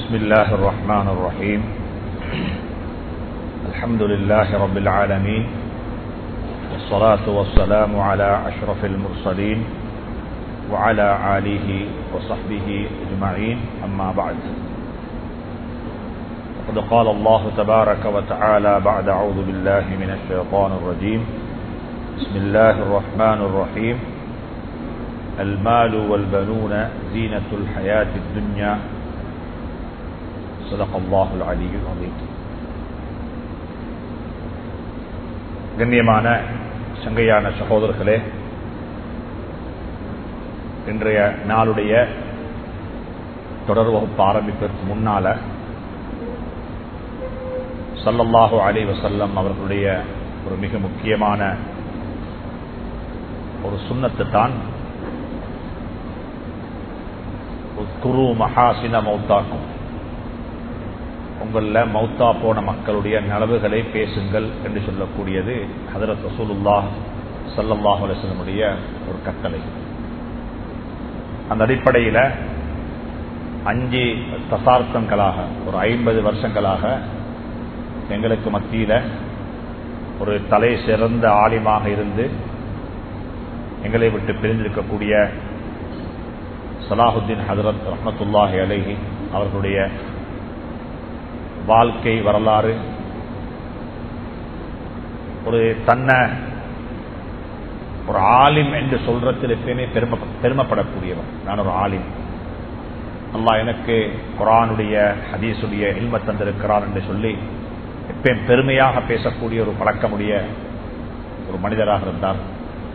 بسم الله الرحمن الرحيم الحمد لله رب العالمين والصلاة والسلام على أشرف المرسلين وعلى آله وصحبه أجمعين أما بعد فقد قال الله تبارك وتعالى بعد أعوذ بالله من الشيطان الرجيم بسم الله الرحمن الرحيم المال والبنون زينة الحياة الدنيا صدق الله العلي العظيم. கண்ணியமான சங்கையான சகோதரர்களே, இன்றைய நாளுடைய தொடர் வகுப்பு ஆரம்பிப்பதற்கு முன்னால ஸல்லல்லாஹு அலைஹி வஸல்லம் அவர்களுடைய ஒரு மிக முக்கியமான ஒரு சுன்னத்து தான் குரு மஹாசின மௌத்தாக்கும், உங்கள மௌத்தா போன மக்களுடைய நலவுகளை பேசுங்கள் என்று சொல்லக்கூடியது ஹதரத் ரசூலுல்லாஹ் ஸல்லல்லாஹு அலைஹி வஸல்லம் உடைய ஒரு கட்டளை. அந்த அடிப்படையில் 5 தசாப்தங்களாக ஒரு 50 வருஷங்களாக எங்களுக்கு மத்தியில் ஒரு தலை சிறந்த ஆலிமாக இருந்து எங்களை விட்டு பிரிந்திருக்கக்கூடிய சலாஹுத்தீன் ஹஜ்ரத் ரஹ்மத்துல்லாஹி அலைஹி அவர்களுடைய வாழ்க்கை வரலாறு, ஒரு தன்னை ஒரு ஆலிம் என்று சொல்றதில் எப்பயுமே பெருமைப்படக்கூடியவர். நான் ஒரு ஆலிம், அல்லாஹ் எனக்கு குர்ஆனுடைய ஹதீஸுடைய இல்ம தந்திருக்கிறார் என்று சொல்லி எப்பயும் பெருமையாக பேசக்கூடிய ஒரு பழக்கமுடைய ஒரு மனிதராக இருந்தார்.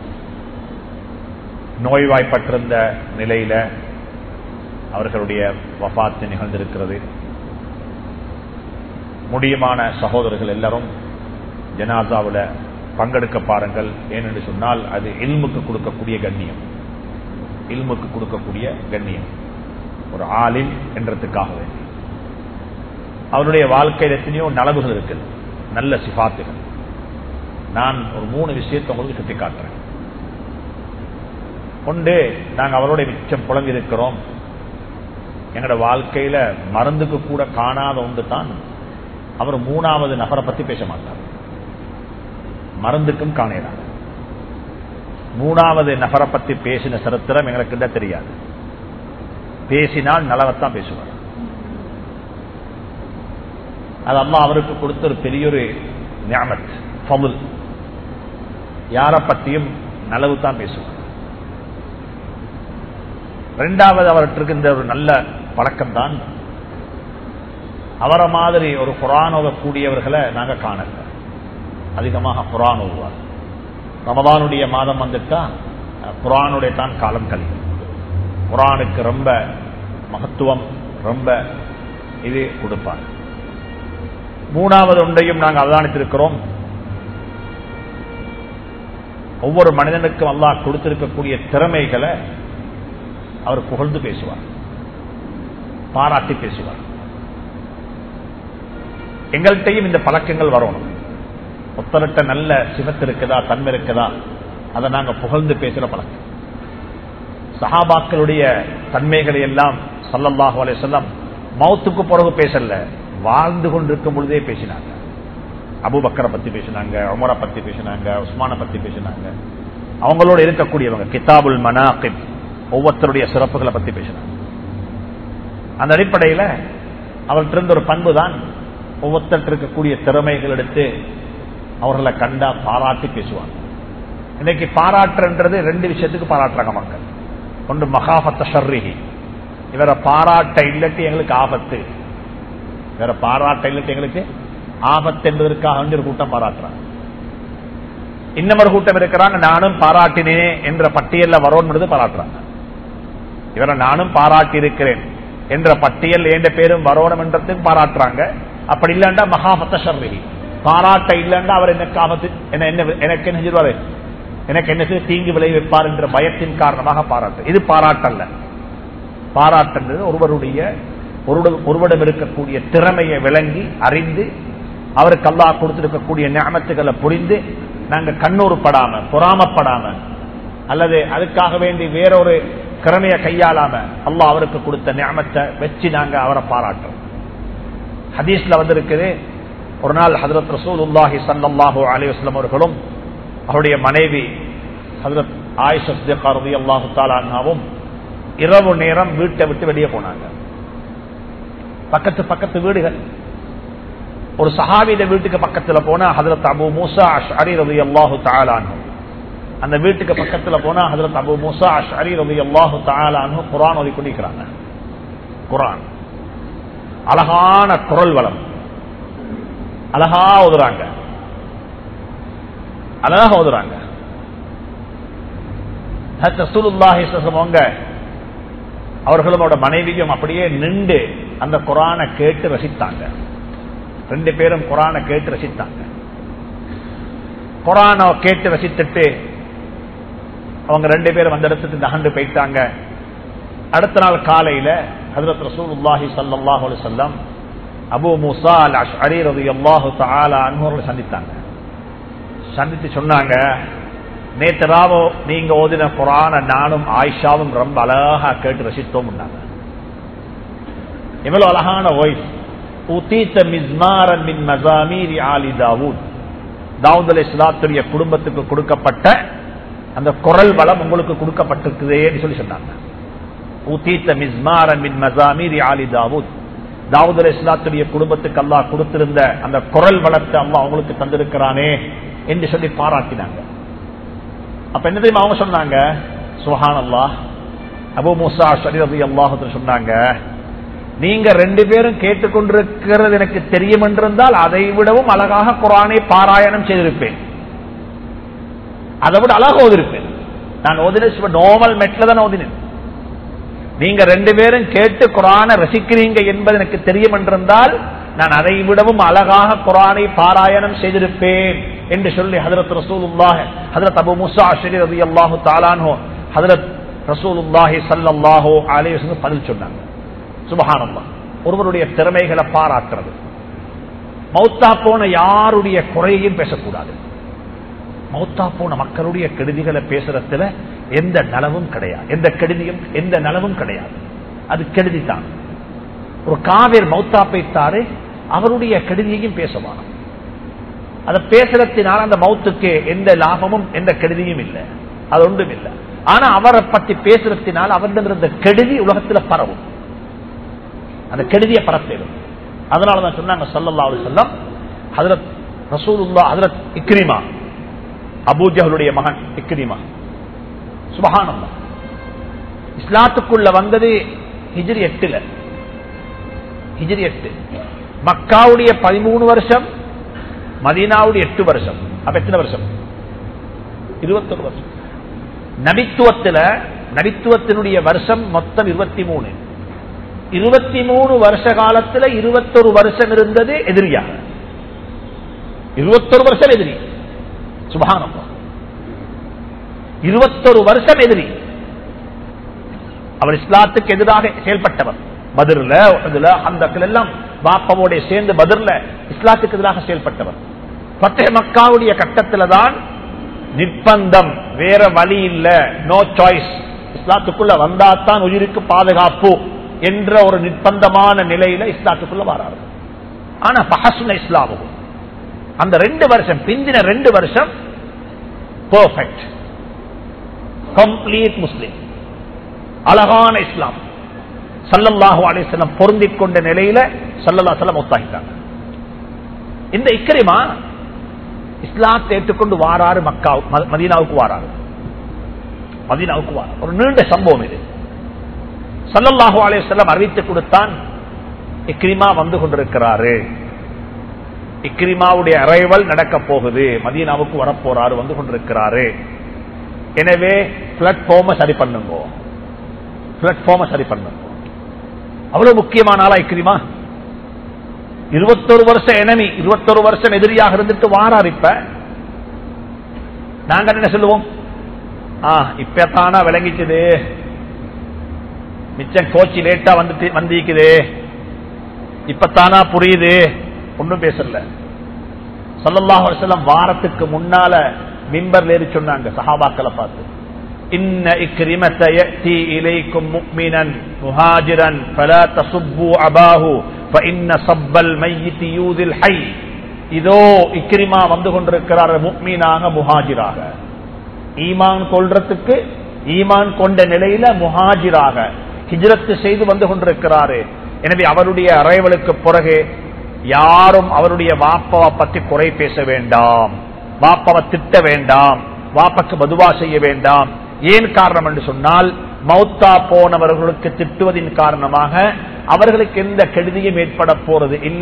நோய்வாய்ப்பட்டிருந்த நிலையில அவர்களுடைய வஃபாத்து நிகழ்ந்திருக்கிறது. முடியுமான சகோதரர்கள் எல்லாரும் ஜனாசாவில் பங்கெடுக்க பாருங்கள். ஏனென்று சொன்னால் அது இல்முக்கு கொடுக்கக்கூடிய கண்ணியம், இல்முக்கு கொடுக்கக்கூடிய கண்ணியம் ஒரு ஆலிம் என்றதுக்காக வேண்டி. அவருடைய வாழ்க்கையில் எத்தனையோ நலவுகள் இருக்குது, நல்ல சிஃபாத்துகள். நான் ஒரு 3 விஷயத்தை உங்களுக்கு சுட்டி காட்டுறேன். ஒன்று, நாங்கள் அவரோட மிச்சம் புலங்கி இருக்கிறோம். எங்களோட வாழ்க்கையில மருந்துக்கு கூட காணாத ஒன்று தான் அவர் 3வது நபரை பத்தி பேச மாட்டார். மருந்துக்கும் காணேறாங்க. 3வது நபரை பத்தி பேசின சரித்திரம் எங்களுக்கு தெரியாது. பேசினால் நலவத்தான் பேசுவார். அது அல்லாஹ் அவருக்கு கொடுத்த ஒரு பெரிய ஒரு நிஅமத், ஃபضல். யாரை பற்றியும் நலவு தான் பேசுவார். 2வது அவருக்கு இருக்கின்ற ஒரு நல்ல பழக்கம் தான், அவரை மாதிரி ஒரு குர்ஆன் ஓதக்கூடியவர்களை நாங்க காணல. அதிகமாக குர்ஆன் ஓதுவார். ரமதானுடைய மாதம் வந்துட்டா குர்ஆனுடைய தான் காலம் கழியும். குர்ஆனுக்கு ரொம்ப மகத்துவம், ரொம்ப இது கொடுப்பார். 3வது ஒன்றையும் நாங்கள் அவதானித்திருக்கிறோம். ஒவ்வொரு மனிதனுக்கும் அல்லாஹ் கொடுத்திருக்கக்கூடிய திறமைகளை அவர் புகழ்ந்து பேசுவார், பாராட்டி பேசுவார். எங்கள்கிட்டையும் இந்த பழக்கங்கள் வரணும். ஒத்தரட்ட நல்ல சிவத்து இருக்குதா, தன்மை இருக்குதா, அதை நாங்க புகழ்ந்து பேசுற பழக்கம். சஹாபாக்களுடைய தன்மைகளை எல்லாம் ஸல்லல்லாஹு அலைஹி வஸல்லம் மௌத்துக்கு பிறகு பேசல, வாழ்ந்து கொண்டிருக்கும் பொழுதே பேசினாங்க. அபூபக்கரை பத்தி பேசினாங்க, உமரை பத்தி பேசினாங்க, உஸ்மானை பத்தி பேசினாங்க. அவங்களோட இருக்கக்கூடியவங்க கிதாபுல் மனாகிப், ஒவ்வொருத்தருடைய சிறப்புகளை பத்தி பேசினாங்க. அந்த அடிப்படையில் அவர்கிட்ட இருந்த ஒரு பண்பு தான் ஒவ்வொருத்தர் இருக்கக்கூடிய திறமைகள் எடுத்து அவர்களை கண்டா பாராட்டி பேசுவாங்க. இன்னைக்கு பாராட்டுன்றது 2 விஷயத்துக்கு பாராட்டுறாங்க மக்கள். ஒன்று மகாஃபத்த ஷர்ரிஹி, இவரை பாராட்ட இல்லட்டி எங்களுக்கு ஆபத்து, இவரை பாராட்ட இல்லட்டி எங்களுக்கு ஆபத்து என்பதற்காக ஒரு கூட்டம் பாராட்டுறாங்க. இன்னமொரு கூட்டம் இருக்கிறாங்க, நானும் பாராட்டினேன் என்ற பட்டியலில் வரோன்றது பாராட்டுறாங்க. இவரை நானும் பாராட்டி இருக்கிறேன் என்ற பட்டியல் என்ற பேரும் வரணும் என்றதுக்கு பாராட்டுறாங்க. அப்படி இல்லைண்டா மகாபத்த ஷர்ரிஹி, பாராட்ட இல்லைண்டா அவர் எனக்கு ஆபத்து, எனக்கு என்ன செஞ்சிருவாரு, எனக்கு என்ன செய்ய தீங்கு விளைவிப்பார் என்ற பயத்தின் காரணமாக பாராட்டு. இது பாராட்டல்ல. பாராட்டுன்றது ஒருவரிடம் இருக்கக்கூடிய திறமையை விளங்கி அறிந்து அவருக்கு அல்லாஹ் கொடுத்திருக்கக்கூடிய நிஅமத்துகளை புரிந்து நாங்க கண்ணூறு படாம பொறாமப்படாம அல்லது அதுக்காக வேண்டி வேறொரு திறமைய கையாளாம அல்லாஹ் அவருக்கு கொடுத்த நியமத்தை வச்சு நாங்க அவரை பாராட்டுறோம். ஹதீஸ்ல வந்திருக்குது, ஒரு நாள் ஹஜ்ரத் ரசூலுல்லாஹி ஸல்லல்லாஹு அலைஹி வஸல்லம் அவர்களும் அவருடைய மனைவி ஹஜ்ரத் ஆயிஷா சித்திகா ரலியல்லாஹு தஆலா அன்ஹாவும் இரவு நேரம் வீட்டை விட்டு வெளியே போனாங்க. பக்கத்து பக்கத்து வீடுகள். ஒரு சஹாபிய வீட்டுக்கு பக்கத்துல போனா ஹஜ்ரத் அபூ மூஸா அஷ்அரி ரலியல்லாஹு தஆலா அன்ஹு. அந்த வீட்டுக்கு பக்கத்துல போனா ஹஜ்ரத் அபூ மூஸா அஷ்அரி ரலியல்லாஹு தஆலா அன்ஹு குர்ஆன் ஓதி கொண்டிருக்கிறாங்க. குர்ஆன் அழகான குரல் வளம், அழகா ஓதுறாங்க, அழகா ஓதுறாங்க. ரசூலுல்லாஹி ஸல்லல்லாஹு அலைஹி வஸல்லம் அவர்களோட மனைவியும் அப்படியே நின்று அந்த குர்ஆனை கேட்டு ரசித்தாங்க. ரெண்டு பேரும் குர்ஆனை கேட்டு ரசித்தாங்க. குர்ஆனை கேட்டு ரசித்துட்டு அவங்க ரெண்டு பேரும் அந்த இடத்துக்கு நகர்ந்து போயிட்டாங்க. அடுத்த நாள் காலையில ஹஜ்ரத் ரசூலுல்லாஹி ஸல்லல்லாஹு அலைஹி வஸல்லம் அபூ மூஸா அல் அஷ்அரி ரலியல்லாஹு தஆலா அன்ஹு அவர்களை சந்தித்தாங்க. சந்தித்து சொன்னாங்க, நேற்று ராவோ நீங்க ஓதின குர்ஆனை நானும் ஆயிஷாவும் ரொம்ப அழகா கேட்டு ரசித்தோம். எவ்வளவு அழகான வாய்ஸ். உதீத மிஸ்மாரன் மின் மஸாமீர் ஆலி தாவூத். தாவூத் அலைஹிஸ்ஸலாத்துடைய குடும்பத்துக்கு கொடுக்கப்பட்ட அந்த குரல் வளம் உங்களுக்கு கொடுக்கப்பட்டிருக்குதேன்னு சொல்லி சொன்னாங்க. உதீத மிஸ்மாரன் மின் மஸாமீர் ஆலி தாவூத். தாவூத் அலைஹிஸ்ஸலாத்துடைய குடும்பத்துக்கு அல்லாஹ் கொடுத்திருந்த அந்த குரல் வளத்தை அல்லாஹ் அவங்களுக்கு தந்திருக்கிறானே என்று சொல்லி பாராட்டினாங்க. அப்ப என்ன தெரியுமா அவங்க சொன்னாங்க, சுப்ஹானல்லாஹ், அபூ மூஸா அஷ்அரி ரலியல்லாஹு அன்ஹு சொன்னாங்க, நீங்க ரெண்டு பேரும் கேட்டுக்கொண்டிருக்கிறது எனக்கு தெரியும் என்றிருந்தால் அதை விடவும் அழகாக குர்ஆனை பாராயணம் செய்திருப்பேன், அதை விட அழகாக ஓதிருப்பேன். நான் ஓதின நார்மல் மெட்ல தான் ஓதினேன். நீங்க ரெண்டு பேரும் கேட்டு குர்ஆனை ரசிக்கிறீங்க என்பது எனக்கு தெரியும் என்றிருந்தால் நான் அதை விடவும் அழகாக குர்ஆனை பாராயணம் செய்திருப்பேன் என்று சொல்லி ஹஜ்ரத் ரசூலுல்லாஹி ஹஜ்ரத் அபூ மூஸா அஷ்அரி ரலியல்லாஹு தஆலா அன்ஹு ஹஜ்ரத் ரசூலுல்லாஹி ஸல்லல்லாஹு அலைஹி வஸல்லம் பதில் சொன்னாங்க. சுப்ஹானல்லாஹ். ஒருவருடைய திறமைகளை பாராட்டுறது. மௌத்தா போன யாருடைய குறையையும் பேசக்கூடாது. மௌத்தா போன மக்களுடைய கெடுதிகளை பேசுறதுல எந்த நலவும் கிடையாது, எந்த கெடுதியும் எந்த நலவும் கிடையாது. அது கெடுதி தான். ஒரு காவிர் மௌத்தா போய்த்தாரு, அவருடைய கெடுதியையும் பேசுவாங்க. அதை பேசுறதுனால அந்த மௌத்துக்கு எந்த லாபமும் எந்த கெடுதியும் இல்லை, அது ஒன்றும் இல்லை. ஆனா அவரை பத்தி பேசுறதுனால அவரிடமிருந்த கெடுதி உலகத்துல பரவும், அந்த கெடுதியை பரப்பிடும். அதனாலதான் சொன்னாங்க ஸல்லல்லாஹு அலைஹி வஸல்லம், ஹஜ்ரத் ரசூலுல்லாஹ் ஹஜ்ரத் இக்ரிமா, அபூ ஜஹலுடைய மகன் இக்ரிமா, சுப்ஹானல்லாஹ், இஸ்லாத்துக்குள்ள வந்தது ஹிஜ்ரி 8ல. ஹிஜ்ரி 8. மக்காவுடைய 13 வருஷம், மதீனாவுடைய 8 வருஷம். அப்ப எத்தனை வருஷம்? 21 வருஷம். நபித்துவத்தினுடைய வருஷம் மொத்தம் 23. 23 வருஷ காலத்துல 21 வருஷம் இருந்தது எதிரியாக. 21 வருஷம் எதிரி. சுப்ஹானல்லாஹ், 21 வருஷம் எதிரி. அவர் இஸ்லாத்துக்கு எதிராக செயல்பட்டவர். பத்ர்ல, உஹதுல, ஹந்தக்ல எல்லாம் பாப்பாவோட சேர்ந்து பத்ர்ல இஸ்லாத்துக்கு எதிராக செயல்பட்டவர். ஃபத்ஹ் மக்காவுடைய கட்டத்துல தான் நிர்பந்தம், வேற வழி இல்ல, நோ சாய்ஸ், இஸ்லாத்துக்குள்ள வந்தாத்தான் உயிருக்கு பாதுகாப்பு என்ற ஒரு நிர்பந்தமான நிலையில இஸ்லாத்துக்குள்ள வராது. ஆனா ஃபஹஸ்ன இஸ்லாமு, அந்த 2 வருஷம் பிந்தின 2 வருஷம் பெர்ஃபெக்ட், கம்ப்ளீட் முஸ்லிம், அழகான இஸ்லாம். ஸல்லல்லாஹு அலைஹி வஸல்லம் பொருந்திக் கொண்ட நிலையில ஸல்லல்லாஹு அலைஹி வஸல்லம் மௌத்தாகிட்டாங்க. இந்த இக்ரிமா இஸ்லாத்தை ஏற்றுக்கொண்டு வாராரு, மக்கா மதீனாவுக்கு வாராரு. மதீனாவுக்கு வாராரு. ஒரு நீண்ட சம்பவம் இது. ஸல்லல்லாஹு அலைஹி வஸல்லம் அறிவித்து கொடுத்தான், இக்ரிமா வந்து கொண்டிருக்கிறாரு, இக்ரிமாவுடைய அரைவல் நடக்க போகுது, மதீனாவுக்கு வரப்போறாரு, வந்து கொண்டிருக்கிறாரு. எனவே பிளாட்ஃபார்மை சரி பண்ணுங்க, பிளாட்ஃபார்மை சரி பண்ணுங்க. அவ்வளவு முக்கியமான ஆளா இக்ரிமா. 21 வருஷம் எனிமி, 21 வருஷம் எதிரியாக இருந்துட்டு வாரார். இப்ப நாங்க என்ன சொல்லுவோம், இப்பத்தானா விளங்கிச்சது, மிச்சம் கோச்சி லேட்டா வந்திக்குது, இப்பத்தானா புரியுது, ஒன்னும் பேசல. ஸல்லல்லாஹு அலைஹி வஸல்லம் வாரத்துக்கு முன்னால மிம்பர்ல ஏறி சொன்னாங்க சஹாபாக்களை பார்த்து, إن إكرمة يأتي إليكم مؤمنا مهاجرا فلا تصبوا أباه فإن صب الميت يؤذي الحي. இதோ இக்ரிமா வந்து கொண்டிருக்கிறார் முஃமினாக முஹாஜிராக, ஈமான் கொள்றதுக்கு ஈமான் கொண்ட நிலையில முஹாஜிராக ஹிஜ்ரத் செய்து வந்து கொண்டிருக்கிறாரு. எனவே அவருடைய அறைவலுக்கு பிறகு யாரும் அவருடைய வாப்பாவை பற்றி குறை பேச வேண்டாம், வாப்பாவை திட்ட வேண்டாம், வாப்பாக்கு பதுவா செய்ய வேண்டாம். ஏன் காரணம் என்று சொன்னால், மௌத்தா போனவர்களுக்கு திட்டுவதின் காரணமாக அவர்களுக்கு எந்த கெடுதியும் ஏற்பட போறது இல்ல.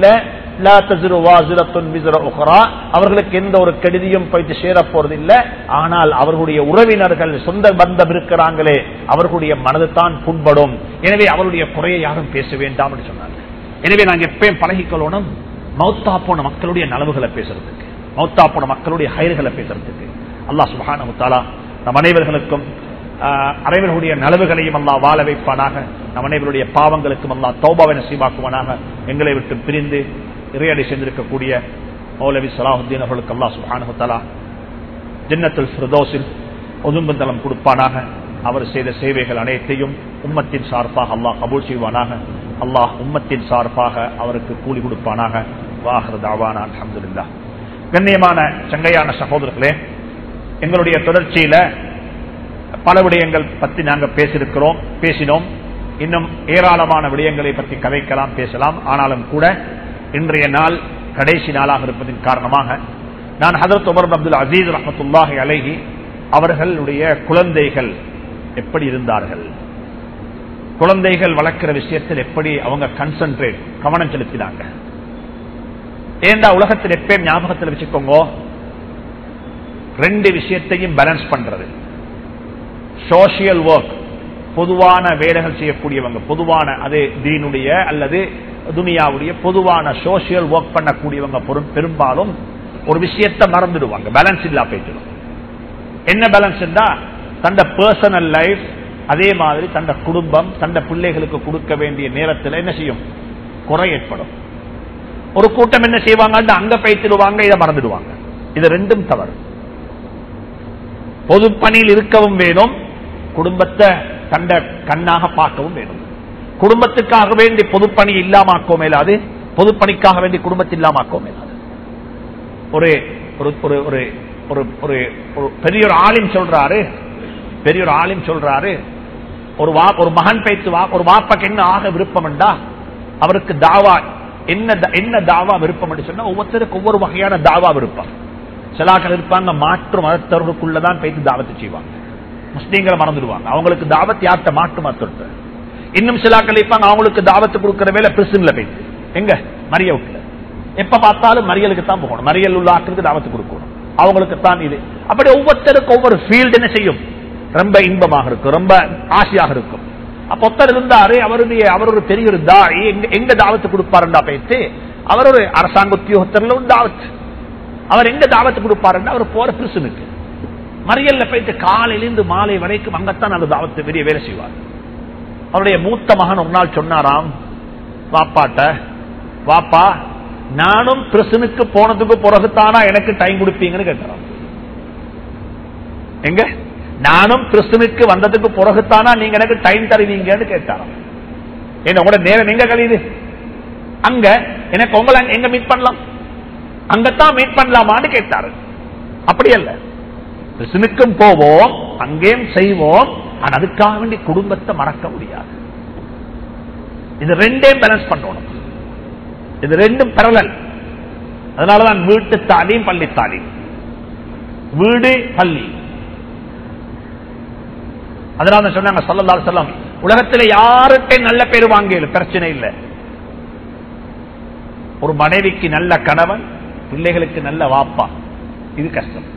அவர்களுக்கு எந்த ஒரு கெடுதியும் போயிட்டு சேர போறது இல்ல. ஆனால் அவர்களுடைய உறவினர்கள் சொந்த பந்தம் இருக்கிறாங்களே, அவர்களுடைய மனது தான் புண்படும். எனவே அவருடைய குறையை யாரும் பேச வேண்டாம் என்று சொன்னாங்க. எனவே நாங்க எப்பயும் பழகிக்கொள்ளணும் மௌத்தா போன மக்களுடைய நலவுகளை பேசுறதுக்கு, மௌத்தா போன மக்களுடைய ஹைர்களை பேசுறதுக்கு. அல்லாஹ் சுப்ஹானஹு வ தஆலா நம் அனைவர்களுக்கும் அனைவர்களுடைய நலவுகளையும் அல்லாஹ் வாழ வைப்பானாக. நம் அனைவருடைய பாவங்களுக்கும் அல்லாஹ் தௌபாவை நசீபாக்குவானாக. எங்களை விட்டு பிரிந்து இறையடி சென்றிருக்கக்கூடிய மௌலவி ஸலாஹுத்தீன் அவர்களுக்கு அல்லாஹ் சுப்ஹானஹு வ தஆலா ஜன்னத்துல் ஃபிர்தௌஸில் ஒதுங்குதலம் கொடுப்பானாக. அவர் செய்த சேவைகள் அனைத்தையும் உம்மத்தின் சார்பாக அல்லாஹ் கபூல் செய்வானாக. அல்லாஹ் உம்மத்தின் சார்பாக அவருக்கு கூலி கொடுப்பானாக. வாஹிரு தஅவானா அல்ஹம்துலில்லாஹ். கண்ணியமான சங்கையான சகோதரர்களே, எங்களுடைய தொடர்ச்சியில பல விடயங்கள் பற்றி நாங்கள் பேசினோம். இன்னும் ஏராளமான விடயங்களை பற்றி கதைக்கலாம், பேசலாம். ஆனாலும் கூட இன்றைய நாள் கடைசி நாளாக இருப்பதன் காரணமாக நான் ஹதரத் உமர் பின் அப்துல் அசீஸ் ரஹ்மத்துல்லாஹி அலைஹி அவர்களுடைய குழந்தைகள் எப்படி இருந்தார்கள், குழந்தைகள் வளர்க்கிற விஷயத்தில் எப்படி அவங்க கன்சென்ட்ரேட் கவனம் செலுத்தினாங்க. ஏண்டா உலகத்தில் எப்பயும் ஞாபகத்தில் வச்சுக்கோங்க, ரெண்டு விஷயத்தையும் பேலன்ஸ் பண்றது. சோசியல் ஒர்க், பொதுவான வேலைகள் செய்யக்கூடியவங்க, பொதுவான அது தீனுடைய அல்லது துனியாவுடைய பொதுவான சோசியல் ஒர்க் பண்ணக்கூடியவங்க பெரும்பாலும் ஒரு விஷயத்தை மறந்துடுவாங்க, பேலன்ஸ் இல்லா போயிடும். என்ன பேலன்ஸ் இருந்தா, தந்த பர்சனல் லைஃப் அதே மாதிரி தந்த குடும்பம் தந்த பிள்ளைகளுக்கு கொடுக்க வேண்டிய நேரத்தில் என்ன செய்யும், குறை ஏற்படும். ஒரு கூட்டம் என்ன செய்வாங்க, அங்க பயிற்றுடுவாங்க, இதை மறந்துடுவாங்க. இது ரெண்டும் தவறு. பொது பணியில் இருக்கவும் வேணும், குடும்பத்தை கண்ட கண்ணாக பார்க்கவும் வேணும். குடும்பத்துக்காக வேண்டி பொதுப்பணி இல்லாமக்கோ மேலாது, பொதுப்பணிக்காக வேண்டி குடும்பத்தில் இல்லாமக்கோ மேலாது. ஒரு பெரிய ஒரு ஆலிம் சொல்றாரு, ஒரு மகன் பைத்து ஒரு வாப்பாக்கு என்ன ஆக விருப்பம் என்றா, அவருக்கு தாவா என்ன தாவா விருப்பம் என்று சொன்னா, ஒவ்வொருத்தருக்கு ஒவ்வொரு வகையான தாவா விருப்பம். சிலாக்கள் இருப்பாங்க மாற்று மதத்தவர்களுக்குள்ளதான் பைத்து தாவத்தை செய்வாங்க, முஸ்லீம்களை மறந்துடுவாங்க. அவங்களுக்கு தாவத் யார்ட்ட மாற்று மதத்தொட்டு. இன்னும் சிலாக்கள் இருப்பாங்க, அவங்களுக்கு தாவத்து கொடுக்கிற வேலை பிரிசன்ல போயிட்டு எங்க மரிய விட்டுல, எப்ப பார்த்தாலும் மறியலுக்கு தான் போகணும், மறியல் உள்ள ஆட்களுக்கு தாவத்து கொடுக்கணும், அவங்களுக்கு தான் இது. அப்படி ஒவ்வொருத்தருக்கு ஒவ்வொரு ஃபீல்டு என்ன செய்யும், ரொம்ப இன்பமாக இருக்கும், ரொம்ப ஆசையாக இருக்கும். அப்ப ஒருத்தர் இருந்தாரு, அவர் ஒரு பெரிய ஒரு தாய், எங்க தாவத்து கொடுப்பாருண்டா போயிட்டு, அவர் ஒரு அரசாங்க உத்தியோகத்தர்ல ஒரு தாவத்து, அவர் எங்க தாவத்து கொடுப்பாருன்னா அவர் போற பிரிசனுக்கு மறியல்ல போயிட்டு காலையிலிருந்து மாலை வரைக்கும் அங்கத்தான் அந்த தாவத்து பெரிய வேலை செய்வார். அவருடைய மூத்த மகன் ஒரு நாள் சொன்னாராம் வாப்பாட்ட, வாப்பா நானும் பிரிசனுக்கு போனதுக்கு பிறகுதானா எனக்கு டைம் கொடுப்பீங்கன்னு கேட்டாராம். எங்க நானும் பிரிசனுக்கு வந்ததுக்கு பிறகுதானா நீங்க எனக்கு டைம் தருவீங்கன்னு கேட்டாராம். என்ன உங்களோட நேரம் எங்க கழியுது, அங்க எனக்கு உங்களை எங்க மீட் பண்ணலாம், அங்கத்தான் மீட் பண்ணலாமான்னு கேட்டாரு. அப்படி அல்ல, பிரிசனுக்கும் போவோம், அங்கேயும் செய்வோம், ஆனா அதுக்காக வேண்டி குடும்பத்தை மறக்க முடியாது. இது ரெண்டையும் பேலன்ஸ் பண்ணணும், இது ரெண்டும் பரலல். அதனாலதான் வீட்டு தாலீம் பள்ளி தாலீம், வீடு பள்ளி. அதனால சொன்னாங்க ஸல்லல்லாஹு அலைஹி வஸல்லம், உலகத்தில் யார்கிட்ட நல்ல பேர் வாங்கல பிரச்சனை இல்லை, ஒரு மனைவிக்கு நல்ல கணவன், பிள்ளைகளுக்கு நல்ல வாப்பா, இது கஷ்டம்,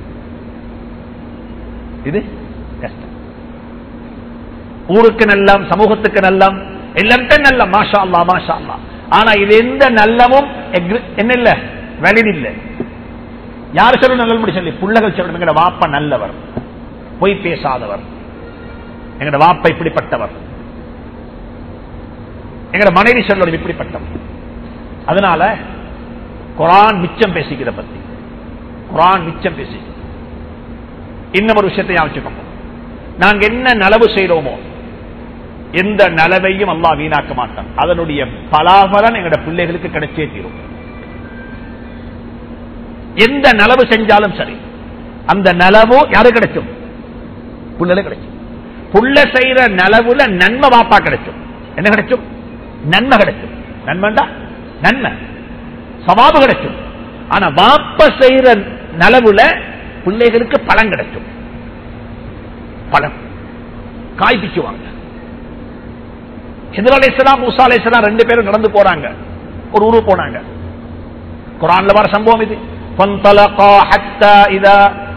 இது கஷ்டம். ஊருக்கு நல்லம், சமூகத்துக்கு நல்லம், எல்லாத்தையும் நல்ல மாஷா அல்லாஹ் மாஷா அல்லாஹ். ஆனா இது எந்த நல்லமும் என்ன இல்ல, வேலிட் இல்ல. யாரு சொல்லணும் நல்ல முடி சொல்லி, பிள்ளைகள் சொல்லணும் எங்கட வாப்பா நல்லவர், பொய் பேசாதவர், எங்கட வாப்பா இப்படிப்பட்டவர், எங்கட மனைவி சொல்லணும் இப்படிப்பட்டவர். அதனால குர்ஆன் மிச்சம் பேசிக்கிற பத்தி, குர்ஆன் மிச்சம் பேசி. இன்னும் ஒரு விஷயத்தை யோசிச்சுக்கோங்க, நாங்க என்ன நலவு செய்யறோமோ எந்த நலவையும் அல்லாஹ் வீணாக்க மாட்டான். அதனுடைய பலாபலன் எங்களுடைய பிள்ளைகளுக்கு கிடைச்சே தீரும். எந்த நலவு செஞ்சாலும் சரி, அந்த நலவு யாரு கிடைக்கும்? புள்ளல கிடைக்கும். புள்ள செய்யற நலவுல நன்மை வாப்பா கிடைக்கும். என்ன கிடைக்கும்? நன்மை கிடைக்கும். நன்மைண்டா நன்மை சவாபு கிடைக்கும். ஆனா வாப்ப செய்யற நலவுல பிள்ளைகளுக்கு பலன் கிடைக்கும். பலன் காய்பிச்சுவாங்க. ஹிதர் அலைஹிஸ்ஸலாம் மூசா அலைஹிஸ்ஸலாம் ரெண்டு பேரும் நடந்து போறாங்க. ஒரு ஊரு போனாங்க. குர்ஆன்ல வர சம்பவம் இது. فانطلقا حتى اذا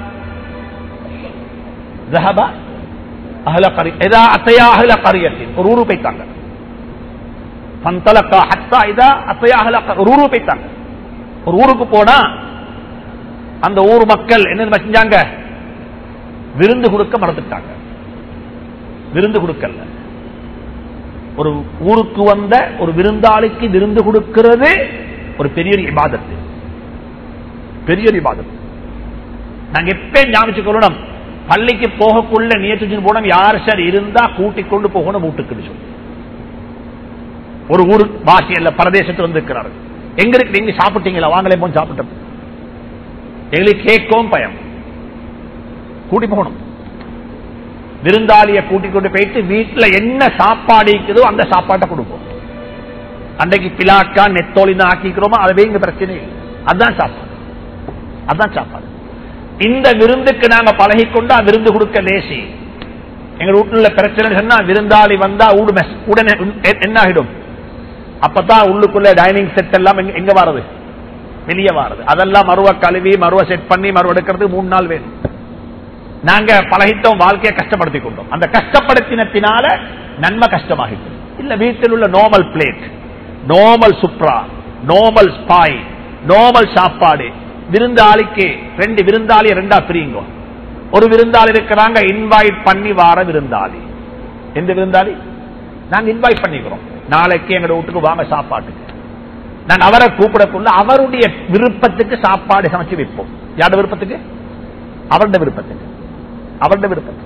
ذهب اهل قريه اذا اتيا اهل قريه ஒரு ஊரு போய்ட்டாங்க. فانطلقا حتى اذا اتيا اهل ஒரு ஊரு போய்ட்டாங்க. ஒரு ஊருக்கு போனா அந்த ஊர் மக்கள் என்ன செஞ்சாங்க? விருந்து கொடுக்க மறந்துட்டாங்க. விருந்து கொடுக்கல. ஒரு ஊருக்கு வந்த ஒரு விருந்தாளிக்கு விருந்து கொடுக்கிறது ஒரு பெரிய இபாதத்து. பெரிய இபாதத்து. நாங்க எப்ப ஞாபகம் பள்ளிக்கு போகக்குள்ள நியத்து போனோம். யார் சார் இருந்தா கூட்டிக் கொண்டு போகணும் வீட்டுக்கு சொல்லி. ஒரு ஊர் வாசியல்ல பிரதேசத்தில் வந்திருக்கிறார்கள். எங்க இருக்கு? நீங்க சாப்பிட்டீங்களா? வாங்கலே போய் சாப்பிட்டோம். எங்களுக்கு கேட்கவும் பயம். கூட்டி போகணும். விருந்தாளிய கூட்டிக் கொண்டு போயிட்டு வீட்டுல என்ன சாப்பாடு இருக்குதோ அந்த சாப்பாட்டை கொடுப்போம். அன்றைக்கு பிலாக்கா நெத்தோலி தான் ஆக்கிக்கிறோமோ அதுவே இங்க பிரச்சனை இல்லை. அதுதான் சாப்பாடு. அதுதான் சாப்பாடு. இந்த விருந்துக்கு நாங்க பழகிக்கொண்டா விருந்து கொடுக்க லேசி. எங்க வீட்டுல பிரச்சனை சொன்னா விருந்தாளி வந்தா உடனே என்ன ஆகிடும்? அப்பதான் உள்ளுக்குள்ள டைனிங் செட் எல்லாம் எங்க வாரது? வெளியே வாரது. அதெல்லாம் மறுவ கழுவி மறுவ செட் பண்ணி மறுவ எடுக்கிறது 3 நாள் வேணும். நாங்க பழகிட்டோம். வாழ்க்கையை கஷ்டப்படுத்தி கொண்டோம். அந்த கஷ்டப்படுத்தினத்தினால நன்மை கஷ்டமாகிட்டு இல்ல. வீட்டில் உள்ள நார்மல் பிளேட், நார்மல் சுப்ரா, நார்மல் ஸ்பாய், நார்மல் சாப்பாடு. விருந்தாளிக்கு 2 விருந்தாளி 2ஆ பிரியுங்க. ஒரு விருந்தாளி இருக்கிறாங்க இன்வைட் பண்ணி வார விருந்தாளி. எந்த விருந்தாளி? நாங்க இன்வைட் பண்ணிக்கிறோம். நாளைக்கு எங்க வீட்டுக்கு வாங்க சாப்பாட்டுக்கு. நாங்க அவரை கூப்பிடக்குள்ள அவருடைய விருப்பத்துக்கு சாப்பாடு சமைச்சு வைப்போம். யாரோட விருப்பத்துக்கு? அவருடைய விருப்பத்துக்கு. அவருடைய விருப்பத்துக்கு.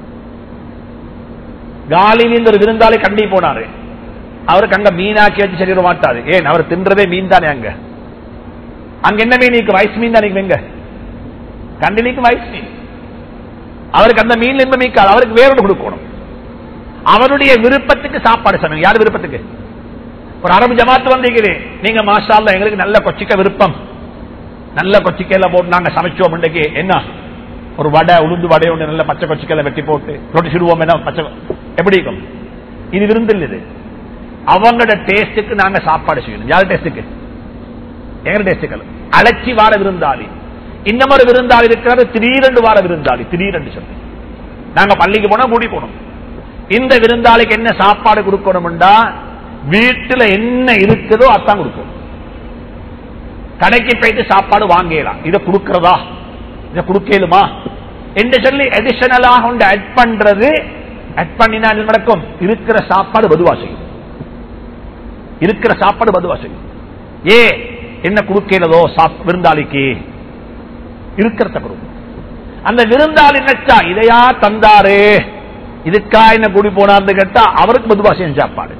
காலிலிருந்து ஒரு விருந்தாளி கண்டி போனாரு. அவருக்கு அங்க மீனாக்கி வச்சு சரியிட மாட்டாரு. ஏன்? அவர் தின்றதே மீன் தானே. அங்க என்ன மீன்? வயசு மீன் தானே. எங்க கண்டினிக்கு வயசு மீன். அவருக்கு அந்த மீன் என்பது மீக்காது. அவருக்கு வேறொன்று கொடுக்கணும். அவருடைய விருப்பத்துக்கு சாப்பாடு சமைங்க. யார் விருப்பத்துக்கு? ஒரு அரபு ஜமாத்து வந்தீங்க. நீங்க மாஷா அல்லாஹ் எங்களுக்கு நல்ல கொச்சிக்க விருப்பம், நல்ல கொச்சிக்கையில போட்டு நாங்க சமைச்சோம். இன்றைக்கு என்ன ஒரு வடை, உளுந்து வடை ஒன்று நல்ல பச்சை கொச்சிக்கையில வெட்டி போட்டு ரொட்டி சுடுவோம். என்ன பச்சை எப்படி இருக்கும்? இது விருந்து இல்லை. இது அவங்களோட டேஸ்டுக்கு நாங்க சாப்பாடு செய்யணும். யார் டேஸ்டுக்கு? எங்க டேஸ்டுக்கு. அழைச்சி வார விருந்தாளி. இன்னும் ஒரு விருந்தாளி இருக்கிறது திடீரென்று வார விருந்தாளி. திடீரென்று சொல்லி நாங்க பள்ளிக்கு போனா மூடி போனோம். இந்த விருந்தாளிக்கு என்ன சாப்பாடு கொடுக்கணும்டா வீட்டுல என்ன இருக்குதோ அதான் கொடுக்கணும். கடைக்கு போயிட்டு சாப்பாடு வாங்கலாம். இதை கொடுக்கிறதா, இதை கொடுக்கலுமா என்று சொல்லி அடிஷனலாக ஒன்று ஆட் பண்றது. ஆட் பண்ணினா நடக்கும். இருக்கிற சாப்பாடு பதுவா செய்யும். இருக்கிற சாப்பாடு பதுவா செய்யும். ஏ என்ன கொடுக்கிறதோ விருந்தாளிக்கு இருக்கிறத கொடுக்கும். அந்த விருந்தாளி நினைச்சா இதையா தந்தாரு, இதுக்கா என்ன கூடி போனார்னு கேட்டா அவருக்கு பதுவா செய்யும் சாப்பாடு.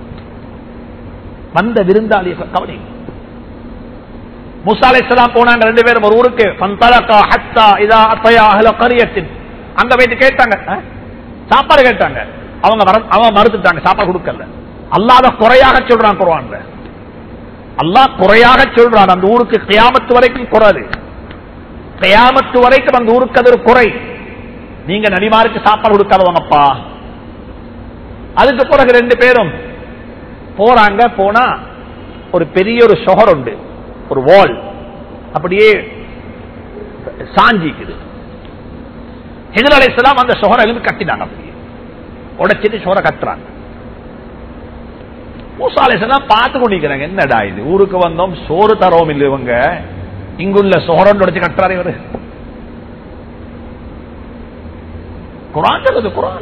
வந்த விருந்தாளி கவனி. மூசா அலைஹிஸ்ஸலாம் போனாங்க 2 பேரும் ஒரு ஊருக்கு. அங்க போயிட்டு கேட்டாங்க, சாப்பாடு கேட்டாங்க. அவங்க மறுத்துட்டாங்க, சாப்பாடு கொடுக்கல. அல்லாஹ் குறையாக சொல்றான் குர்ஆன்ல. அல்லாஹ் குறையாக சொல்றான். அந்த ஊருக்கு கியாமத்து வரைக்கும் குறை. கியாமத்து வரைக்கும் அந்த ஊருக்கு அது ஒரு குறை. நீங்க நபிமாருக்கு சாப்பாடு கொடுக்காதவங்கப்பா. அதுக்கு பிறகு 2 பேரும் போறாங்க. போனா ஒரு பெரிய ஒரு ஷொஹர் உண்டு, ஒரு வால் அப்படியே சாஞ்சிக்குது. ஹிஜ்ர் அலைஹிஸ்ஸலாம் அந்த ஷொஹரை எழுந்து கட்டினாங்க. அப்படியே உடைச்சிட்டு ஷொஹரை கட்டுறாங்க. மூசா அலைஹிஸ்ஸலாம் பார்த்து கொண்டிருக்கிறாங்க. என்னடா இது, ஊருக்கு வந்தோம் சோறு தரோம் இல்லை இவங்க, இங்குள்ள ஷொஹரை உடைச்சு கட்டுறாரு இவரு. குர்ஆன் சொல்லுது, குர்ஆன்.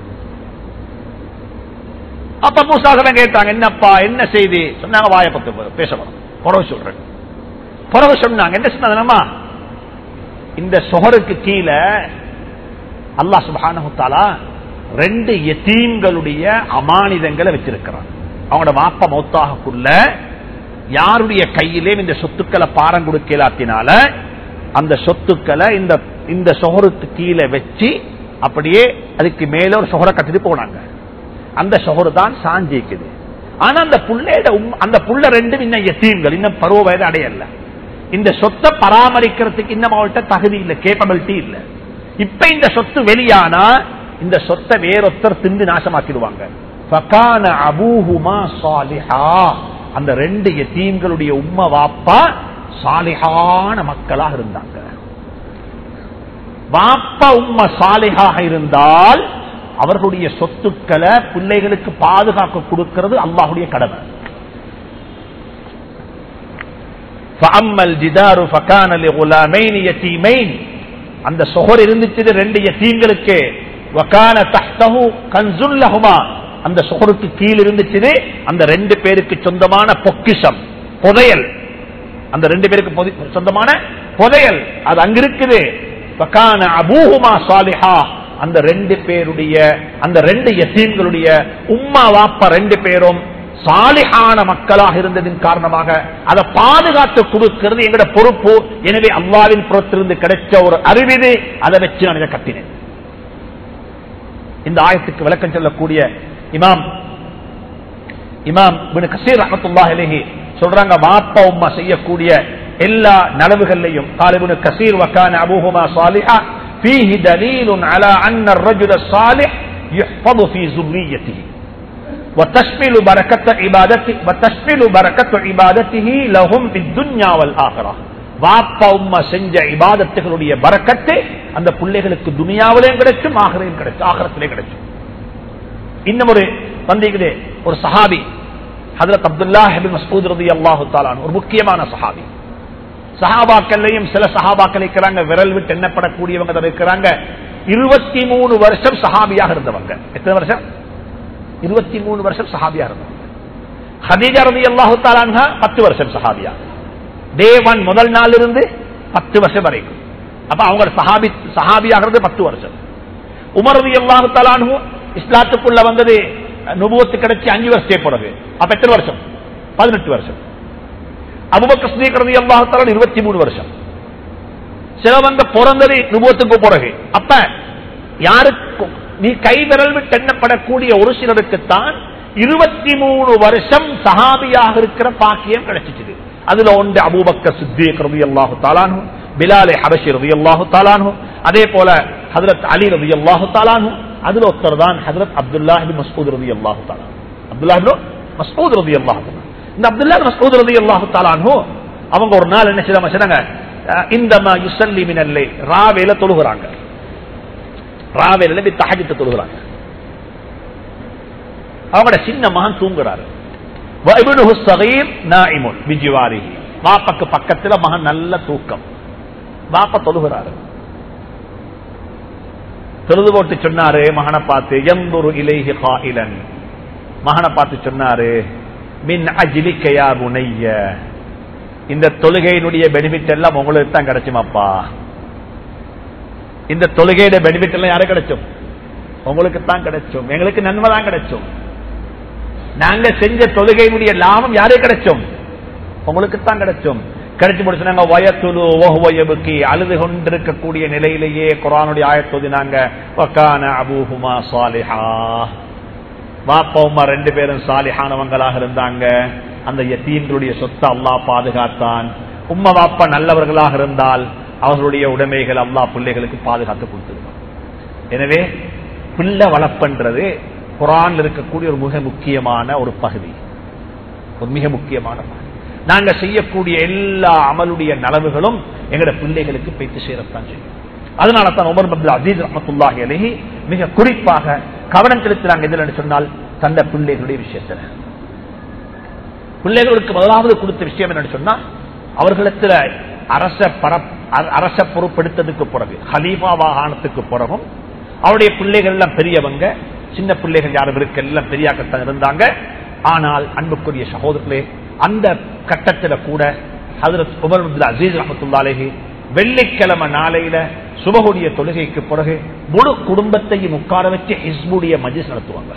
அப்ப மூசா கேட்டாங்க, என்னப்பா என்ன செய்தி? சொன்னாங்க, வாயை பத்து பேசணும், புறவு சொல்றேன். புறவு சொன்னாங்க. என்ன சொன்னாங்க? இந்த சொஹருக்கு கீழே அல்லாஹ் சுப்ஹானஹு வ தஆலா 2 யதீம்களுடைய அமானிதங்களை வச்சிருக்கிறான். அவங்களோட வாப்பா மௌத்தாகக்குள்ள யாருடைய கையிலே இந்த சொத்துக்களை பாரம் கொடுக்கலாத்தினால அந்த சொத்துக்களை இந்த சொஹருக்கு கீழே வச்சு அப்படியே அதுக்கு மேல ஒரு சொஹரை கட்டிட்டு போனாங்க. அந்த சொஹரு தான் சாஞ்சிக்குது. ஆனா அந்த புள்ள 2 இன்னும் யதீம்கள், இன்னும் பருவ வயது அடையல. இந்த சொத்தை பராமரிக்கிறதுக்கு இன்னும் அவள்கிட்ட தகுதி இல்லை, கேப்பபிலிட்டி இல்லை. இப்ப இந்த சொத்து வெளியானா இந்த சொத்தை வேறொத்தர் திண்டு நாசமாக்கிடுவாங்க. ஃபகான அபூஹுமா சாலிஹா, அந்த 2 யதீம்களுடைய உம்மா வாப்பா சாலிஹான மக்களாக இருந்தாங்க. வாப்பா உம்மா சாலிஹாக இருந்தால் அவர்களுடைய சொத்துக்களை பிள்ளைகளுக்கு பாதுகாக்க கொடுக்கிறது அல்லாஹ்வுடைய கடமை. ஃபஅம்மல் ஜிதாரு ஃபகான லிகுலாமைன் யதீமைன், அந்த சொஹர் இருந்துச்சு 2 யதீம்களுக்கு. வகான தஹ்தஹு கன்ஸுல் லஹுமா, அந்த சொஹருக்கு கீழ இருந்துச்சு அந்த 2 பேருக்கு சொந்தமான பொக்கிஷம், புதையல். அந்த 2 பேருக்கு சொந்தமான புதையல் அது அங்க இருக்குது. வகான அபூஹுமா சாலிஹா, அந்த 2 பேருடைய அந்த 2 யதீம்களுடைய உம்மா வாப்பா 2 பேரும் சாலிஹான மக்களாக இருந்ததின் காரணமாக அதை பாதுகாத்து கொடுக்கிறது எங்கட பொறுப்பு. எனவே அல்லாஹ்வின் புறத்திலிருந்து கிடைச்ச ஒரு அறிவிது, அதை வச்சு நான் இதை கட்டினேன். இந்த ஆயத்துக்கு விளக்கம் சொல்லக்கூடிய இமாம் இப்னு கஸீர் ரஹ்மத்துல்லாஹி அலைஹி சொல்றாங்க, வாப்பா உம்மா செய்யக்கூடிய எல்லா நலவுகளையும் قال ابن كثير وكان ابوهما صالحا فيه دليل على ان الرجل الصالح يحفظ في ذريته وتشمل بركة عبادته لهم في الدنيا والآخرة. வாப்பா உம்மா செஞ்ச இபாதத்துகளுடைய பரக்கத்து அந்த பிள்ளைகளுக்கு துனியாவிலேயும் கிடைக்கும், ஆகிரத்திலும் கிடைக்கும், ஆகிரத்திலே கிடைக்கும். இன்னும் ஒரு வந்தீங்களே ஒரு சஹாபி ஹஜ்ரத் அப்துல்லாஹ் இப்னு மஸ்ஊத் ரலியல்லாஹு தஆலா அன்ஹு, ஒரு முக்கியமான சஹாபி. சஹாபாக்கள்லையும் சில சஹாபாக்கள் இருக்கிறாங்க, விரல் விட்டு எண்ணப்படக்கூடியவங்க இருக்கிறாங்க. 23 வருஷம் சஹாபியாக இருந்தவங்க. எத்தனை வருஷம்? 23 வருஷம் சஹாபியா இருந்தவங்க. ஹதீஜா ரலியல்லாஹு தஆலா அன்ஹா 10 வருஷம் சஹாபியா. டே 1 முதல் நாள் இருந்து 10 வருஷம் வரைக்கும். அப்ப அவங்க சஹாபியாகிறது 10 வருஷம். உமர் ரலியல்லாஹு தஆலா அன்ஹு இஸ்லாத்துக்குள்ள வந்தது நுபுவத்து கிடைச்சி 5 வருஷம் பிறகு. அப்ப எத்தனை வருஷம்? 18 வருஷம். அபூபக்கர் சித்திக் ரலியல்லாஹு தஆலா 23 வருஷம். சிலவங்க பிறந்தது நுபுவத்துக்கு பிறகு. அப்ப யாருக்கு நீ கைவிரல் விட்டு எண்ணப்படக்கூடிய ஒரு சிலருக்குத்தான் 23 வருஷம் சஹாபியாக இருக்கிற பாக்கியம் கிடைச்சிச்சு. அதுல ஒன்று அபூபக்கர் சித்திக் ரலியல்லாஹு தஆலா அன்ஹு, பிலால் ஹபஷி ரலியல்லாஹு தஆலா அன்ஹு, அதே போல ஹஜ்ரத் அலி ரலியல்லாஹு தஆலா அன்ஹு. அதுல ஒருத்தர் தான் ஹஜ்ரத் அப்துல்லாஹ் இப்னு மஸ்ஊத் ரலியல்லாஹு தஆலா. அப்துல்லாஹ் இப்னு மஸ்ஊத் ரலியல்லாஹு தஆலா. இந்த அப்துல்லாஹ் இப்னு மஸ்ஊத் ரலியல்லாஹு தஆலா அன்ஹு அவங்க ஒரு நாள் என்ன செய்தாங்க, இந்தமா யுஸல்லி மினல் லைல், ராவேல தொழுகிறாங்க. ராவேல தஹஜ்ஜுத் தொழுகிறாங்க. அவங்களோட சின்ன மகன் தூங்குறாரு. وابنه الصغير نائم بجواره, வாப்பாக்கு பக்கத்துல மகன் நல்ல தூக்கம். வாப்பா தொழுகிறாரு. தொழுது போட்டு சொன்னாரு மகனை பார்த்து, யன்துரு இலைஹி காயிலன், மகனை பார்த்து சொன்னாரு, மின் அஜ்லிக யா புனைய, இந்த தொழுகையினுடைய பெனிஃபிட் எல்லாம் உங்களுக்கு தான் கிடைச்சுமாப்பா. இந்த தொழுகையோட பெனிஃபிட் எல்லாம் யாரும் கிடைச்சும்? உங்களுக்கு தான் கிடைச்சும். எங்களுக்கு நன்மை தான் கிடைச்சும். நாங்க செஞ்ச தொழுகையினுடைய லாபம் யாரே கிடைச்சோம்? உங்களுக்கு தான் கிடைச்சோம். கிடைச்சு முடிச்சுனாங்க வயத்துலு வஹுவயபுகி, அழுது கொண்டிருக்கக்கூடிய நிலையிலேயே குர்ஆனுடைய ஆயத் ஓதினாங்க, வகான அபூஹுமா சாலிஹா, வாப்பா உம்மா 2 பேரும் சாலிஹானவங்களாக இருந்தாங்க. அந்த யதீம்களுடைய சொத்தை அல்லாஹ் பாதுகாத்தான். உம்மா வாப்பா நல்லவர்களாக இருந்தால் அவர்களுடைய உடைமைகள் அல்லாஹ் பிள்ளைகளுக்கு பாதுகாத்து கொடுத்திருக்கான். எனவே பிள்ளை வளர்ப்பன்றது குர்ஆன்ல இருக்கக்கூடிய ஒரு மிக முக்கியமான ஒரு பகுதி, ஒரு மிக முக்கியமான பகுதி. நாங்க செய்யக்கூடிய எல்லா அமலுடைய நலவுகளும் எங்கட பிள்ளைகளுக்கு போய்த்து சேரத்தான் செய்யும். அதனால தான் உமர் இப்னு அஸீஸ் ரஹ்மத்துல்லாஹி அலைஹி மிக குறிப்பாக கவனம் செலுத்துறாங்க. எதுன்னு சொன்னால் தந்த பிள்ளைகளுடைய விஷயத்துல. பிள்ளைகளுக்கு முதலாவது கொடுத்த விஷயம் என்னன்னு சொன்னா, அவர்களிடத்துல அரச பொறுப்பெடுத்ததுக்கு பிறகு, ஹலீஃபாவாக ஆனதுக்கு பிறகும் அவருடைய பிள்ளைகள் எல்லாம் பெரியவங்க, சின்ன பிள்ளைகள் யாரும் இருக்க எல்லாம் பெரியாக்கத்தான் இருந்தாங்க. ஆனால் அன்புக்குரிய சகோதரர்களே, அந்த கட்டத்தில் கூட ஹஜ்ரத் உமர் இப்னு அஸீஸ் ரஹ்மத்துல்லாஹி அலைஹி வெள்ளிக்கிழமை நாளையில சுபஹுடைய தொழுகைக்கு பிறகு முழு குடும்பத்தையும் உட்கார வச்சு ஹிஸ்புடைய மஜ்லிஸ் நடத்துவாங்க.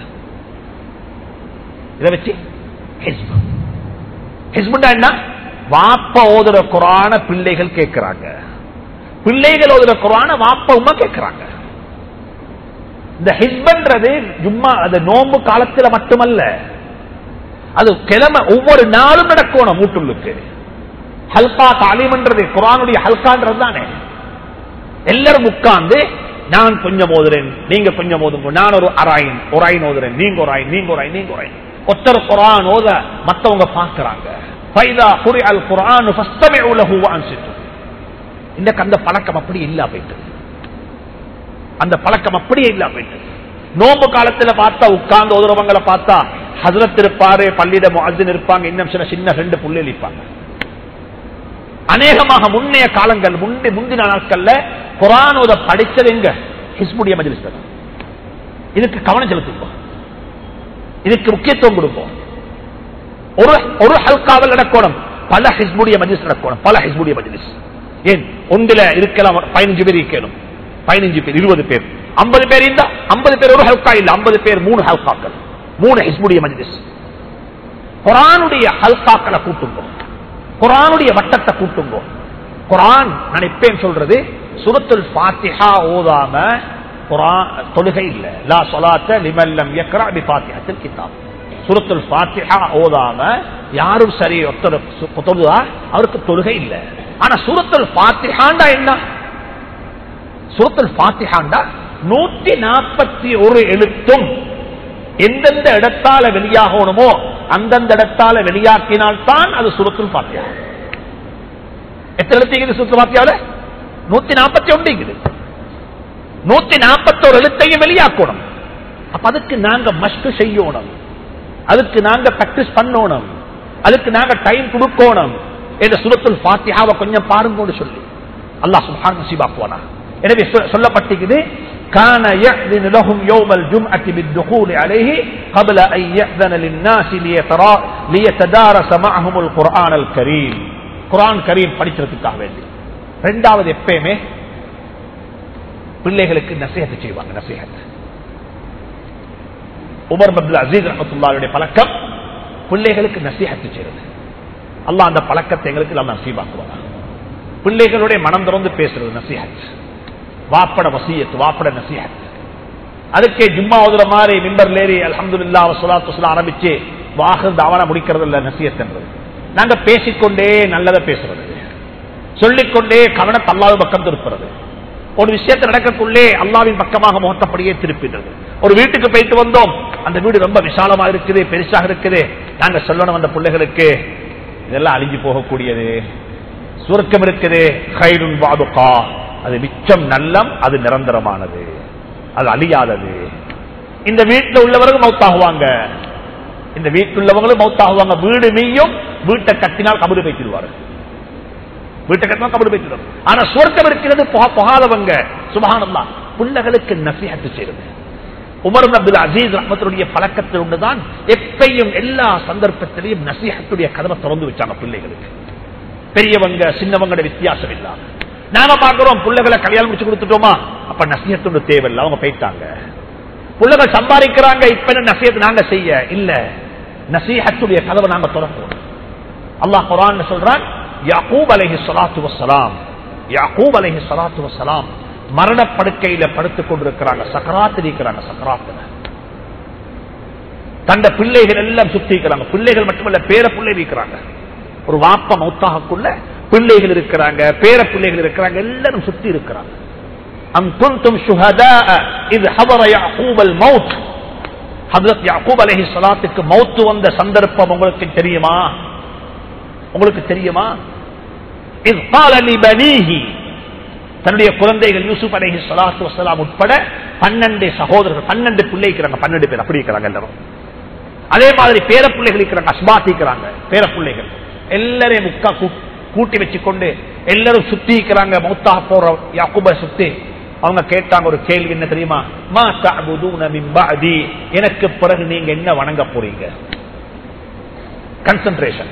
இதை வச்சு ஹிஸ்புண்டா என்ன? வாப்பா ஓதுற குர்ஆன பிள்ளைகள் கேட்கிறாங்க, பிள்ளைகள் ஓதுற குர்ஆன வாப்பா உம்மா கேட்கிறாங்க. இந்த ஹிஸ்பன்றது ஜும்மா அது நோன்பு காலத்தில் மட்டுமல்ல, அது கிழமை ஒவ்வொரு நாளும் நடக்கணும். மூட்டுள்ளுக்கு ஹல்கா தாலீம்ன்றது குர்ஆனுடைய ஹல்கான்றது தானே. எல்லாரும் உட்கார்ந்து நான் கொஞ்சம் ஓதுறேன், நீங்க கொஞ்சம் ஓதுங்க, நான் ஒரு அராயின் ஓதுறேன், நீங்க ஒரு ஆயின், நீங்க ஒரு ஆயின், நீங்க ஒரு ஆயின். ஒத்தர் குர்ஆன் ஓத மத்தவங்க பார்க்கறாங்க. ஃபைதா குர்ஆல் குர்ஆன் ஃபஸ்தமிஉ லஹு வஅன்சிது. இந்த அந்த பழக்கம் அப்படி இல்ல போயிட்டு, அந்த பழக்கம் அப்படியே இல்ல போயிட்டு. நோம்பு காலத்துல பார்த்தா உட்கார்ந்து ஓதுறவங்களை பார்த்தா ஹஜ்ரத் இருப்பாரு, பள்ளியிட முஅஜ்ஜின் இருப்பாங்க, இன்னும் சின்ன சின்ன 2 புள்ளைகள் இருப்பாங்க. அநேகமாக முன்னைய காலங்கள் முந்தின நாட்கள்ல குர்ஆன் ஓத படிச்சது எங்க? ஹிஸ்புடைய மஜ்லிஸ் தான். இதுக்கு கவனம் செலுத்துவோம், இதுக்கு முக்கியத்துவம் கொடுப்போம். ஒரு ஹல்காவில் நடக்கணும், பல ஹிஸ்புடைய மஜ்லிஸ் நடக்கணும், பல ஹிஸ்புடைய மஜ்லிஸ். ஏன் ஒன்றில இருக்கலாம் 15 பேர் இருக்கணும், 15 பேர், 20 பேர், 50 பேர் இருந்தா 50 பேர் ஒரு ஹல்கா இல்ல, 50 பேர் 3 ஹல்காக்கள், 3 ஹிஸ்புடைய மஜ்லிஸ். குர்ஆனுடைய ஹல்காக்களை கூட்டுங்க, குர்ஆனுடைய வட்டத்தை கூட்டுங்க. குர்ஆன் நான் எப்பயும் சொல்றது, சூரத்துல் ஃபாத்திஹா ஓதாம குர்ஆன் தொழுகை இல்ல. லா ஸலாத்த லிமன் லம் யக்ரா பிஃபாத்திஹத்தில் கிதாப். சூரத்துல் ஃபாத்திஹா ஓதாம யாரும் சரி ஒருத்தர் தொழுதா அவருக்கு தொழுகை இல்ல. ஆனா சூரத்துல் ஃபாத்திஹாண்டா என்ன? சூரத்துல் ஃபாத்திஹாண்டா 141 எழுத்தும் எந்தெந்த இடத்தால வெளியாகணுமோ அந்தந்த இடத்தால வெளியாக்கினால்தான் அது சூரத்துல் ஃபாத்திஹா. எத்தனை எழுத்து சூரத்துல் ஃபாத்திஹால? 141. 141 எழுத்தையும் வெளியாக்கணும். அப்ப அதுக்கு நாங்க மஸ்ட் செய்யணும், அதுக்கு நாங்க பிராக்டிஸ் பண்ணணும், அதுக்கு நாங்க டைம் கொடுக்கணும். இந்த சூரத்துல் ஃபாத்திஹாவை கொஞ்சம் பாருங்க சொல்லி அல்லாஹ் சுப்ஹானஹு நஸீபாக்குவானா. எனவே சொல்லப்பட்டிருக்குது, كان يأذن لهم يوم الجمعة بالدخول عليه قبل أن يأذن للناس ليتدارس معهم القرآن الكريم. குர்ஆன் கரீம் படிக்கிறதுக்காக வேண்டி. இரண்டாவது எப்பயுமே பிள்ளைகளுக்கு நசீஹத் செய்வாங்க. நசீஹத் உமர் அப்துல் அசீஸ் ரஹ்மத்துல்லாஹி பழக்கம், பிள்ளைகளுக்கு நசீஹத் செய்யறது. அல்லாஹ் அந்த பழக்கத்தை எங்களுக்கு எல்லாம் நசீபாக்குவாங்க. பிள்ளைகளுடைய மனம் திறந்து பேசுறது நசீஹத், வாப்பட வசியத், வாப்பட நசீஹத். அதுக்கே ஜும்மா ஓதுற மாதிரி மிம்பர்ல ஏறி அல்ஹம்துலில்லாஹ் வஸ்ஸலாத்து வஸ்ஸலாம் ஆரம்பிச்சு வாஹிர் தாவானா முடிக்கிறது இல்ல. நசீஹத் என்றது நாங்க பேசிக்கொண்டே நல்லதை பேசுறது, சொல்லிக்கொண்டே கவனத்தை அல்லாஹ்வின் பக்கம் திருப்புறது, ஒரு விஷயத்தை நடக்கக்குள்ளே அல்லாஹ்வின் பக்கமாக முகத்தப்படியே திருப்பிடுறது. ஒரு வீட்டுக்கு போயிட்டு வந்தோம், அந்த வீடு ரொம்ப விசாலமா இருக்குது, பெருசாக இருக்குது, நாங்க சொல்லணும் அந்த பிள்ளைகளுக்கு இதெல்லாம் அழிஞ்சு போகக்கூடியது, சுருக்கம் இருக்குது, கைருன் வாதுகா, அது மிச்சம் நல்லம், அது நிரந்தரமானது, அது அழியாதது. இந்த வீட்டில் உள்ளவர்கள் மௌத்தாகுவாங்க, இந்த வீட்டில் உள்ளவங்களும் மௌத்தாகுவாங்க. வீடு மீயும், வீட்டை கட்டினால் கபடு வைத்திருவாரு, வீட்டை கட்டினால் கபடு வைத்திருவாரு. ஆனா சுவர்க்கம் இருக்கிறது புகாதவங்க. சுப்ஹானல்லாஹ். பிள்ளைகளுக்கு நசீஹத் செய்யறது உமர் அப்துல் அசீஸ் ரஹ்மத்துடைய பழக்கத்தில் ஒன்றுதான். எப்பையும் எல்லா சந்தர்ப்பத்திலையும் நசீஹத்துடைய கதவை திறந்து வச்சாங்க பிள்ளைகளுக்கு. பெரியவங்க சின்னவங்க வித்தியாசம் இல்லாம நாம பாக்குறோம், பிள்ளைகளை கல்யாணம் முடிச்சு கொடுத்துட்டோமா, அப்ப நசீஹத்து தேவையில்லை, அவங்க போயிட்டாங்க. பிள்ளைகள் சம்பாதிக்கிறாங்க, இப்ப என்ன நசீஹத் நாங்க செய்ய இல்ல, நசீஹத்துடைய கதவை நாங்க திறப்போம். அல்லாஹ் குர்ஆன்ல சொல்றான், யாக்கூப் அலைஹிஸ்ஸலாத்து வஸ்ஸலாம், யாக்கூப் அலைஹிஸ்ஸலாத்து வஸ்ஸலாம் மரணப்படுக்கையில படுத்துக் கொண்டிருக்கிறாங்க, சக்கராத்தில் இருக்கிறாங்க. சக்கராத்துல தந்த பிள்ளைகள் எல்லாம் சுத்தி இருக்கிறாங்க. பிள்ளைகள் மட்டுமல்ல, பேர பிள்ளைகள் இருக்கிறாங்க. ஒரு வாப்ப மௌத்தாகக்குள்ள பிள்ளைகள் இருக்கிறாங்க, பேர பிள்ளைகள் இருக்கிறாங்க, எல்லாரும் சுத்தி இருக்கிறாங்க. அம் குன்தும் ஷுஹதாஅ இத் ஹதர யாக்கூப் அல் மௌத். ஹஜ்ரத் யாக்கூப் அலைஹிஸ்ஸலாத்துக்கு மௌத் வந்த சந்தர்ப்பம் உங்களுக்கு தெரியுமா? உங்களுக்கு தெரியுமா? இத் قال لبنيه, தன்னுடைய குழந்தைகள் யூசுப் அலைஹிஸ்ஸலாத்து வஸ்ஸலாம் உட்பட 12 சகோதரர்கள், 12 பிள்ளை இருக்கிறாங்க, 12 பேர் அப்படி இருக்கிறாங்க எல்லாரும். அதே மாதிரி பேர பிள்ளைகள் இருக்கிறாங்க, அஸ்பாத் இருக்கிறாங்க, பேர பிள்ளைகள் எல்லாரையும் கூட்டி வச்சுக்கொண்டு எல்லாரும் சுத்தி இருக்கிறாங்க. மௌத்தாக போற யாக்கூபை சுத்தி அவங்க கேட்டாங்க ஒரு கேள்வி, என்ன தெரியுமா? மா தஅபுதூன மின் பஅதி, எனக்கு பிறகு நீங்க என்ன வணங்க போறீங்க? கான்சென்ட்ரேஷன்.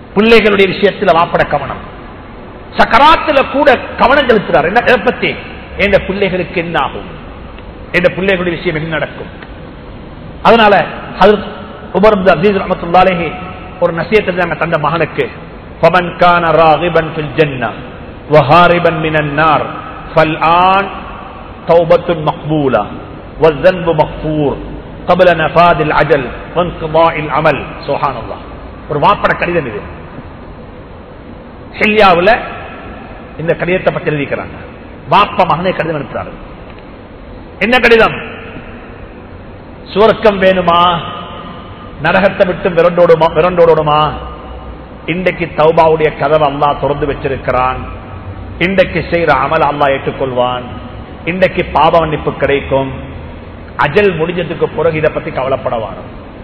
பிள்ளைகளுடைய விஷயத்தில் வாப்பட கவனம். சக்கராத்துல கூட கவனம் செலுத்துறார். என்ன பத்தி? என் பிள்ளைகளுக்கு என்ன ஆகும், என் பிள்ளைகளுடைய விஷயம் என்ன நடக்கும். அதனால ஹஜ்ரத் உமர் இப்னு அப்துல் ரஹ்மத்துல்லாஹி அலைஹி ஒரு நசியத்தை நாங்க தந்த மகனுக்கு, ஃபமன் கான ராகிபன் ஃபில் ஜன்னah வஹாரிபன் மினன் நார் ஃபல்ஆன் தௌபத்துன் மக்பூலா வஸ்ஸன்பு மக்ஃபூர் قبل نفاذ العجل وانقضاء العمل. சுப்ஹானல்லாஹ். ஒரு வாப்பட கடிதம் இது. ஹில்யாவுல இந்த கடிதத்தை பற்றி எழுதிக்கிறாங்க. வாப்பா மகனே கடிதம் அனுப்புறாரு. என்ன கடிதம்? சுவர்க்கம் வேணுமா, நரகத்தை விட்டு விரண்டோடுமா? இன்றைக்கு தௌபாவுடைய கதவை அல்லாஹ் திறந்து வச்சிருக்கிறான். இன்றைக்கு செய்யற அமல் அல்லாஹ் ஏற்றுக்கொள்வான். இன்றைக்கு பாவ மன்னிப்பு கிடைக்கும். அஜல் முடிஞ்சதுக்கு பிறகு இதை பத்தி கவலைப்படவானோம்.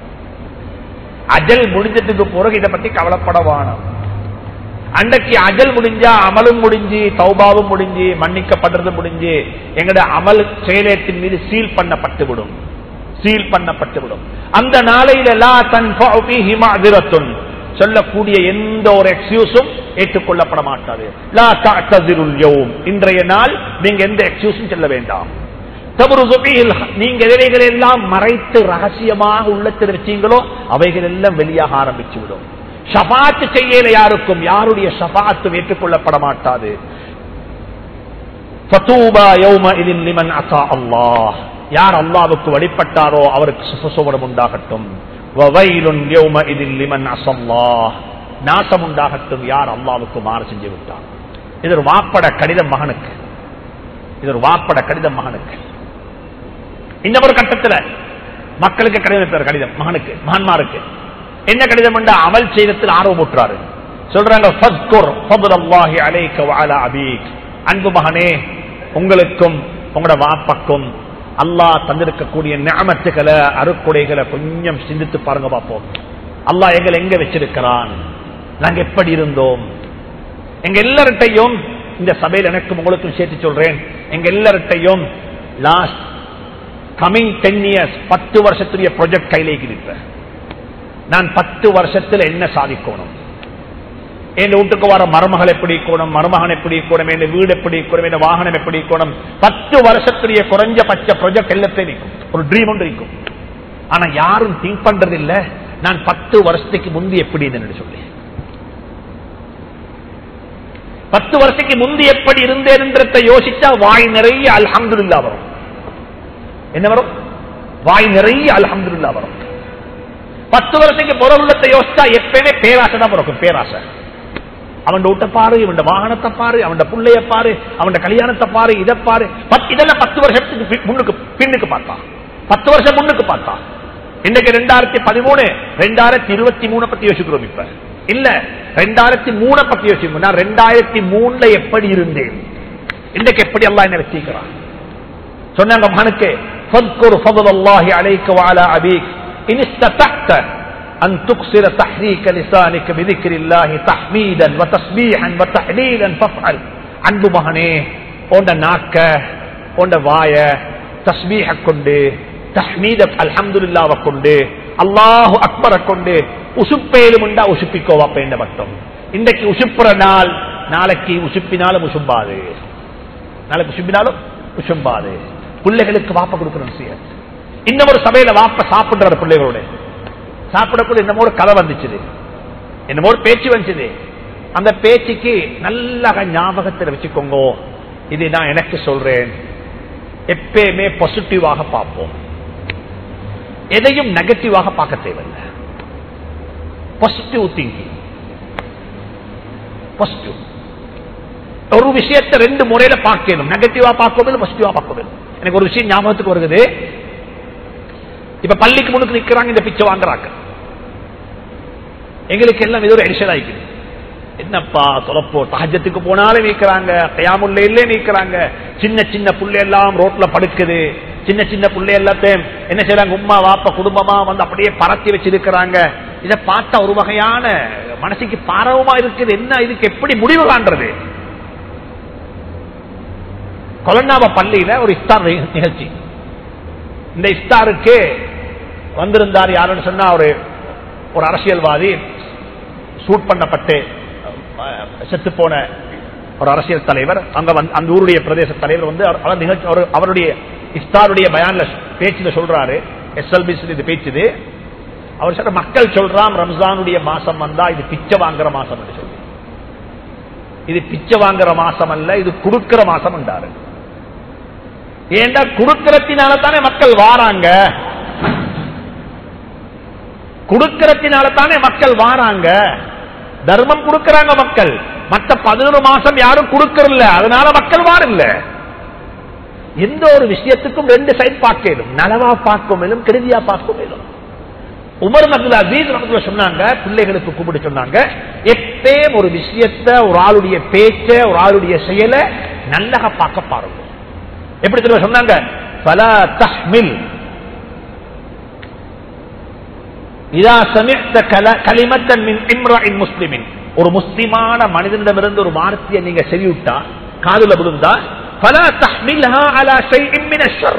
அஜல் முடிஞ்சதுக்கு பிறகு இதை பத்தி கவலைப்படவானோம். அன்றைக்கு அஜல் முடிஞ்சா அமலும் முடிஞ்சு, தௌபாவும் முடிஞ்சு, மன்னிக்கப்படுறது முடிஞ்சு, எங்கட அமல் செயலத்தின் மீது சீல் பண்ணப்பட்டுவிடும். அந்த நாளையில லா தன்ஃபஉ ஃபீஹி மஅذிரத்துன், சொல்லக்கூடிய எந்த ஒரு எக்ஸ்கியூஸும் ஏற்றுக்கொள்ளப்பட மாட்டாது. லா தஅ்தஸிருல் யௌம், இன்றைய நாள் நீங்க எந்த எக்ஸ்கியூஸும் சொல்ல வேண்டாம். தபருஸு ஃபீஹில், நீங்க எவைகளை எல்லாம் மறைத்து ரகசியமாக உள்ளத்தில் வச்சீங்களோ அவைகள் எல்லாம் வெளியாக ஆரம்பிச்சு விடும். ஷஃபாஅத் செய்யல யாருக்கும், யாருடைய ஷஃபாஅத்தும் ஏற்றுக்கொள்ளப்பட மாட்டாது. ஃபதூபா யௌமஇதின் லிமன் அஸா அல்லாஹ், யார் அல்லாஹ்வுக்கு வழிபட்டாரோ அவருக்கு சுபசோபனம் உண்டாகட்டும். வவைலுன் யௌமஇதின் லிமன் அஸல்லாஹ், நாசம் உண்டாகட்டும் யார் அல்லாஹ்வுக்கு மாறு செஞ்சு விட்டார். இது ஒரு வாப்பட கடிதம் மகனுக்கு. இந்த ஒரு கட்டத்தில் மக்களுக்கு கடிதம் கடிதம் மகனுக்கு, மகன்மாருக்கு என்ன கடிதம் என்றா அமல் செய்யறதுல ஆர்வம் ஊட்டுறாரு. சொல்றாங்க, ஃபஸ்குர் ஃபதுலல்லாஹி அலைக வ அலா அபீக், அன்பு மகனே உங்களுக்கும் உங்களோட வாப்பக்கும் அல்லாஹ் தந்திருக்கக்கூடிய நிஅமத்துகளை, அருக்குடைகளை கொஞ்சம் சிந்தித்து பாருங்க பார்ப்போம். அல்லாஹ் எங்களை எங்க வச்சிருக்கிறான், நாங்க எப்படி இருந்தோம். எங்க எல்லார்ட்டையும் இந்த சபையில் எனக்கும் உங்களுக்கும் சேர்த்து சொல்றேன், எங்க எல்லார்ட்டையும் லாஸ்ட் கமிங் 10 years 10 வருஷத்துடைய ப்ராஜெக்ட் கையிலே இருப்பேன். நான் 10 வருஷத்துல என்ன சாதிக்கணும், என் வீட்டுக்கு வர மருமகள் எப்படி இருக்கணும், மருமகன் எப்படி இருக்கணும், என் வீடு எப்படி இருக்கணும், என் வாகனம் எப்படி இருக்கணும். 10 வருஷத்துடைய குறைஞ்சபட்ச ப்ராஜெக்ட் எல்லாத்தையும் இருக்கும். ஒரு ட்ரீம் ஒன்று இருக்கும். ஆனா யாரும் திங்க் பண்றது இல்ல, நான் 10 வருஷத்துக்கு முந்தி எப்படி இருந்தேன்னு சொல்லி. 10 வருஷத்துக்கு முந்தி எப்படி இருந்தேன்றதை யோசிச்சா வாய் நிறைய அல்ஹம்துலில்லாஹ் வரும். என்ன வரும்? வாய் நிறைய அல்ஹம்துலில்லாஹ் வரும். 10 வருஷத்துக்கு பொருளத்தை யோசிச்சா எப்பயுமே பேராசை தான் பிறக்கும். பேராசை. அவன் வீட்டை பாரு, இவன் வாகனத்தை பாரு, அவன் பிள்ளைய பாரு, அவன் கல்யாணத்தை பாரு, இதை பாரு. இதெல்லாம் 10 வருஷத்துக்கு பின்னுக்கு பார்த்தா, 10 வருஷம் முன்னுக்கு பார்த்தா. இன்னைக்கு 2013 2023 பத்தி யோசிக்கிறோம். இப்ப இல்ல 2003 பத்தி யோசிக்கும். நான் 2003 எப்படி இருந்தேன், இன்னைக்கு எப்படி அல்லாஹ் என்ன வச்சிருக்கிறான். சொன்னாங்க மகனுக்கு, ஃபத்குர் ஃபதுலல்லாஹி அலைக வ அலா அபீக் இன் இஸ்ததஅத அன் துக்ஸிர தஹ்ரீக லிசானிக பிதிக்ரில்லாஹி தஹ்மீதன் வ தஸ்பீஹன் வ தஹ்லீலன் ஃபஃஅல். அன்பு மகனே, உன்ட நாக்க, உன்ட வாய தஸ்பீஹ கொண்டு, தஹ்மீத அல்ஹம்துலில்லாஹ்வ கொண்டு, அல்லாஹு அக்பர கொண்டு உசுப்பேலும் உண்டா உசுப்பிக்கோ வாப்ப என்ன மட்டும். இன்றைக்கு உசுப்புற நாள், நாளைக்கு உசுப்பினாலும் உசும்பாது, நாளைக்கு உசுப்பினாலும் உசும்பாது. பிள்ளைகளுக்கு வாப்ப கொடுக்கிற விஷயம். இன்னும் ஒரு சபையில வாப்ப சாப்பிடுற பிள்ளைகளோட சாப்பிடக்கூடிய என்னமோ ஒரு கதை வந்துச்சு, என்னமோ ஒரு பேச்சு வந்துச்சு. அந்த பேச்சுக்கு நல்ல ஞாபகத்தில் வச்சுக்கோங்க. இது நான் எனக்கு சொல்றேன், எப்பயுமே பாசிட்டிவாக பார்ப்போம், எதையும் நெகட்டிவாக பார்க்க தேவையில்லை. Positive thinking, positive. ஒரு விஷயத்தை 2 முறையில பார்க்கணும், நெகட்டிவா பார்க்கணும், பாசிட்டிவா பார்க்கணும். எனக்கு ஒரு விஷயம் ஞாபகத்துக்கு வருகிறது. இப்ப பள்ளிக்கு முன்னுக்கு நிக்கிறாங்க, இந்த பிச்சை வாங்குறாங்க. எங்களுக்கு எல்லாம் இது ஒரு எடிஷன் ஆயிக்குது. என்னப்பா சொல்லப்போ, தஹஜ்ஜத்துக்கு போனாலும் நீக்கிறாங்க, கயாமுல்லையிலே நீக்கிறாங்க. சின்ன சின்ன புள்ளை எல்லாம் ரோட்ல படுக்குது. சின்ன சின்ன புள்ளை எல்லாத்தையும் என்ன செய்யறாங்க, உம்மா வாப்பா குடும்பமா வந்து அப்படியே பரத்தி வச்சிருக்கிறாங்க. இதை பார்த்தா ஒரு வகையான மனசுக்கு பாரவமா இருக்குது. என்ன இதுக்கு எப்படி முடிவு காண்றது? கொலன்னாவ பள்ளியில ஒரு இஃப்தார் நிகழ்ச்சி. இந்த இஃப்தாருக்கு வந்திருந்தார் யாருன்னு சொன்னா, ஒரு அரசியல்வாதி சூட் பண்ணப்பட்டு செத்து போன ஒரு அரசியல் தலைவர், அந்த ஊருடைய பிரதேச தலைவர் வந்து அவருடைய இஃப்தாருடைய பயான்ல பேச்சுல சொல்றாரு, SLBC பேச்சுது. அவர் சொல்ற மக்கள் சொல்றான் ரம்ஜானுடைய மாசம் வந்தா இது பிச்சை வாங்குற மாசம் என்று சொல்லி. இது பிச்சை வாங்குற மாசம் அல்ல, இது கொடுக்கிற மாசம் என்றாரு. ஏண்டா கொடுக்கிறதுனால தானே மக்கள் வாராங்க, கொடுக்கிறதுனால தானே மக்கள் வாராங்க. தர்மம் கொடுக்கிறாங்க மக்கள், மற்ற 11 மாசம் யாரும் கொடுக்கறதில்ல, அதனால மக்கள் வாரில்ல. எந்த ஒரு விஷயத்துக்கும் 2 சைட் பார்க்கலும், நலவா பார்க்க மேலும் கெடுதியா பார்க்க மேலும். உமர் அப்துல் அசீஸ் சொன்னாங்க, பிள்ளைகளுக்கு கூப்பிட்டு சொன்னாங்க, எப்பயும் ஒரு விஷயத்தை, ஒரு ஆளுடைய பேச்ச, ஒரு ஆளுடைய செயலை நல்லக பார்க்க பாருங்க. எப்படி தெரியுமா சொன்னாங்க, ஃபலா தஹ்மில் இதா சமிஅத கலிமத்தன் மின் இம்ராஇன் முஸ்லிமின், ஒரு முஸ்லிமான மனிதனிடமிருந்து ஒரு வார்த்தையை நீங்க செவியுட்டா, காதுல விழுந்தா, ஃபலா தஹ்மில்ஹா அலா ஷைஇன் மின ஷர்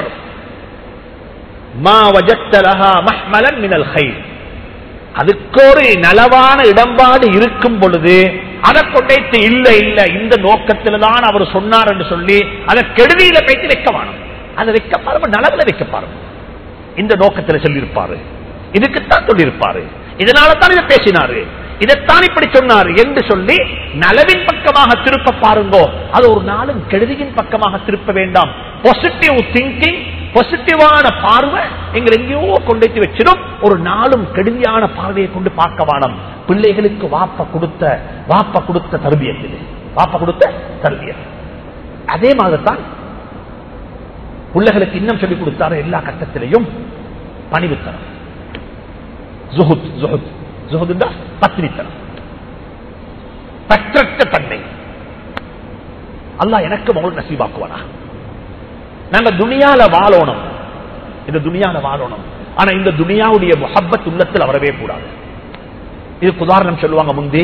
மா வஜத்த லஹா மஹ்மலன் மினல் கைர். அதுக்கு ஒரு நலவான இடம்பாடு இருக்கும் பொழுது அதை கொண்டைத்து இல்ல இல்ல இந்த நோக்கத்தில் தான் அவர் சொன்னார் என்று சொல்லி அதை கெடுதியில பேச்சு வைக்க வேணும். அதை வைக்க பாருங்க, நலவில் வைக்க பாருங்க. இந்த நோக்கத்தில் சொல்லியிருப்பாரு, இதுக்குத்தான் சொல்லியிருப்பாரு, இதனால தான் இதை பேசினாரு, இதைத்தான் இப்படி சொன்னார் என்று சொல்லி நலவின் பக்கமாக திருப்ப பாருங்கோ. அது ஒரு நாளும் கெடுதியின் பக்கமாக திருப்ப வேண்டாம். பாசிட்டிவ் திங்கிங், பாசிட்டிவான பார்வை எங்களை எங்கேயோ கொண்டு வச்சிடும். ஒரு நாளும் கெடுதியான பார்வையை கொண்டு பார்க்க வேணும். பிள்ளைகளுக்கு வாப்ப கொடுத்த தர்பியத் இது, வாப்ப கொடுத்த தர்பியத். அதே மாதிரிதான் பிள்ளைகளுக்கு இன்னும் சொல்லிக் கொடுத்தாரு, எல்லா கட்டத்திலையும் பணிவுத்தனம், ஜுஹுத் ஜுஹுத் ஜுஹுத் பத்னித்தனம், பற்றற்ற தன்மை. அல்லாஹ் எனக்கு மகள் நசீபாக்குவானா. நாங்க துனியால வாழணும், இந்த துனியால வாழணும். ஆனா இந்த துனியாவுடைய முஹப்பத் உள்ளத்தில் வரவே கூடாது. இதுக்கு உதாரணம் சொல்லுவாங்க, முந்தே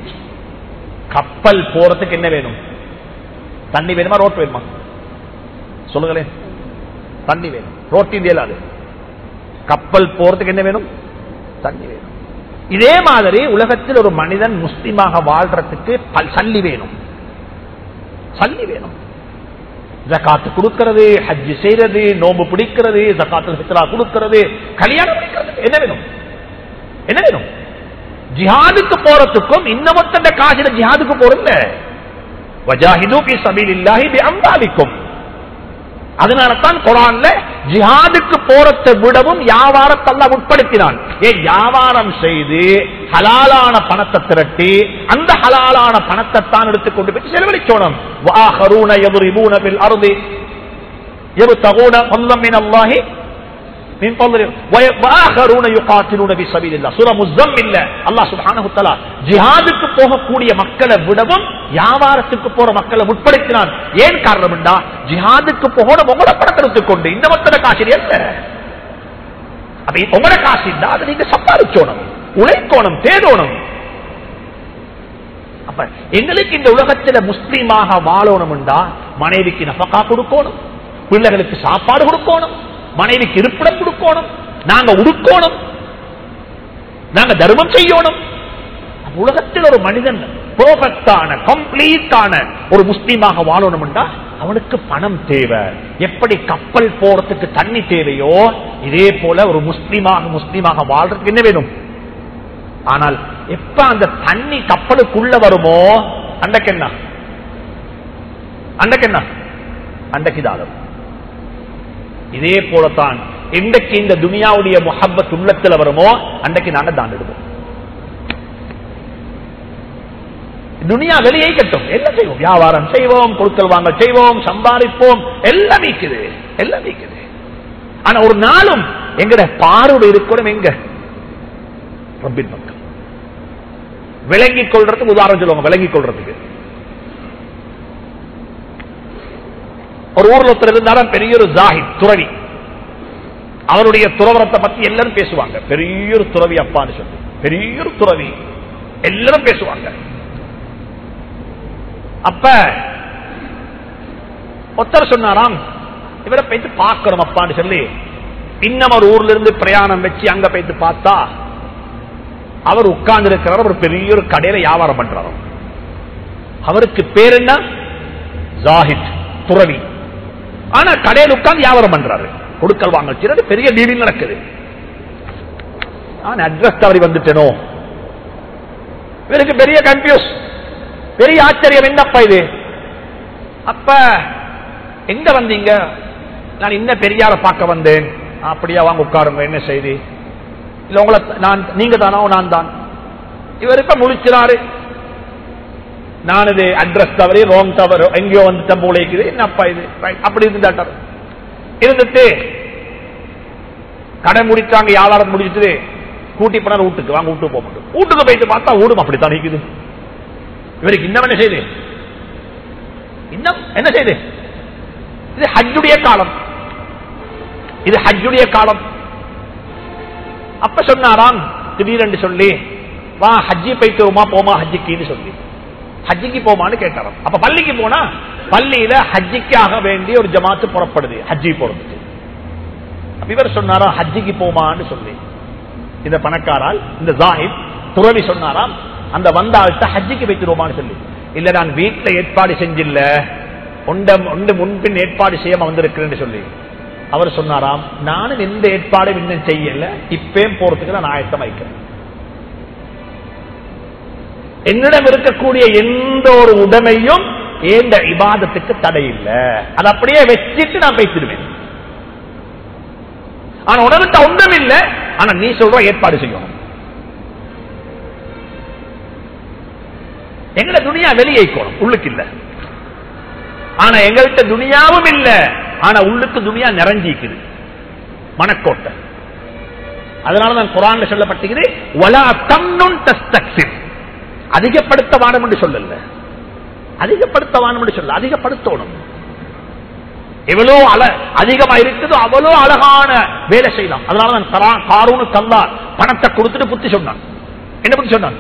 கப்பல் போறதுக்கு என்ன வேணும்? தண்ணி வேணுமா, ரோட் வேணுமா? சொல்லுங்களேன். தண்ணி வேணும், ரோட்டின் இயலாது. கப்பல் போறதுக்கு என்ன வேணும்? தண்ணி வேணும். இதே மாதிரி உலகத்தில் ஒரு மனிதன் முஸ்லிமாக வாழ்றதுக்கு சல்லி வேணும், சல்லி வேணும். ஜகாத்து கொடுக்கிறது, ஹஜ் செய்யறது, நோம்பு பிடிக்கிறது, ஜகாத்துல் ஃபித்ரா கொடுக்கிறது, கல்யாணம் முடிக்கிறது, என்ன வேணும்? என்ன வேணும்? ஜிஹாதுக்கு போறதுக்கும் இன்னமொத்த காசில ஜிஹாதுக்கு போறதில்ல. வஜாஹிது ஃபீ ஸபீலில்லாஹி பிஅம்வாலிக்கும். அதனால தான் குர்ஆன்ல ஜிஹாதுக்கு போறதை விடவும் வியாபாரத்தை அல்லாஹ் உட்படுத்தினான். வியாபாரம் செய்து ஹலாலான பணத்தை திரட்டி அந்த ஹலாலான பணத்தை தான் எடுத்துக்கொண்டு போய் செலவழிச்சோணும். வஆஹரூன யضربون بالارض يبتغون فضلا من الله من فضله وآخرون يقاتلون في سبيل الله. சூரா முஸம்மில்ல அல்லாஹ் சுப்ஹானஹு வ தஆலா ஜிஹாதுக்கு போகக்கூடிய மக்களை விடவும் வியாபாரத்துக்கு போற மக்களை உட்படுத்தினான். ஏன் காரணம் என்றா, ஜிஹாதுக்கு போகணும் உங்களோட பணத்தை எடுத்துக்கொண்டு, இந்த மொத்த காசு அல்ல. அப்ப உங்களோட காசு இருந்தா அதை நீங்க சம்பாதிச்சோணும், உழைக்கணும், தேடணும். அப்ப எங்களுக்கு இந்த உலகத்தில் முஸ்லீமாக வாழணும் என்றா மனைவிக்கு நஃபகா கொடுக்கணும், பிள்ளைகளுக்கு சாப்பாடு கொடுக்கணும், மனைவிக்கு இருப்பிடம் கொடுக்கணும், நாங்க உடுக்கணும், நாங்க தர்மம் செய்யணும். உலகத்தில் ஒரு மனிதன் பெர்ஃபெக்ட்டான கம்ப்ளீட்டான ஒரு முஸ்லீமாக வாழணும் என்றா அவனுக்கு பணம் தேவை. எப்படி கப்பல் போறதுக்கு தண்ணி தேவையோ இதே போல ஒரு முஸ்லீமாக வாழ்றதுக்கு என்ன வேணும்? ஆனால் எப்ப அந்த தண்ணி கப்பலுக்குள்ள வருமோ அன்றைக்கு என்ன? அன்றைக்கு தாளம். இதே போலத்தான் இன்றைக்கு இந்த துனியாவுடைய முஹப்பத் உள்ளத்தில் வருமோ அன்றைக்கு நாங்க தாண்டிடுவோம். துனியா வெளியே கட்டும், எல்லாம் செய்வோம், வியாபாரம் செய்வோம், கொடுக்கல் வாங்க செய்வோம், சம்பாதிப்போம், எல்லாம் நீக்குது, எல்லாம் நீக்குது. ஆனா ஒரு நாளும் எங்கட பார்வை இருக்கணும் எங்க? ரப்பின் பக்கம். விளங்கிக் கொள்றதுக்கு உதாரணம் சொல்லுவாங்க. விளங்கிக் கொள்றதுக்கு ஒரு ஊர்ல ஒருத்தர் இருந்தாலும் பெரிய ஒரு ஜாஹித் துறவி, அவருடைய துறவரத்தை பத்தி எல்லாரும் பேசுவாங்க. பெரிய ஒரு துறவி அப்பான்னு சொல்லி, பெரிய ஒரு துறவி எல்லாரும் பேசுவாங்க. அப்ப ஒருத்தர் சொன்னாராம், இவரை போயிட்டு பார்க்கணும் அப்பான்னு சொல்லி இன்னும் ஒரு ஊர்ல இருந்து பிரயாணம் வச்சு அங்க போயிட்டு பார்த்தா அவர் உட்கார்ந்து இருக்கிறார், ஒரு பெரிய ஒரு கடையில வியாபாரம் பண்றாரு. அவருக்கு பேர் என்ன? ஜாஹித், துறவி. ஆனா கடையில் உட்கார்ந்து வியாபாரம் பண்றாரு, கொடுக்கல் வாங்கல் பெரிய டீலிங் நடக்குது. நான் அட்ரஸ் தவறி வந்துட்டேனோ, இவருக்கு பெரிய கன்ஃபியூஸ், பெரிய ஆச்சரியம். என்னப்பா இது? அப்ப எங்க வந்தீங்க? நான் இன்ன பெரியார பார்க்க வந்தேன். அப்படியா, வாங்க உட்காருங்க. என்ன செய்தி? இல்ல உங்களை நீங்க தானோ? நான் தான். இவர் இப்ப முடிச்சாரு. நான் இது அட்ரஸ் தவறி ரோங் தவறு எங்கேயோ வந்து போலிக்குது. என்னப்பா இது? அப்படி இருந்தாட்டார். இருந்துட்டு கடை முடிச்சாங்க, வியாபாரம் முடிச்சுட்டு கூட்டி போனார் வீட்டுக்கு. வாங்க வீட்டுக்கு போக மாட்டோம். வீட்டுக்கு போயிட்டு பார்த்தா வீடும் அப்படித்தான் நிற்குது. இவருக்கு இன்னும் என்ன செய்து? இன்னும் என்ன செய்து? இது ஹஜ்ஜுடைய காலம், இது ஹஜ்ஜுடைய காலம். அப்ப சொன்னாராம் திடீரென்று சொல்லி, வா ஹஜ்ஜி போயிட்டு வருமா, போமா ஹஜ்ஜிக்கு சொல்லி. ஹஜ்ஜிக்கு போமான்னு கேட்டாராம். அப்ப பள்ளிக்கு போனா பள்ளியில ஹஜ்ஜிக்காக வேண்டிய ஒரு ஜமாத்து புறப்படுது, ஹஜ்ஜி போறதுக்கு. இவர் சொன்னாரா ஹஜ்ஜிக்கு போமான்னு சொல்லி. இந்த பணக்காரால், இந்த ஜாஹித் துறவி சொன்னாராம், அந்த வந்தாள்கிட்ட ஹஜ்ஜிக்கு வைத்துருவோமான்னு சொல்லி. இல்ல நான் வீட்டுல ஏற்பாடு செஞ்சில்ல, ஒன்று முன்பின் ஏற்பாடு செய்யாம வந்திருக்கிறேன்னு சொல்லி. அவர் சொன்னாராம், நானும் எந்த ஏற்பாடும் இன்னும் செய்யல, இப்பயும் போறதுக்கு நான் ஆயத்தம் வைக்கிறேன். என்னிடம் இருக்கக்கூடிய எந்த ஒரு உடைமையும் எந்த இபாதத்துக்கு தடை இல்லை, அது அப்படியே வச்சுட்டு நான் பேசிடுவேன். ஆனா உடனுக்கு ஒன்றும் இல்லை, ஆனா நீ சொல்ற ஏற்பாடு செய்யணும். எங்கட துனியா வெளியே கோணும், உள்ளுக்கு இல்ல. ஆனா எங்கள்கிட்ட துனியாவும் இல்ல, ஆனா உள்ளுக்கு துனியா நிறைஞ்சிக்குது, மனக்கோட்டை. அதனாலதான் குர்ஆன்ல சொல்லப்பட்டிருக்குது, வலா தம்னுன் தஸ்தக்சிர். அதிகப்படுத்த வானம் என்று சொல்லல, அதிகப்படுத்த வானம் என்று சொல்ல, அதிகப்படுத்தணும். எவ்வளோ அதிகமா இருக்குதோ அவ்வளோ அழகான வேலை செய்யலாம். அதனாலதான் காரூனுக்கு அல்லாஹ் பணத்தை கொடுத்துட்டு புத்தி சொன்னான். என்ன புத்தி சொன்னான்?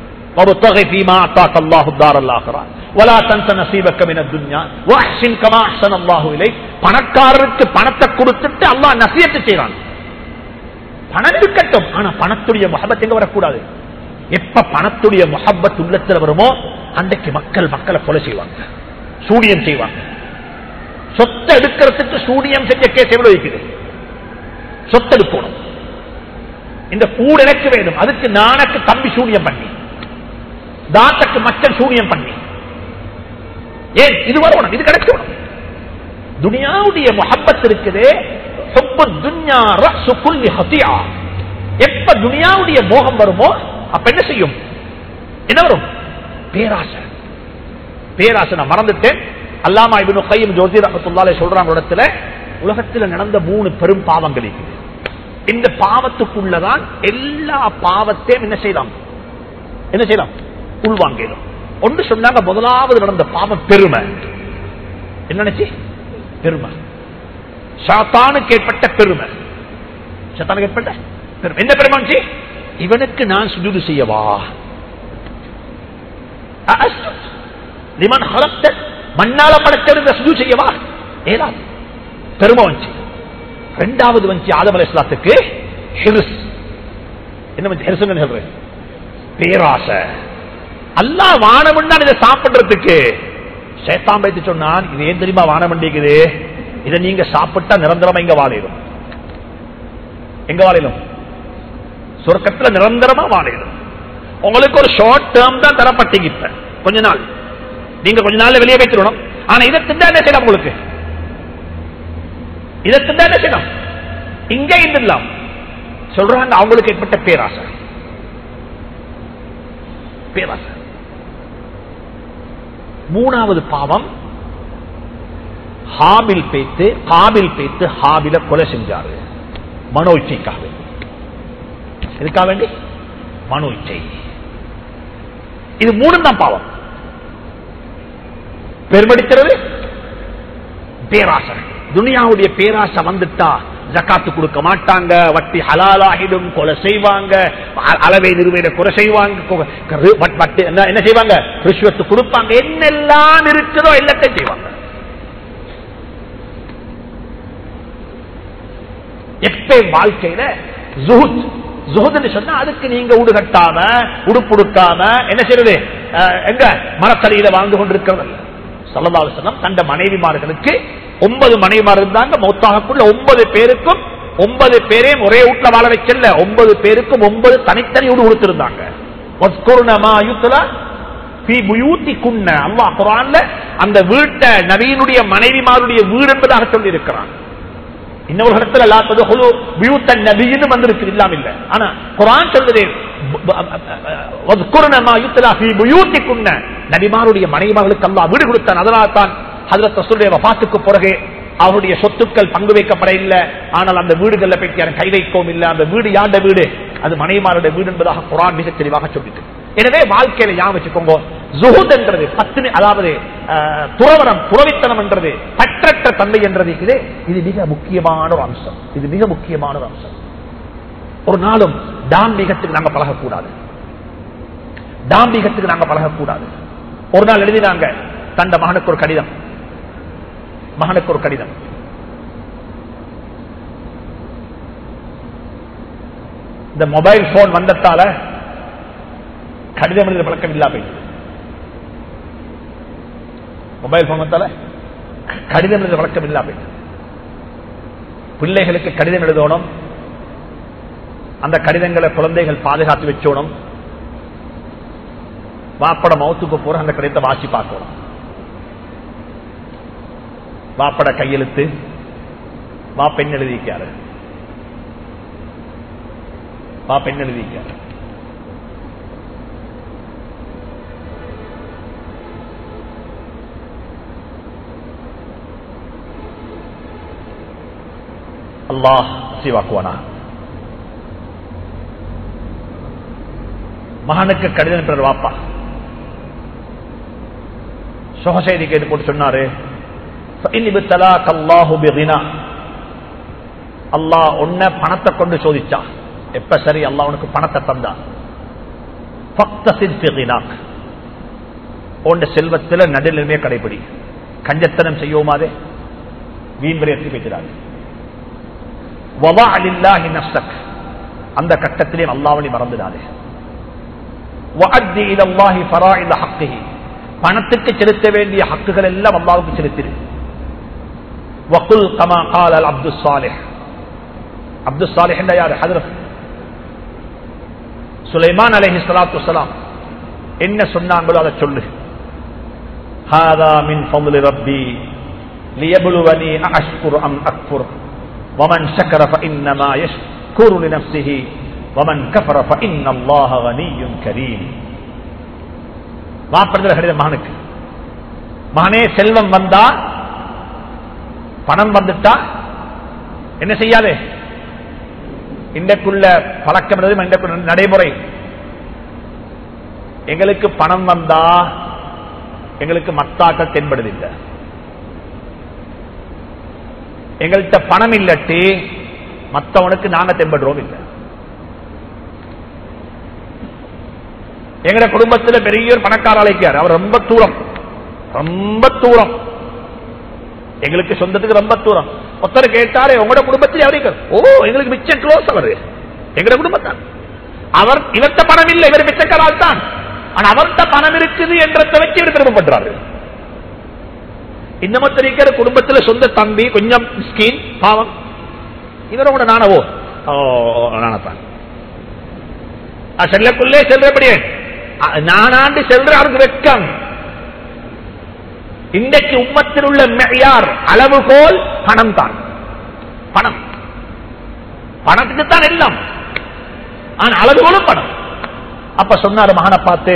பணக்காரருக்கு பணத்தை கொடுத்துட்டு அல்லாஹ் நசியத்து செய்யறான். பணம் இருக்கட்டும், ஆனா பணத்துடைய முஹப்பத் எங்க வரக்கூடாது. எப்ப பணத்துடைய முஹப்பத் உள்ளத்தில் வருமோ அன்றைக்கு மக்களை கொலை செய்வாங்க, சூனியம் செய்வாங்க. சொத்தை எடுக்கிறதுக்கு சூனியம் செஞ்ச கேஸ் எவ்வளவு இருக்குது? சொத்து எடுக்கணும், இந்த கூடு எனக்கு வேணும், அதுக்கு நானக்கு தம்பி சூனியம் பண்ணி, தாத்தக்கு மக்கள் சூனியம் பண்ணி, ஏன் இது வரணும், இது கிடைக்கணும். துனியாவுடைய முஹப்பத் இருக்குது. எப்ப துனியாவுடைய மோகம் வருமோ அப்ப என்ன செய்யும்? என்ன வரும்? பேராசை. பேராசை நான் மறந்துட்டேன். அல்லாமா இப்னு கையிம் ஜோஸி ரஹ்மத்துல்லாஹி அலைஹி சொல்றாங்க, இடத்துல உலகத்தில் நடந்த 3 பெரும் பாவங்கள் இருக்குது. இந்த பாவத்துக்குள்ளதான் எல்லா பாவத்தையும் என்ன செய்யலாம், என்ன செய்யலாம், உள்வாங்கலாம். ஒன்று சொன்னாங்க, முதலாவது நடந்த பாவம் பெருமை. என்ன நினைச்சு? பெருமை. ஷைத்தானுக்கு ஏற்பட்ட பெருமை. ஷைத்தானுக்கு ஏற்பட்ட பெருமை. என்ன பெருமை? இவனுக்கு நான் சுஜூது செய்யவா? லிமன் ஹலக்த, மண்ணால படைத்திருந்த சுஜூது செய்யவா? ஏதாவது பெருமை வந்துச்சு. இரண்டாவது வந்து ஆதம் அலைஹிஸ்ஸலாத்துக்கு ஹிர்ஸ். என்ன வந்து ஹிர்ஸ் சொல்றேன்? பேராசை. அல்லாஹ் வானம்னா இதை சாப்பிடுறதுக்கு ஷைத்தான் வைத்து சொன்னான், இது ஏன் தெரியுமா வானம் பண்ணிக்குது? இதை நீங்க சாப்பிட்டா நிரந்தரமா இங்க வாழிடும். எங்க வாழிடும்? சொர்க்கத்துல நிரந்தரமா வாழிடும். உங்களுக்கு ஒரு ஷார்ட் டேர்ம் தான் தரப்பட்டீங்க. இப்ப கொஞ்ச நாள் நீங்க கொஞ்ச நாள்ல வெளியே வைக்கணும். ஆனா இதை திண்டா என்ன செய்யலாம்? உங்களுக்கு இதை திண்டா என்ன செய்யலாம்? இங்க இருந்துடலாம் சொல்றாங்க. அவங்களுக்கு ஏற்பட்ட பேராசை. பேராசை. மூணாவது பாவம், காபில் பேத்து ஹாபில கொலை செஞ்சாரு. மனோ இச்சைக்காக. இதுக்காக வேண்டி மனோ இச்சை. இது 3 தான் பாவம். பெருமடிக்கிறது, பேராசை. துனியாவுடைய பேராசை வந்துட்டா ஜகாத்து கொடுக்க மாட்டாங்க, வட்டி ஹலாலாகிடும், கொலை செய்வாங்க, அளவை நிறுவையில கொலை செய்வாங்க, என்ன செய்வாங்க? ரிஷ்வத்து கொடுப்பாங்க, என்னெல்லாம் இருக்குதோ எல்லாத்தையும் செய்வாங்க. எப்ப வாழ்க்கையில ஜுஹுத் சொன்னா அதுக்கு நீங்க உடுகட்டாம உடுப்புடுக்காம என்ன செய்யறது? எங்க மரத்தடியில வாழ்ந்து கொண்டிருக்கிறதல்ல. ஸல்லல்லாஹு அலைஹி வஸல்லம் தந்த மனைவிமார்களுக்கு 9 மனைவிமார் இருந்தாங்க. மௌத்தாகக்குள்ள 9 பேருக்கும் 9 பேரையும் ஒரே வீட்டுல வாழ வைக்கல. 9 பேருக்கும் 9 தனித்தனி வீடு கொடுத்திருந்தாங்க. அல்லாஹ் குர்ஆன்ல அந்த வீட்டை நபியினுடைய மனைவிமாருடைய வீடு என்பதாக சொல்லி இருக்கிறான். இன்னொரு இடத்துல லா ததுஹுலு பியூத்தன் நபியின்னு வந்திருக்கு, இல்லாம இல்ல. ஆனா குர்ஆன் சொல்லுது வஸ்குர்ன மா யுத்லா ஃபீ புயூத்திகுன்ன, நபிமாருடைய மனைவிமார்களுக்கு அல்லாஹ் வீடு கொடுத்தான். அதனால தான் ஹஜ்ரத் ரசூலுடைய வஃபாத்துக்கு பிறகு அவருடைய சொத்துக்கள் பங்கு வைக்கப்பட இல்லை. ஆனால் அந்த வீடுகள்ல போய் யாரும் கை வைக்கவும் இல்லை. அந்த வீடு யாண்ட வீடு, அது மனைவிமாருடைய வீடு என்பதாக குர்ஆன் மிக தெளிவாக சொல்லிட்டு. எனவே வாழ்க்கையில ஞாபகம் வச்சுக்கோங்க, ஜுஹூத் என்றது பத்தினி, அதாவது துறவரம், துறவித்தனம் என்றது, பற்றற்ற தன்மை என்றது, இது மிக முக்கியமான ஒரு அம்சம். இது மிக முக்கியமான ஒரு அம்சம். ஒரு நாளும் தாம்பீகத்துக்கு நாங்க பழகக்கூடாது. தாம்பீகத்துக்கு நாங்க பழகக்கூடாது. ஒரு நாள் எழுதினாங்க தந்த மகனுக்கு ஒரு கடிதம். மகனுக்கு ஒரு கடிதம். இந்த மொபைல் போன் வந்ததால கடிதம் எழுத பழக்கம் இல்லா போயிடுது. மொபைல் போன் வந்தால கடிதம் எழுத பழக்கம் இல்லா போயிடுது. பிள்ளைகளுக்கு கடிதம் எழுதணும். அந்த கடிதங்களை குழந்தைகள் பாதுகாத்து வச்சோணும். வாப்பட மௌத்துக்கு போற அந்த கடிதத்தை வாசி பார்க்கணும். வாப்பட கையெழுத்து, வா பெண் எழுதிக்காரு, வா பெண் எழுதிக்காரு. அல்லாஹ் சிவாக்குவானா. மகனுக்கு கடிதம் பெற வாப்பா சுகசெய்தி கேட்டு போட்டு சொன்னாரு, அல்லாஹ் உன்னை பணத்தை கொண்டு சோதிச்சா. எப்ப சரி அல்லாஹ் உனக்கு பணத்தை தந்தா, உன் செல்வத்தில் நடுநிலைமையை கடைபிடி, கஞ்சத்தனம் செய்யோமாதே, வீண் விரையத்தை வைக்கிறாரு. அந்த கட்டத்திலே அல்லாஹ்வை மறந்துடாதே. பணத்துக்கு செலுத்த வேண்டிய ஹக்குகள் எல்லாம் அல்லாஹ்வுக்கு செலுத்திடு. வகுல் கமா கால் அல் அப்துல் சாலிஹ். அப்துல் சாலிஹ் யார்? ஹஜ்ரத் சுலைமான் அலைஹிஸ்ஸலாத்து வஸ்ஸலாம் என்ன சொன்னாங்களோ அதை சொல்லு. ஹாதா மின் ஃபضل ரப்பி லியப்லுவனி அஷ்குரு அம் அக்ஃபுர் ومن شكر فإنما يشكر لنفسه ومن كفر فإن الله غني كريم. வாப்பறதுல கடிதம் மகனுக்கு, மகனே செல்வம் வந்தா, பணம் வந்துட்டா என்ன செய்யாதே. இன்றைக்குள்ள பழக்கம் நடைமுறை, எங்களுக்கு பணம் வந்தா எங்களுக்கு மத்தாக்கள் தென்படுதில்லை. எங்கள்கிட்ட பணம் இல்லட்டி மத்தவனுக்கு நாங்க தென்படுறோம் இல்லை. எங்க குடும்பத்தில் பெரிய ஒரு பணக்கார அழைக்கார், அவர் ரொம்ப தூரம், ரொம்ப தூரம், எங்களுக்கு சொந்தத்துக்கு ரொம்ப தூரம். ஒருத்தர் கேட்டாரு உங்களோட குடும்பத்தில் அவருக்கு, ஓ எங்களுக்கு மிச்சம் க்ளோஸ், அவரு எங்க குடும்பத்தான். அவர் இவர்த்த பணம் இல்லை, இவர் மிச்சக்காரால் தான். ஆனா அவர்கிட்ட பணம் இருக்குது என்றதை வச்சு இவர் திரும்பப்படுறாரு. இன்னமும் தெரிவிக்கிற குடும்பத்தில் சொந்த தம்பி கொஞ்சம் ஸ்கீன் பாவம், இவரோட நானவோ நானத்தான் செல்லக்குள்ளே செல்றபடியே நானாண்டு செல்ற அவருக்கு வெக்கம். இன்றைக்கு உம்மத்தில் உள்ள மேயார் அளவுகோல் பணம் தான். பணம், பணத்துக்கு தான் எல்லாம், ஆனா அளவுகோலும் பணம். அப்ப சொன்னாரு மகனை பார்த்து,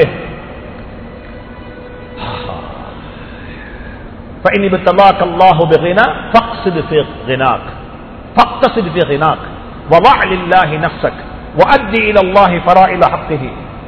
فإن ابتلاك الله بغنى فاقصد في غناك فاقتصد في غناك وضع لله نفسك وأدي إلى الله فرائض حقه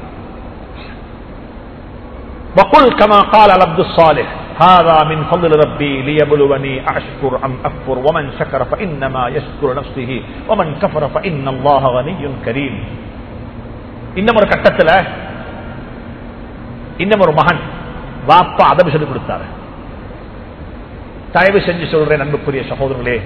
وقل كما قال العبد الصالح هذا من فضل ربي ليبلوني أشكر أم أكفر ومن شكر فإنما يشكر نفسه ومن كفر فإن الله غني كريم. இன்னும் ஒரு கட்டத்தில் இன்னும் ஒரு மகன் வாப்பா அதபு சொல்லிக் கொடுத்தாரு. தயவு செஞ்சு சொல்றேன் அன்புக்குரிய சகோதரர்களே,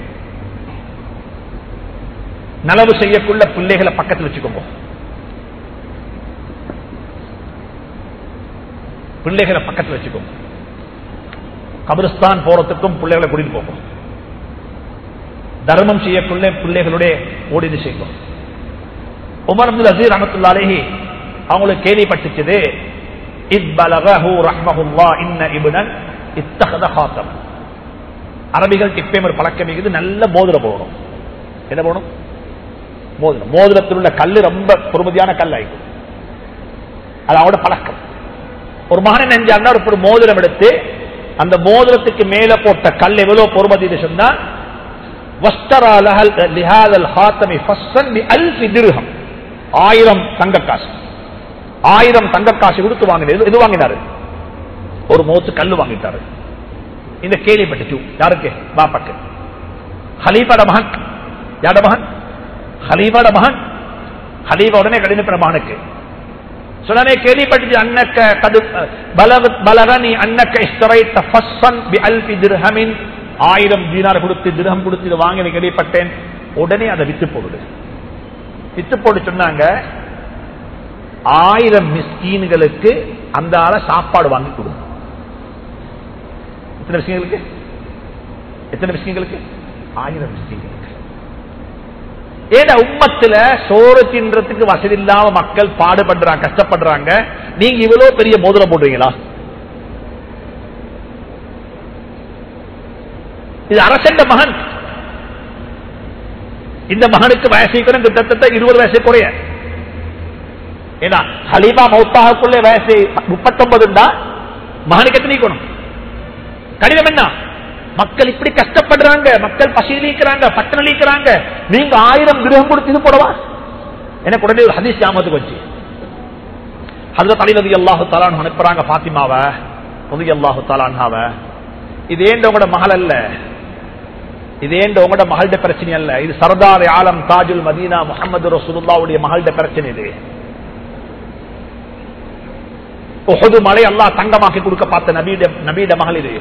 நலவு செய்யக்குள்ள பிள்ளைகளை பக்கத்தில் வச்சுக்கோங்க. பிள்ளைகளை பக்கத்தில் வச்சுக்கோங்க. கபிரஸ்தான் போறதுக்கும் பிள்ளைகளை கூட்டிட்டு போகும். தர்மம் செய்யக்குள்ள பிள்ளைகளுடைய ஓடிது செய்வோம். உமர் அப்துல் அசீஸ் ரஹ்மத்துல்லாஹி அலைஹி அவங்களுக்கு கேள்விப்பட்டுச்சது, இத்பலகஹு ரஹ்மஹுல்லாஹ் இன்ன இப்னன் இத்தஹத ஹாத்தம். அரபிகள் டிப்பேம் ஒரு பழக்கம் இருக்குது, நல்ல மோதிரம் போடணும். என்ன போடணும்? மோதிரம். மோதிரத்தில் உள்ள கல்லு ரொம்ப பொறுமதியான கல் ஆயிடும். அது அவட பழக்கம். ஒரு மகன் நெஞ்சாண்டா ஒரு மோதிரம் எடுத்து அந்த மோதிரத்துக்கு மேல போட்ட கல் எவ்வளவு பொறுமதி சொன்னா 1000 தங்கக்காசு. 1000 தங்கக்காசு கொடுத்து வாங்கினாரு. இது வாங்கினாரு, ஒரு மோத்து கல்லு வாங்கிட்டாரு. இந்த கேள்விப்பட்டு யாருக்கு? பாப்பாக்கு. ஹலீஃபாட மகன். யாட மகன்? ஹலீஃபாட மகன். ஹலீஃபா உடனே கடினப்பட மகனுக்கு சொன்னே கேள்விப்பட்டு அன்னக்க பலகனி அன்னக்க இஸ்தரைத்த ஃபஸ்ஸன் பிஅல்ஃபி திர்ஹமின் 1000 தீனார் கொடுத்து திர்ஹம் கொடுத்து இதை வாங்கி கேள்விப்பட்டேன். உடனே அதை வித்து போடுது. வித்து போட்டு சொன்னாங்க 1000 மிஸ்கீன்களுக்கு அந்த ஆள சாப்பாடு வாங்கி கொடு. எத்தனை மிஸ்கீன்களுக்கு? எத்தனை மிஸ்கீன்களுக்கு? 1000 மிஸ்கீன்களுக்கு. ஏன்னா உம்மத்துல சோறு தின்றதுக்கு வசதி இல்லாம மக்கள் பாடுபடுறாங்க, கஷ்டப்படுறாங்க. நீங்க இவ்வளவு பெரிய மோதிரம் போடுவீங்களா? இது அரசண்ட மகன். இந்த மகனுக்கு வயசு கிட்டத்தட்ட 20 வயசு குறைய. ஏன்னா ஹலீஃபா மௌத்தாகக்குள்ளே வயசு 39 மகனுக்கு எத்தனை கடிதம் என்ன? மக்கள் இப்படி கஷ்டப்படுறாங்க, மக்கள் பசியிலிக்கிறாங்க, பட்டணலிக்கிறாங்க, நீங்க 1000 திரகம் கொடுத்து இது போடவா? எனக்கு உடனே ஒரு ஹதீஸ் ஞாபகத்துக்கு வச்சு, ஹஜ்ரத் அலி ரலியல்லாஹு தஆலா அன்ஹு அனுப்புறாங்க ஃபாத்திமாவை ரலியல்லாஹு தஆலா அன்ஹாவை. இது ஏண்ட உங்களோட மகள் அல்ல, இது ஏண்ட உங்களோட மகளோட பிரச்சனை அல்ல, இது சர்தார் ஆலம் தாஜுல் மதீனா முஹம்மது ரசூலுல்லாஹ்வுடைய மகளோட பிரச்சனை. இது உஹது மலை அல்லாஹ் தங்கமாக்கி கொடுக்க பார்த்த நபியோட மகள். இது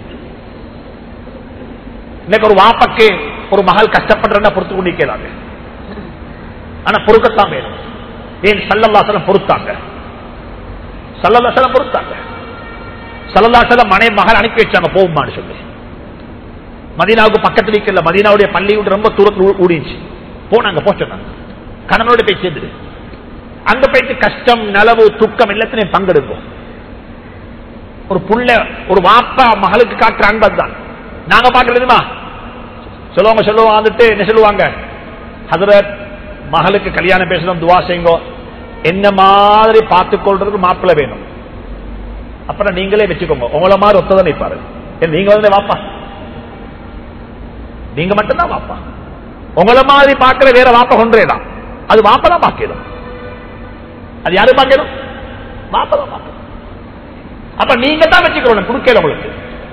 இன்னைக்கு ஒரு வாப்பக்கு ஒரு மகள் கஷ்டப்படுறா பொறுத்து கொண்டு கேளாங்க. ஆனா பொறுக்கத்தான் வேணும். ஏன் ஸல்லல்லாஹு அலைஹி வஸல்லம் பொறுத்தாங்க. ஸல்லல்லாஹு அலைஹி வஸல்லம் பொறுத்தாங்க. ஸல்லல்லாஹு அலைஹி வஸல்லம் மகள் அனுப்பி வச்சாங்க போகுமான்னு சொல்லி. மதீனாவுக்கு பக்கத்தில் இருக்கல, மதீனாவுடைய பள்ளி விட்டு ரொம்ப தூரத்தில் ஊடிச்சு. போனாங்க, போச்சாங்க. கணவனோட போய் சேர்ந்து அங்க போயிட்டு கஷ்டம் நலவு துக்கம் எல்லாத்தையும் பங்கெடுப்போம். ஒரு புள்ள ஒரு வாப்பா மகளுக்கு காட்டுற அன்பதுதான் நாங்க பாக்குறதுமா சொல்லுவாங்க. வந்துட்டு என்ன சொல்லுவாங்க? ஹஜ்ரத் மகளுக்கு கல்யாணம் பேசணும், துவா செய்யுங்க, என்ன மாதிரி பார்த்துக் கொள்றதுக்கு மாப்பிள்ள வேணும். அப்புறம் நீங்களே வச்சுக்கோங்க, உங்களை மாதிரி ஒத்ததான் நிற்பாரு. நீங்க வந்து வாப்பா, நீங்க மட்டும்தான் வாப்பா. உங்களை மாதிரி பார்க்கிற வேற வாப்பா கொன்றேதான், அது வாப்பதான் பார்க்கணும். அது யாரு பார்க்கணும்? வாப்பதான் பார்க்கணும். அப்ப நீங்க தான் வச்சுக்கணும், கொடுக்கல உங்களுக்கு.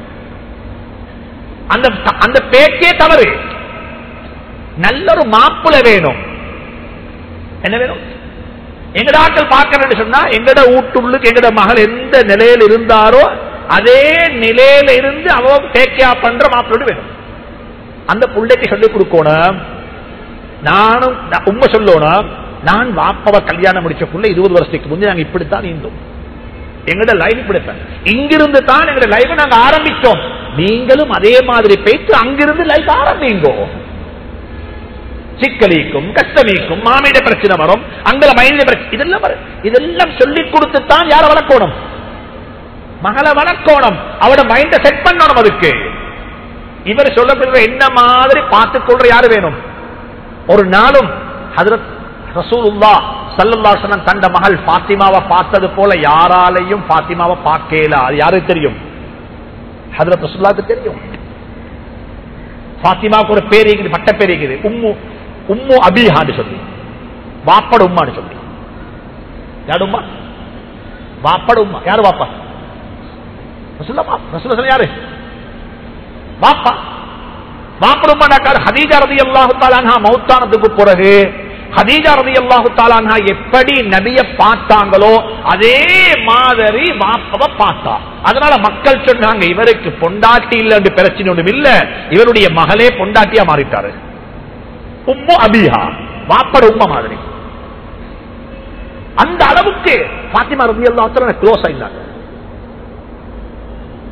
அந்த பேச்சே தவறு. நல்ல ஒரு மாப்பிள வேணும். என்ன வேணும்? எங்கட ஆட்கள் பார்க்கணும்னு சொன்னா எங்கட வீட்டுள்ளுக்கு எங்கட மகள் எந்த நிலையில் இருந்தாரோ அதே நிலையில இருந்து அவ டேக்கியா பண்ற மாப்பிளோடு வேணும். அந்த பிள்ளைக்கு சொல்லிக் கொடுக்கணும். நானும் உண்மை சொல்லணும், நான் வாப்பவ கல்யாணம் முடிச்ச புள்ள 20 வருஷத்துக்கு முந்தைய நாங்க இப்படித்தான் இருந்தோம். எங்கட லைஃப் இப்படித்தான், இங்கிருந்து தான் எங்க லைஃப் நாங்க ஆரம்பிச்சோம். நீங்களும் அதே மாதிரி போயிட்டு அங்கிருந்து லைஃப் ஆரம்பிங்கோ. சிக்கலிக்கும் கஷ்டமிக்கும் மாமியிட பிரச்சனை வரும், அங்க மைண்ட்ல பிரச்சனை, இதெல்லாம் வரும். இதெல்லாம் சொல்லிக் கொடுத்துத்தான் யார வளர்க்கணும்? மகளை வளர்க்கணும், அவட மைண்ட செட் பண்ணணும். அதுக்கு இவர் சொல்லப்படுற என்ன மாதிரி பார்த்துக் கொள்ற யாரு வேணும்? ஒரு நாளும் ஹஜ்ரத் ரசூலுல்லாஹ் ஸல்லல்லாஹு அலைஹி வஸல்லம் தந்த மகள் ஃபாத்திமாவை பார்த்தது போல யாராலையும் ஃபாத்திமாவை பார்க்கல. அது யாருக்கு தெரியும்? ஹஜ்ரத் ரசூலுல்லாஹ்க்கு தெரியும். ஃபாத்திமாவுக்கு ஒரு பேர் இருக்குது, பட்ட பேர் இருக்குது, உம்மு அபீஹான்னு சொல்லி, வாப்பட உம்மான்னு சொல்லி. யாரு உம்மா? வாப்பட உம்மா. யாரு வாப்பா? ரசூலுல்லாஹ் யாரு? வாப்பா. வாப்பட உம்மா. ஹதீஜா ரலியல்லாஹு தஆலா அன்ஹா மௌத்தானதுக்கு பிறகு ஹதீஜா ரலியல்லாஹு தஆலா அன்ஹா எப்படி நபியை பார்த்தாங்களோ அதே மாதிரி வாப்பவை பார்த்தா. அதனால மக்கள் சொன்னாங்க, இவருக்கு பொண்டாட்டி இல்ல என்று பிரச்சனை ஒன்றும் இல்ல, இவருடைய மகளே பொண்டாட்டியா மாறிட்டாரு. உம்மு அபீஹா, வாப்பட உம்மா மாதிரி. அந்த அளவுக்கு ஃபாத்திமா ரலியல்லாஹு தஆலா க்ளோஸ் ஆயிட்டாங்க.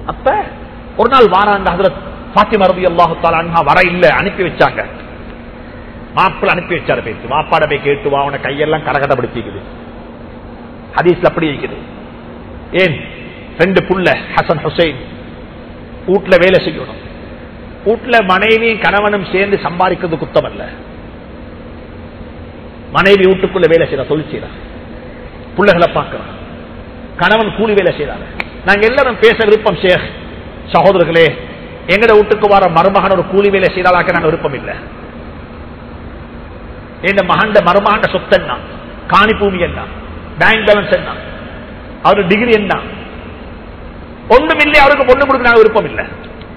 அப்ப ஒரு நாள் வாராங்க ஹஜ்ரத் ஃபாத்திமா ரலியல்லாஹு தஆலா அன்ஹா வர இல்ல, அனுப்பி வச்சாங்க. மாப்பிள்ள அனுப்பி வச்சாரு, பேச்சு மாப்பாட போய் கேட்டு வா, அவன கையெல்லாம் கரகட பிடிச்சிக்குது. ஹதீஸ்ல அப்படி இருக்குது. ஏன் 2 புள்ள ஹசன் ஹுசைன் வீட்டுல வேலை செய்யணும். வீட்டுல மனைவியும் கணவனும் சேர்ந்து சம்பாதிக்கிறது குத்தம் அல்ல. மனைவி வீட்டுக்குள்ள வேலை செய்யற, தொழில் செய்யற, பிள்ளைகளை பார்க்கிறான், கணவன் கூலி வேலை செய்யறாங்க. நாங்க எல்லாரும் பேச விருப்பம் ஷேக் சகோதரர்களே, எங்கட வீட்டுக்கு வர மருமகன் ஒரு கூலி வேலை செய்யறாக்க நாங்க விருப்பம் இல்லை. எந்த மகண்ட மருமகண்ட சொத்து என்ன, காணி பூமி என்ன, பேங்க் பேலன்ஸ் என்ன, அவரு டிகிரி என்ன, ஒன்றும் இல்லை, அவருக்கு பொண்ணு கொடுக்க நாங்க விருப்பம் இல்லை.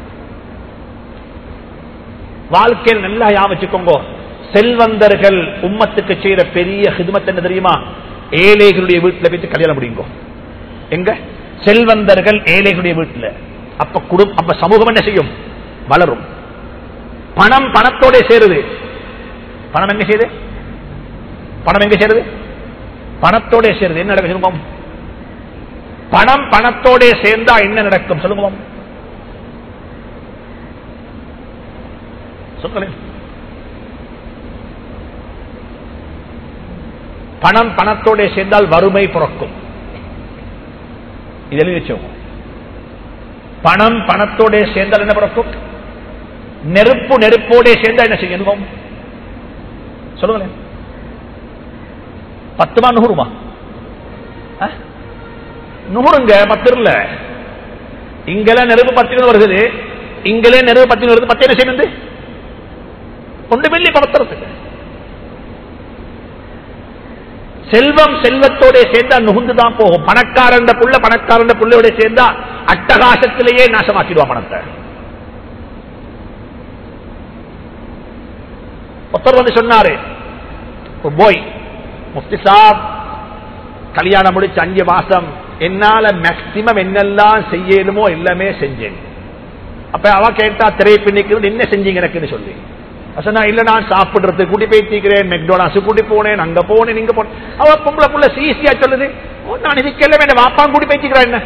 வாழ்க்கையில் நல்லா யாவச்சுக்கோங்க, செல்வந்தர்கள் உம்மத்துக்கு செய்யற பெரிய ஹிதமத் என்ன தெரியுமா? ஏழைகளுடைய வீட்டில் போயிட்டு கல்யாணம் முடியுங்க. எங்க செல்வந்தர்கள் ஏழைகளுடைய வீட்டில், அப்ப சமூகம் என்ன செய்யும்? வளரும். பணம் பணத்தோட சேருது. பணம் எங்க சேருது? பணம் எங்க சேருது? பணத்தோட சேருது. என்ன நடக்கும்? பணம் பணத்தோட சேர்ந்தா என்ன நடக்கும் சொல்லுங்க. சொல்லுங்க. பணம் பணத்தோட சேர்ந்தால் வறுமை பிறக்கும். இது எழுதி வச்சோம். பணம் பணத்தோட சேர்ந்தால் என்ன பிறக்கும்? நெருப்பு நெருப்போட சேர்ந்தா என்ன செய்யணும் சொல்லுங்களேன். 10 100 100ங்க 10 இல்ல. இங்கெல்ல நெருப்பு 10 வருது, இங்கலே நெருப்பு 10 வருது. 10 என்ன செய்யணும்? 1 மில்லி பவத்திரத்துக்கு. செல்வம் செல்வத்தோட சேர்ந்தா நுகுந்துதான் போகும். பணக்காரண்ட புள்ளையோட சேர்ந்தா அட்டகாசத்திலேயே நாசமாக்கிடுவா பணத்தை. ஒருத்தர் வந்து சொன்னாரு, போய் முஃப்தி சாப் கல்யாணம் முடிச்சு 5 மாசம் என்னால மேக்சிமம் என்னெல்லாம் செய்யணுமோ எல்லாமே செஞ்சேன். அப்ப அவ கேட்டா திரை பின்னிக்கிறது என்ன செஞ்சீங்க எனக்குன்னு சொல்லி சொன்னா, இல்ல நான் சாப்பிடுறது கூட்டி போயிட்டீங்கிறேன், மெக்டோனால்ஸ் கூட்டி போனேன், அங்க போனேன் இங்க போனேன். அவ பொம்பளை புள்ள சீசியா சொல்லுது, நான் இதுக்கெல்லாம் என்ன வாப்பான் கூட்டி போயிட்டீங்களா என்ன?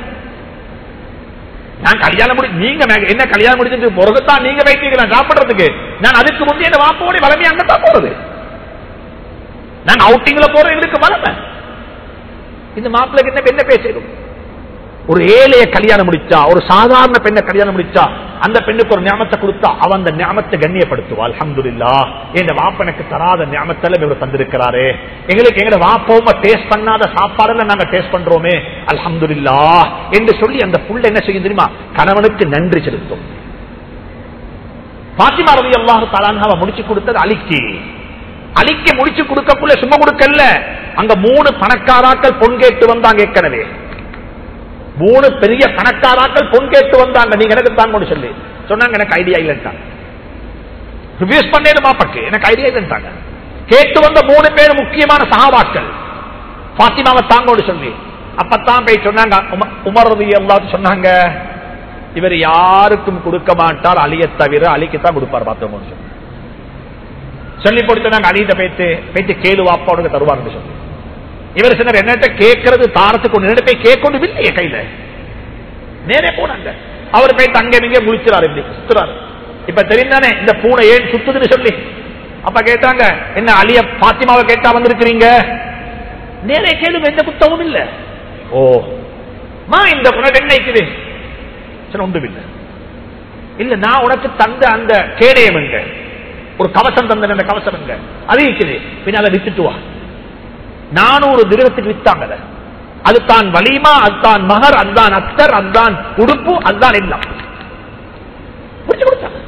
நான் கல்யாணம் முடி நீங்க என்ன கல்யாணம் முடிச்சுட்டு பிறகுத்தான் நீங்க போயிட்டீங்களா சாப்பிடுறதுக்கு? நான் அதுக்கு முந்தைய என்ன வாப்போட வளமே அங்கத்தான் போறது. நான் அவுட்டிங்ல போறேன், எங்களுக்கு வளமை. இந்த மாப்பிள்ளைக்கு என்ன பேசிடும்? ஒரு ஏழைய கல்யாணம் முடிச்சா, ஒரு சாதாரண பெண்ணை கல்யாணம் முடிச்சா, அந்த பெண்ணுக்கு ஒரு ஞாபகத்தை கொடுத்தா அவன் அந்த ஞாபகத்தை கண்ணியப்படுத்துவா. அல்ஹம்துலில்லாஹ், எங்க வாப்ப எனக்கு தராத ஞாபகத்தெல்லாம் இவர் தந்திருக்கிறாரே, எங்களுக்கு எங்க வாப்பவும் டேஸ்ட் பண்ணாத சாப்பாடுல நாங்க டேஸ்ட் பண்றோமே அல்ஹம்துலில்லாஹ் என்று சொல்லி அந்த புள்ள என்ன செய்யும் தெரியுமா? கணவனுக்கு நன்றி செலுத்தும். பாத்திமா ரலியல்லாஹு தஆலா அன்ஹா முடிச்சு கொடுத்தது அலிக்கு முடிச்சு கொடுக்கக்குள்ள சும்மா கொடுக்கல. அங்க 3 பணக்காராக்கள் பொன் கேட்டு வந்தாங்க. ஏற்கனவே 3 பெரிய பணக்காராக்கள் பொன் கேட்டு வந்தாங்க. நீங்க எனக்கு தாங்க சொல்லி சொன்னாங்க. எனக்கு ஐடியா இல்லைன்ட்டாங்க. ரிவ்யூஸ் பண்ணேன் மாப்பக்கு, எனக்கு ஐடியா இல்லைன்ட்டாங்க. கேட்டு வந்த 3 பேர் முக்கியமான சஹாபாக்கள் பாத்திமாவை தாங்கோடு சொல்லி அப்பத்தான் போய் சொன்னாங்க. உமர் ரலியல்லாஹு சொன்னாங்க, இவர் யாருக்கும் கொடுக்க மாட்டார், அலியை தவிர அலிக்குத்தான் கொடுப்பார் பார்த்தோம் சொல்லி போட்டு நாங்க அலியிட்ட போயிட்டு கேளு வாப்பாடு தருவார்னு சொல்லி இவர் சொன்னார், என்னட்ட கேட்கறது தாரத்துக்கு ஒன்று போய் கேட்கொண்டு இல்லையே கையில நேரே போனாங்க. அவர் போய் தங்க நீங்க முழிச்சுறாரு, இப்படி சுத்துறாரு. இப்ப தெரிந்தானே இந்த பூனை ஏன் சுத்துதுன்னு சொல்லி. அப்ப கேட்டாங்க, என்ன அலிய பாத்திமாவை கேட்டா வந்திருக்கிறீங்க? நேரே கேளுங்க, எந்த புத்தகமும் இல்ல. ஓ மா இந்த புனக்கு என்ன இருக்குது? ஒன்றும் இல்லை. இல்ல நான் உனக்கு தந்த அந்த கேடயம் எங்க, ஒரு கவசம் தந்த அந்த கவசம் எங்க, அது இருக்குது, பின்னால வித்துட்டு வா. 400 திரகத்துக்கு வித்தாங்க. அதுதான் வலிமா, அதுதான் மகர், அதுதான் அக்தர், அதுதான் உடுப்பு, அதுதான் எல்லாம் கொடுத்தாங்க.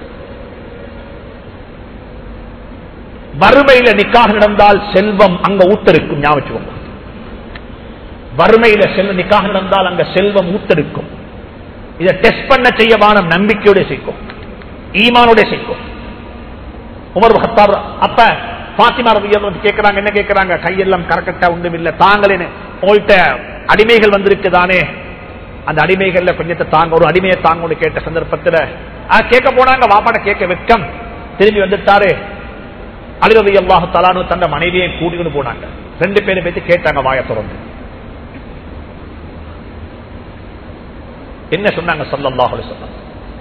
வறுமையில நிக்காக நடந்தால் செல்வம் அங்க ஊத்தெடுக்கும். ஞாபகம், வறுமையில நிக்காக நடந்தால் அங்க செல்வம் ஊத்தெடுக்கும். இதை டெஸ்ட் பண்ண செய்யவான நம்பிக்கையோட செய்யும், ஈமானோட செய்யும். உமர் கத்தாப் அப்ப பாத்திமா ரலியல்லாஹு கேட்கிறாங்க, என்ன கேட்கிறாங்க? கையெல்லாம் கரக்கட்டா ஒன்றும் இல்லை, தாங்களேன்னு போயிட்ட அடிமைகள் வந்திருக்குதானே, அந்த அடிமைகள்ல கொஞ்சத்தை தாங்க, ஒரு அடிமையை தாங்க கேட்ட சந்தர்ப்பத்தில் கேட்க போனாங்க. வாப்பாட கேட்க வெட்கம், திரும்பி வந்துட்டாரு. அலி ரலியல்லாஹு தஆலா அன்ஹு தன்னை மனைவியை கூட்டிட்டு போனாங்க. 2 பேரும் பேசி கேட்டாங்க வாயை திறந்து, என்ன சொன்னாங்க ஸல்லல்லாஹு அலைஹி வஸல்லம்?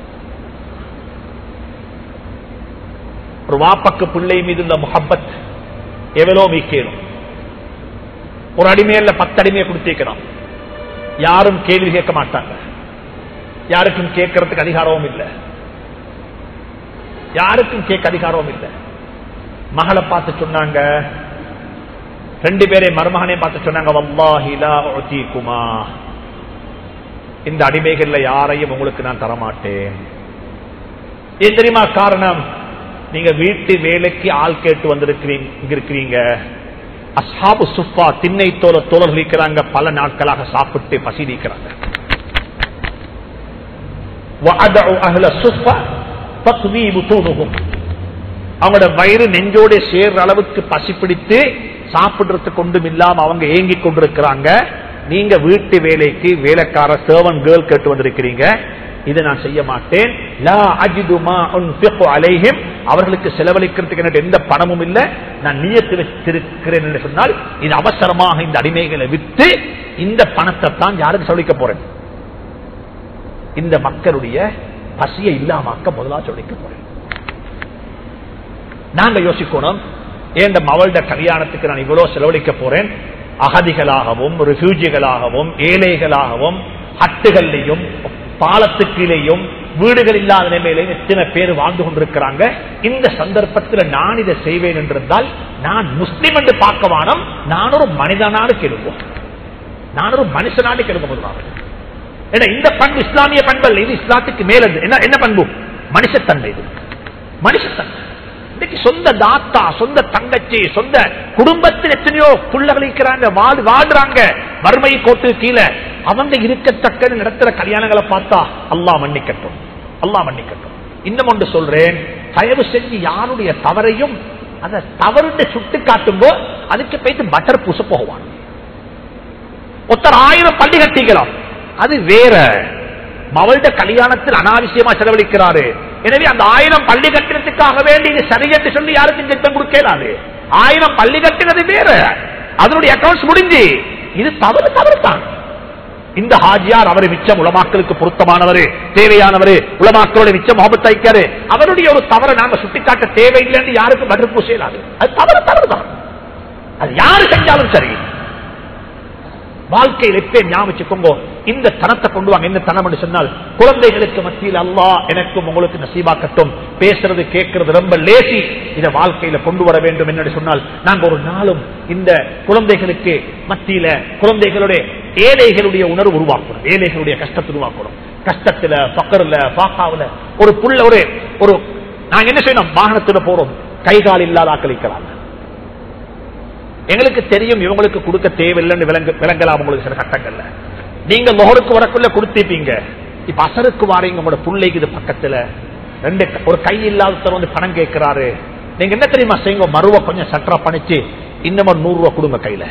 ஒரு வாப்பக்கு பிள்ளை மீது உள்ள முஹப்பத் எவ்வளோ மீக்கணும். ஒரு அடிமையில 10 அடிமையை கொடுத்திருக்கிறோம். யாரும் கேள்வி கேட்க மாட்டாங்க. யாருக்கும் கேட்கறதுக்கு அதிகாரமும் இல்லை. யாருக்கும் கேட்க அதிகாரமும் இல்லை. மகளை பார்த்து சொன்னாங்க, 2 பேரை மருமகனை பார்த்து சொன்னாங்க, வல்லாஹி லா உதீகுமா, இந்த அடிமைகள்ல யாரையும் உங்களுக்கு நான் தரமாட்டேன். ஏன் தெரியுமா காரணம்? நீங்க வீட்டு வேலைக்கு ஆள் கேட்டு வந்திருக்கிறீங்க. அஸ்ஹாபு சுஃபா திண்ணை தோழர்கள் இருக்கிறாங்க, பல நாட்களாக சாப்பிட்டு பசி நீக்கிறாங்க. அவங்களோட வயிறு நெஞ்சோட சேர்ற அளவுக்கு பசி பிடித்து சாப்பிடுறதுக்கு கொண்டும் இல்லாம அவங்க ஏங்கிக் கொண்டிருக்கிறாங்க. நீங்க வீட்டு வேலைக்கு வேலைக்கார சர்வன் கேர்ள் கேட்டு வந்திருக்கிறீங்க. இதை நான் செய்ய மாட்டேன். லா அஜிது மா உன்ஃபிகு அலைஹிம், அவர்களுக்கு செலவழிக்கிறதுக்கு எனக்கு எந்த பணமும் இல்லை. நான் நியத்து வச்சிருக்கிறேன் என்று சொன்னால் இது அவசரமாக இந்த அடிமைகளை வித்து இந்த பணத்தை தான் யாருக்கு செலவழிக்க போறேன்? இந்த மக்களுடைய பசியை இல்லாமக்க முதலா செலவழிக்க போறேன். நாங்க யோசிக்கணும், ஏன் மவளோட கல்யாணத்துக்கு நான் இவ்வளவு செலவழிக்க போறேன்? அகதிகளாகவும் ரிஃப்யூஜிகளாகவும் ஏழைகளாகவும் ஹட்டுகள்லையும் பாலத்துக்கிலேயும் வீடுகள் இல்லாத நிலையிலையும் எத்தனை பேர் வாழ்ந்து கொண்டிருக்கிறாங்க. இந்த சந்தர்ப்பத்தில் நான் இதை செய்வேன் என்றிருந்தால் நான் முஸ்லிம் என்று பார்க்க வானம், நான் ஒரு மனிதனாடு கெடுவோம், நான் ஒரு மனுஷனாடு கெடுக்க போதுவாங்க. இந்த பண்பு இஸ்லாமிய பண்பு, இது இஸ்லாத்துக்கு மேலது. என்ன பண்பு? மனுஷத்தன்மை. இது மனுஷத்தன்மை. இன்னைக்கு சொந்த தாத்தா, சொந்த தங்கச்சி, சொந்த குடும்பத்தில் எத்தனையோ புள்ளகள் இருக்கிறாங்க, வாடுறாங்க வறுமை கோட்டு கீழே. அவங்க இருக்கத்தக்க நடத்துற கல்யாணங்களை பார்த்தா அல்லாஹ் மன்னிக்கட்டும், அல்லாஹ் மன்னிக்கட்டும். இன்னும் ஒன்று சொல்றேன், தயவு செஞ்சு யாருடைய தவறையும் அதை தவறு சுட்டு காட்டும்போ அதுக்கு போயிட்டு பட்டர் பூச போவான். ஒருத்தர் 1000 பள்ளி கட்டிக்கலாம், அது வேற. மவள்ட கல்யாணத்தில் அனாவசியமா செலவழிக்கிறாரு. எனவே அந்த 1000 பள்ளி கட்டினத்துக்காக வேண்டி இது சரி என்று சொல்லி யாருக்கும் திட்டம் கொடுக்கலாது. 1000 பள்ளி கட்டினது வேற, அதனுடைய அக்கௌண்ட்ஸ் முடிஞ்சு. இது தவறு தான். இந்த ஹாஜியார் அவரை மிச்சம் உலமாக்களுக்கு பொருத்தமானவர், தேவையானவர், உலமாக்களோட மிச்சம் முகமத் ஐக்காரு, அவருடைய ஒரு தவறை நாம சுட்டிக்காட்ட தேவையில்லை என்று யாருக்கும் பதில் பூசலாது. அது தவறு தான். அது யாரு செஞ்சாலும் சரி. வாழ்க்கையில் எப்பே ஞாபகம், இந்த தனத்தை கொண்டு வாங்க. இந்த தனம் என்று சொன்னால் குழந்தைகளுக்கு மத்தியில் அல்லாஹ் எனக்கும் உங்களுக்கு நசீபாக்கட்டும். பேசுறது கேட்கறது ரொம்ப லேசி. இதை வாழ்க்கையில கொண்டு வர வேண்டும் என்று சொன்னால் நாங்க ஒரு நாளும் இந்த குழந்தைகளுக்கு மத்தியில குழந்தைகளுடைய ஏழைகளுடைய உணர்வு உருவாக்கணும், ஏழைகளுடைய கஷ்டத்தை உருவாக்கணும். கஷ்டத்துல பக்கர்ல பாக்காவுல ஒரு புள்ள ஒரு நாங்க என்ன செய்யணும்? வாகனத்துல போறோம், கைகால் இல்லாத ஆக்களிக்கிறாங்க. எங்களுக்கு தெரியும் இவங்களுக்கு கொடுக்க தேவையில்லைன்னு விளங்கலாம். உங்களுக்கு சில கட்டங்கள்ல நீங்க லோகருக்கு வரக்குள்ள கொடுத்திருப்பீங்க. இப்ப அசருக்கு வாரீங்க, உங்களோட பிள்ளைக்கு இது பக்கத்துல ஒரு கை இல்லாதவர் வந்து பணம் கேட்கிறாரு. நீங்க என்ன தெரியுமா செய்யுங்க? மருவ கொஞ்சம் சற்றா பணிச்சு இன்னும் 100 ரூபாய் கொடுங்க கையில.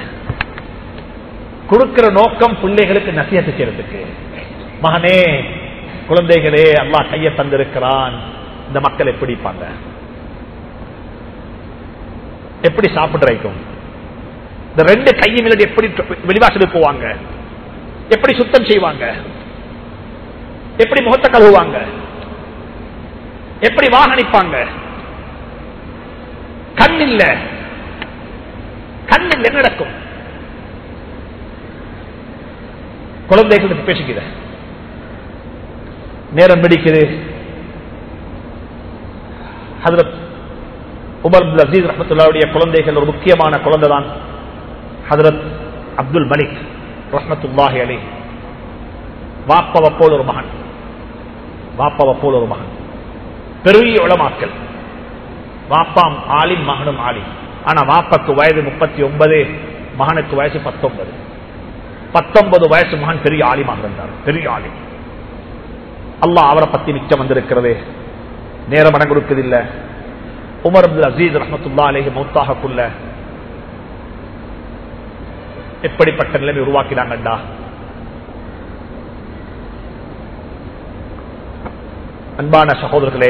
கொடுக்கிற நோக்கம் பிள்ளைகளுக்கு நசியத்து செய்யறதுக்கு. மகனே, குழந்தைகளே, அல்லாஹ் கையை தந்திருக்கிறான். இந்த மக்கள் எப்படி இருப்பாங்க? எப்படி சாப்பிடுறோம்? இந்த 2 கையும் எப்படி வெளிவாசலுக்கு போவாங்க? எப்படி சுத்தம் செய்வாங்க? எப்படி முகத்தை கழுவுவாங்க? எப்படி வாகனிப்பாங்க? கண் இல்ல என்ன நடக்கும்? குழந்தைகளுக்கு பேசுகிற நேரம் பிடிக்குது. ஹஜ்ரத் உமர் இப்னு அஸீஸ் ரஹ்மத்துல்லாஹி குழந்தைகள் ஒரு முக்கியமான குழந்தை தான் ஹஜ்ரத் அப்துல் மலிக் ரஹ்மத்துல்லாஹி அலைஹி. வாப்பவ போல் ஒரு மகன், வாப்பவ போல் ஒரு மகன். பெரிய உலமாக்கள். வாப்பாம் ஆலிம், மகனும் ஆலிம். ஆனா வாப்பாக்கு வயது 39, மகனுக்கு வயசு 19. 19 வயசு மகன் பெரிய ஆலிமாக இருந்தார், பெரிய ஆலிம். அல்லாஹ் அவரை பத்தி மிச்சம் வந்திருக்கிறது, நேரம் இடம் கொடுக்கதில்லை. உமர் இப்னு அஸீஸ் ரஹ்மத்துல்லாஹி அலைஹி மௌத்தாகக்குள்ள எப்படிப்பட்ட நிலைமை உருவாக்கினாங்கடா. அன்பான சகோதரர்களே,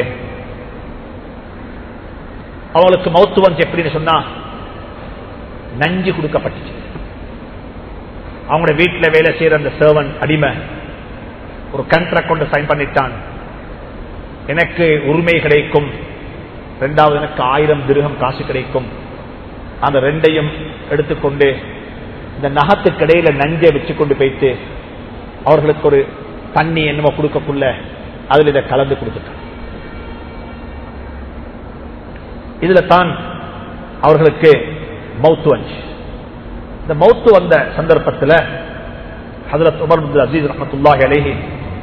அவளுக்கு மௌத்து வந்து எப்படின்னு சொன்னா நஞ்சு கொடுக்கப்பட்டுச்சு. அவங்களோட வீட்டில் வேலை செய்யற அந்த சர்வன் அடிமை ஒரு கான்ட்ராக்ட் கொண்டு சைன் பண்ணிட்டான், எனக்கு உரிமை கிடைக்கும், இரண்டாவது எனக்கு 1000 திர்ஹம் காசு கிடைக்கும். அந்த ரெண்டையும் எடுத்துக்கொண்டு இந்த நகத்துக்கிடையில நஞ்சை வச்சு கொண்டு போயிட்டு அவர்களுக்கு ஒரு தண்ணி என்னமோ கொடுக்கக்குள்ள அதில் இதை கலந்து கொடுத்துட்டான். இதுல தான் அவர்களுக்கு மௌத்து வந்துச்சு. இந்த மௌத்து வந்த சந்தர்ப்பத்தில் ஹஜ்ரத் உமர் இப்னு அசீஸ் ரஹ்மத்துல்லாஹி அலைஹி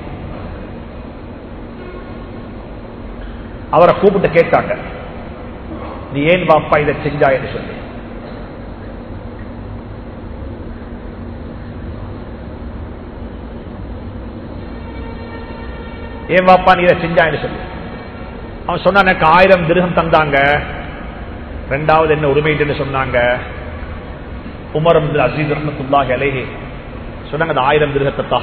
அவரை கூப்பிட்டு கேட்டாங்க, நீ ஏன் வாப்பா இதை செஞ்சாயின்னு சொல்லி. ஏன் வாப்பா நீ இதை செஞ்சாயின்னு சொல்லி. அவன் சொன்ன, எனக்கு 1000 திர்ஹம் தந்தாங்க, ரெண்டாவது என்ன உரிமைன்னு சொன்னாங்க. உமர் இப்னு அசீஸ் ரஹ்மத்துல்லாஹி அலைஹி சொன்னாங்க, அந்த 1000 திர்ஹத்தை தான்.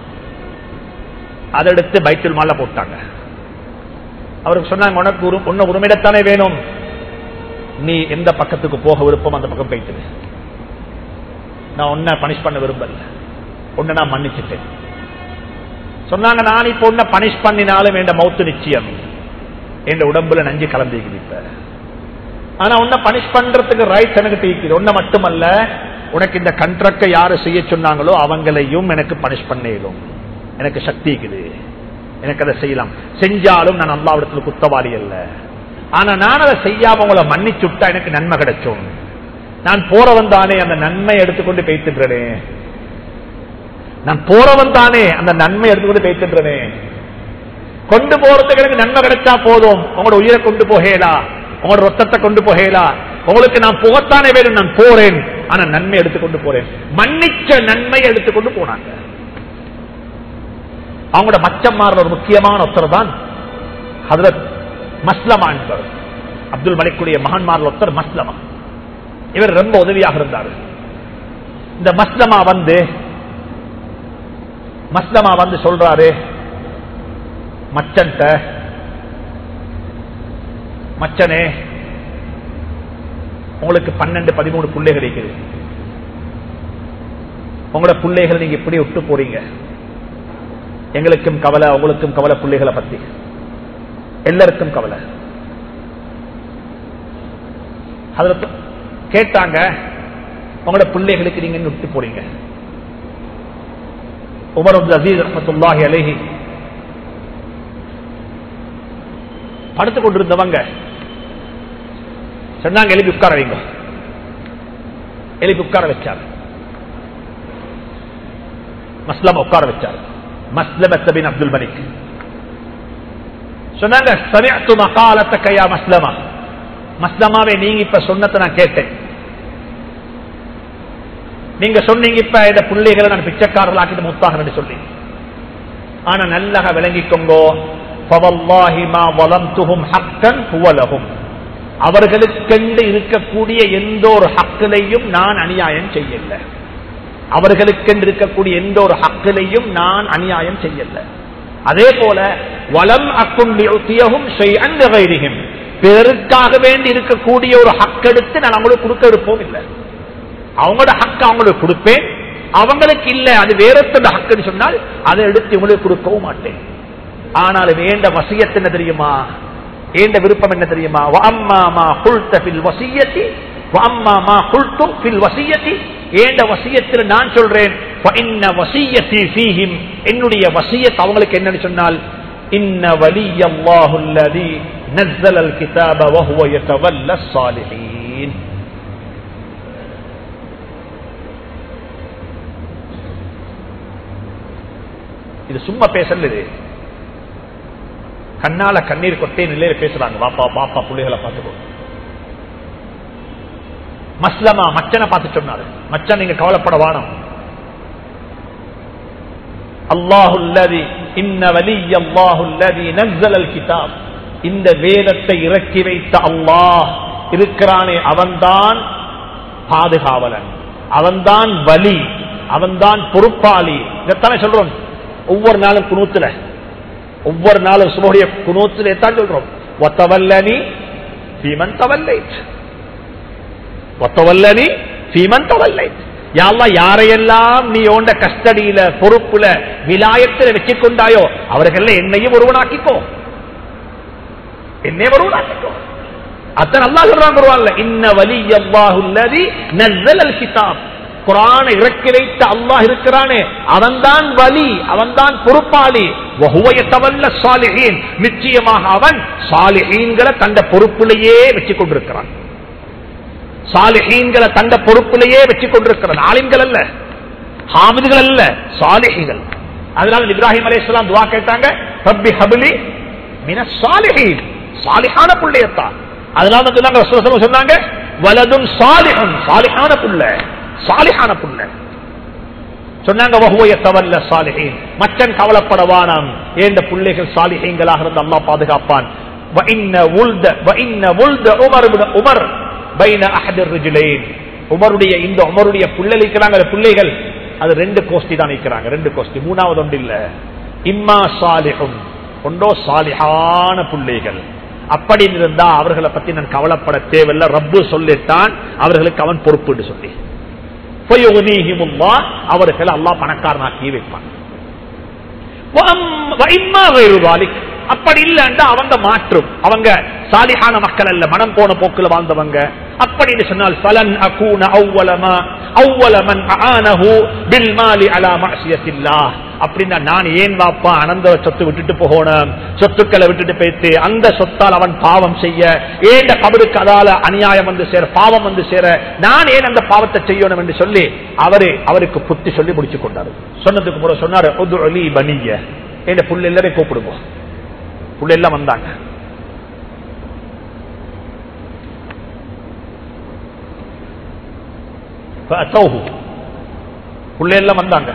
அதை எடுத்து பைத்துல் மால்ல போட்டாங்க. அவருக்கு சொன்னாங்க, உனக்கு உன்ன உரிமையிடத்தானே வேணும், நீ எந்த பக்கத்துக்கு போக விருப்பம் அந்த பக்கம் போயிட்டு, நான் உன்னை பனிஷ் பண்ண விரும்பல, உன்னை நான் மன்னிச்சுட்டேன். சொன்னாங்க, நான் இப்ப உன்னை பனிஷ் பண்ணினாலும் என் மௌத்து நிச்சயம், என் உடம்புல நஞ்சு கலந்துக்கிட்ட. ஆனா உன்னை பனிஷ் பண்றதுக்கு ரைட்ஸ் எனக்கு தீக்குது. உன்னை மட்டுமல்ல, உனக்கு இந்த கண்ட்ராக்டை யாரு செய்ய சொன்னாங்களோ அவங்களையும் எனக்கு பனிஷ் பண்ணிடும், எனக்கு சக்தி இருக்குது, எனக்கு அதை செய்யலாம். செஞ்சாலும் நான் அல்லாஹ்விடத்தில் குத்தவாளி அல்ல. ஆனா நான் அதை செய்யாம உங்களை மன்னிச்சுட்டா எனக்கு நன்மை கிடைச்சோம். நான் போறவன் தானே அந்த நன்மை எடுத்துக்கொண்டு பேசிட்டுறேன், நான் போறவன் தானே அந்த நன்மை எடுத்துக்கொண்டு பேசிட்டுறேன். கொண்டு போறதுக்கு எனக்கு நன்மை கிடைச்சா போதும், உங்களோட உயிரை கொண்டு போகலா, உங்களோட ரத்தத்தை கொண்டு போகலா, உங்களுக்கு நான் போகத்தானே வேணும், நான் போறேன், ஆனா நன்மை எடுத்துக்கொண்டு போறேன். மன்னிச்ச நன்மை எடுத்துக்கொண்டு போனாங்க. அவங்களோட மச்சம்மார் ஒரு முக்கியமான ஒருத்தர் தான் ஹஜ்ரத் மஸ்லமா என்பவர். அப்துல் மலிக்குடைய மகன்மார் ஒருத்தர் மஸ்லமா. இவர் ரொம்ப உதவியாக இருந்தார். இந்த மஸ்லமா வந்து சொல்றாரு மச்சன்ட்ட, மச்சனே உங்களுக்கு 12-13 பிள்ளைகள் இருக்குது, உங்களோட பிள்ளைகளை நீங்க இப்படி விட்டு போறீங்க, எங்களுக்கும் கவலை, உங்களுக்கும் கவலை, பிள்ளைகளை பத்தி எல்லாருக்கும் கவலை. அதுல கேட்டாங்க, உங்களோட பிள்ளைகளுக்கு நீங்க விட்டு போறீங்க. உமர் இப்னு அசீஸ் ரஹ்மத்துல்லாஹி அலைஹி படுத்துக் கொண்டிருந்தவங்க சொன்னாங்க, எழுப்பி உட்கார வைங்க. எழுப்பி உட்கார வச்சார். மஸ்லமா உட்கார வச்சார். மஸ்லமத் பின் அப்துல் மலிக் சொன்னாங்க, சமிஅத்து மகாலத்தக யா மஸ்லமா, மஸ்லமாவே நீங்க இப்ப சொன்னதை நான் கேட்டேன். நீங்க சொன்னீங்க இப்ப இந்த பிள்ளைகளை நான் பிச்சைக்காரர்கள் ஆக்கிட்டு முத்தாகன்னு சொல்லி. ஆனா நல்லா விளங்கிக்கோங்கோ, அவர்களுக்கென்று இருக்கக்கூடிய எந்த ஒரு ஹக்கிலையும் நான் அநியாயம் செய்யல. அவர்களுக்கென்று இருக்கக்கூடிய எந்த ஒரு ஹக்கிலையும் நான் அநியாயம் செய்யல. அதே போல வலம் அக்குண்டியும் பிறருக்காக வேண்டி இருக்கக்கூடிய ஒரு ஹக்கெடுத்து நான் அவங்களுக்கு கொடுக்க விருப்பம் இல்லை. அவங்களோட ஹக்க அவங்களுக்கு கொடுப்பேன், அவங்களுக்கு இல்ல அது வேறொத்த ஹக்குன்னு சொன்னால் அதை எடுத்து உங்களுக்கு கொடுக்கவும் மாட்டேன். ஆனால் வேண்ட வசியத் என்ன தெரியுமா, ஏண்ட விருப்பம் என்ன தெரியுமா, ஏண்ட வசியத்தில் நான் சொல்றேன், என்னுடைய வசியத் அவங்களுக்கு என்னன்னு சொன்னால், இன்ன வலியல்லாஹு அல்லதி நஸ்ஸலல் கிதாப வஹுவ யதவல்லஸ் ஸாலிஹீன். இது சும்மா பேசல, இது கண்ணால கண்ணீர் கொட்டே நிலையில பேசுறாங்க. பாப்பா பாப்பா புள்ளைகளை பார்த்துக்கோ. மஸ்லமா மச்சனை பார்த்து சொன்னாரு, மச்சன் நீங்க கவலைப்பட வானம், அல்லாஹுல்லதி இன்ன வலியல்லாஹுல்லதி நஸ்ஸலல் கிதாப், இந்த வேதத்தை இறக்கி வைத்த அல்லாஹ் இருக்கிறானே அவன்தான் பாதுகாவலன், அவன்தான் வலி, அவன்தான் பொறுப்பாளி. இதைத்தானே சொல்றோம் ஒவ்வொரு நாளும் குனூத்துல, ஒவ்வொரு நாளும் சுபஹுடைய குனூத்துல தான் சொல்றோம், வத்தவல்லனி ஃபீமன் தவல்லைத், வத்தவல்லனி ஃபீமன் தவல்லைத், யா அல்லாஹ் யாரையெல்லாம் நீ உண்ட கஸ்டடியில பொறுப்புல விலாயத்தில் வச்சுக்கொண்டாயோ அவர்கள் என்னையும் ஒருவனாக்கிக்கோ, என்னை ஒருவனாக்கிக்கோ. அத்தன் அல்லாஹ் சொல்றான் குர்ஆன்ல, இன்ன வலியல்லாஹு அல்லதி நஸலல் கிதாப். குர்ஆனை இறக்கி வைத்த அல்லாஹ் இருக்கிறானே அவன்தான் வலி, அவன்தான் பொறுப்பாளி. வஹுவ யதவல்ல ஸாலிஹீன், நிச்சயமாக அவன் ஸாலிஹீன்களை தந்த பொறுப்பிலேயே வச்சுக் கொண்டிருக்கிறான். சாலிஹீன்களை தந்த பொறுப்பிலேயே வச்சுக் கொண்டிருக்கிறான். ஆலிம்கள் அல்ல, ஹாமிதுகள் அல்ல, சாலிஹீன்கள். அதனால இப்ராஹிம் அலைஹிஸ்ஸலாம் துஆ கேட்டாங்க, ரப்பி ஹப்லி மினஸ் சாலிஹீன், சாலிஹான புள்ளையத்தான். அதனால தான் ரசூலுல்லாஹி சொன்னாங்க வலதுன் சாலிஹுன், சாலிஹான புள்ள, சாலிஹான புள்ள சொன்னாங்க. வஹுவ யதவல்ல ஸாலிஹீன், மச்சன் கவலைப்படவானாம், ஏண்ட பிள்ளைகள் சாலிஹீன்களாக இருந்து அல்லாஹ் பாதுகாப்பான். வ இன்ன வுல்த உமர் இப்னு உமர் பைன அஹதிர் ரிஜ்லைன். உமருடைய பிள்ளைகள் அது ரெண்டு கோஷ்டி தான் நிற்கிறாங்க, ரெண்டு கோஷ்டி, மூணாவது ஒன்று இல்ல. இம்மா சாலிஹுன், ஒன்றோ சாலிஹான பிள்ளைகள். அப்படி இருந்தா அவர்களை பத்தி நான் கவலைப்பட தேவையில்லை, ரப்பு சொல்லிட்டான் அவர்களுக்கு அவன் பொறுப்பு சொல்லி. அவர்கள் அல்லாஹ் பணக்காரனாக்கி வைப்பான். அப்படி இல்லைன்னா அவங்க மாற்றும், அவங்க சாலிஹான மக்கள் அல்ல, மனம் போன போக்குல வாழ்ந்தவங்க. அப்படின்னு சொன்னால் ஃபலன் அகூன அவ்வல மன் ஆனஹு பில் மாலி அலா மஅசியத்தில்லாஹ். அப்படின்னா நான் ஏன் வாப்பா அனந்த சொத்து விட்டுட்டு போகணும், சொத்துக்களை விட்டுட்டு போயிட்டு அந்த சொத்தால் அவன் பாவம் செய்ய, ஏன் கபருக்கு அதால அநியாயம் வந்து சேர, பாவம் வந்து சேர, நான் ஏன் அந்த பாவத்தை செய்யணும் என்று சொல்லி அவருக்கு புத்தி சொல்லி முடிச்சு கொண்டாரு. சொன்னதுக்கு முறை சொன்னாரு, உதுலி பனிய, என் புள்ள எல்லாரையும் கூப்பிடுவோம். புள்ள எல்லாம் வந்தாங்க. புள்ளையெல்லாம் வந்தாங்க.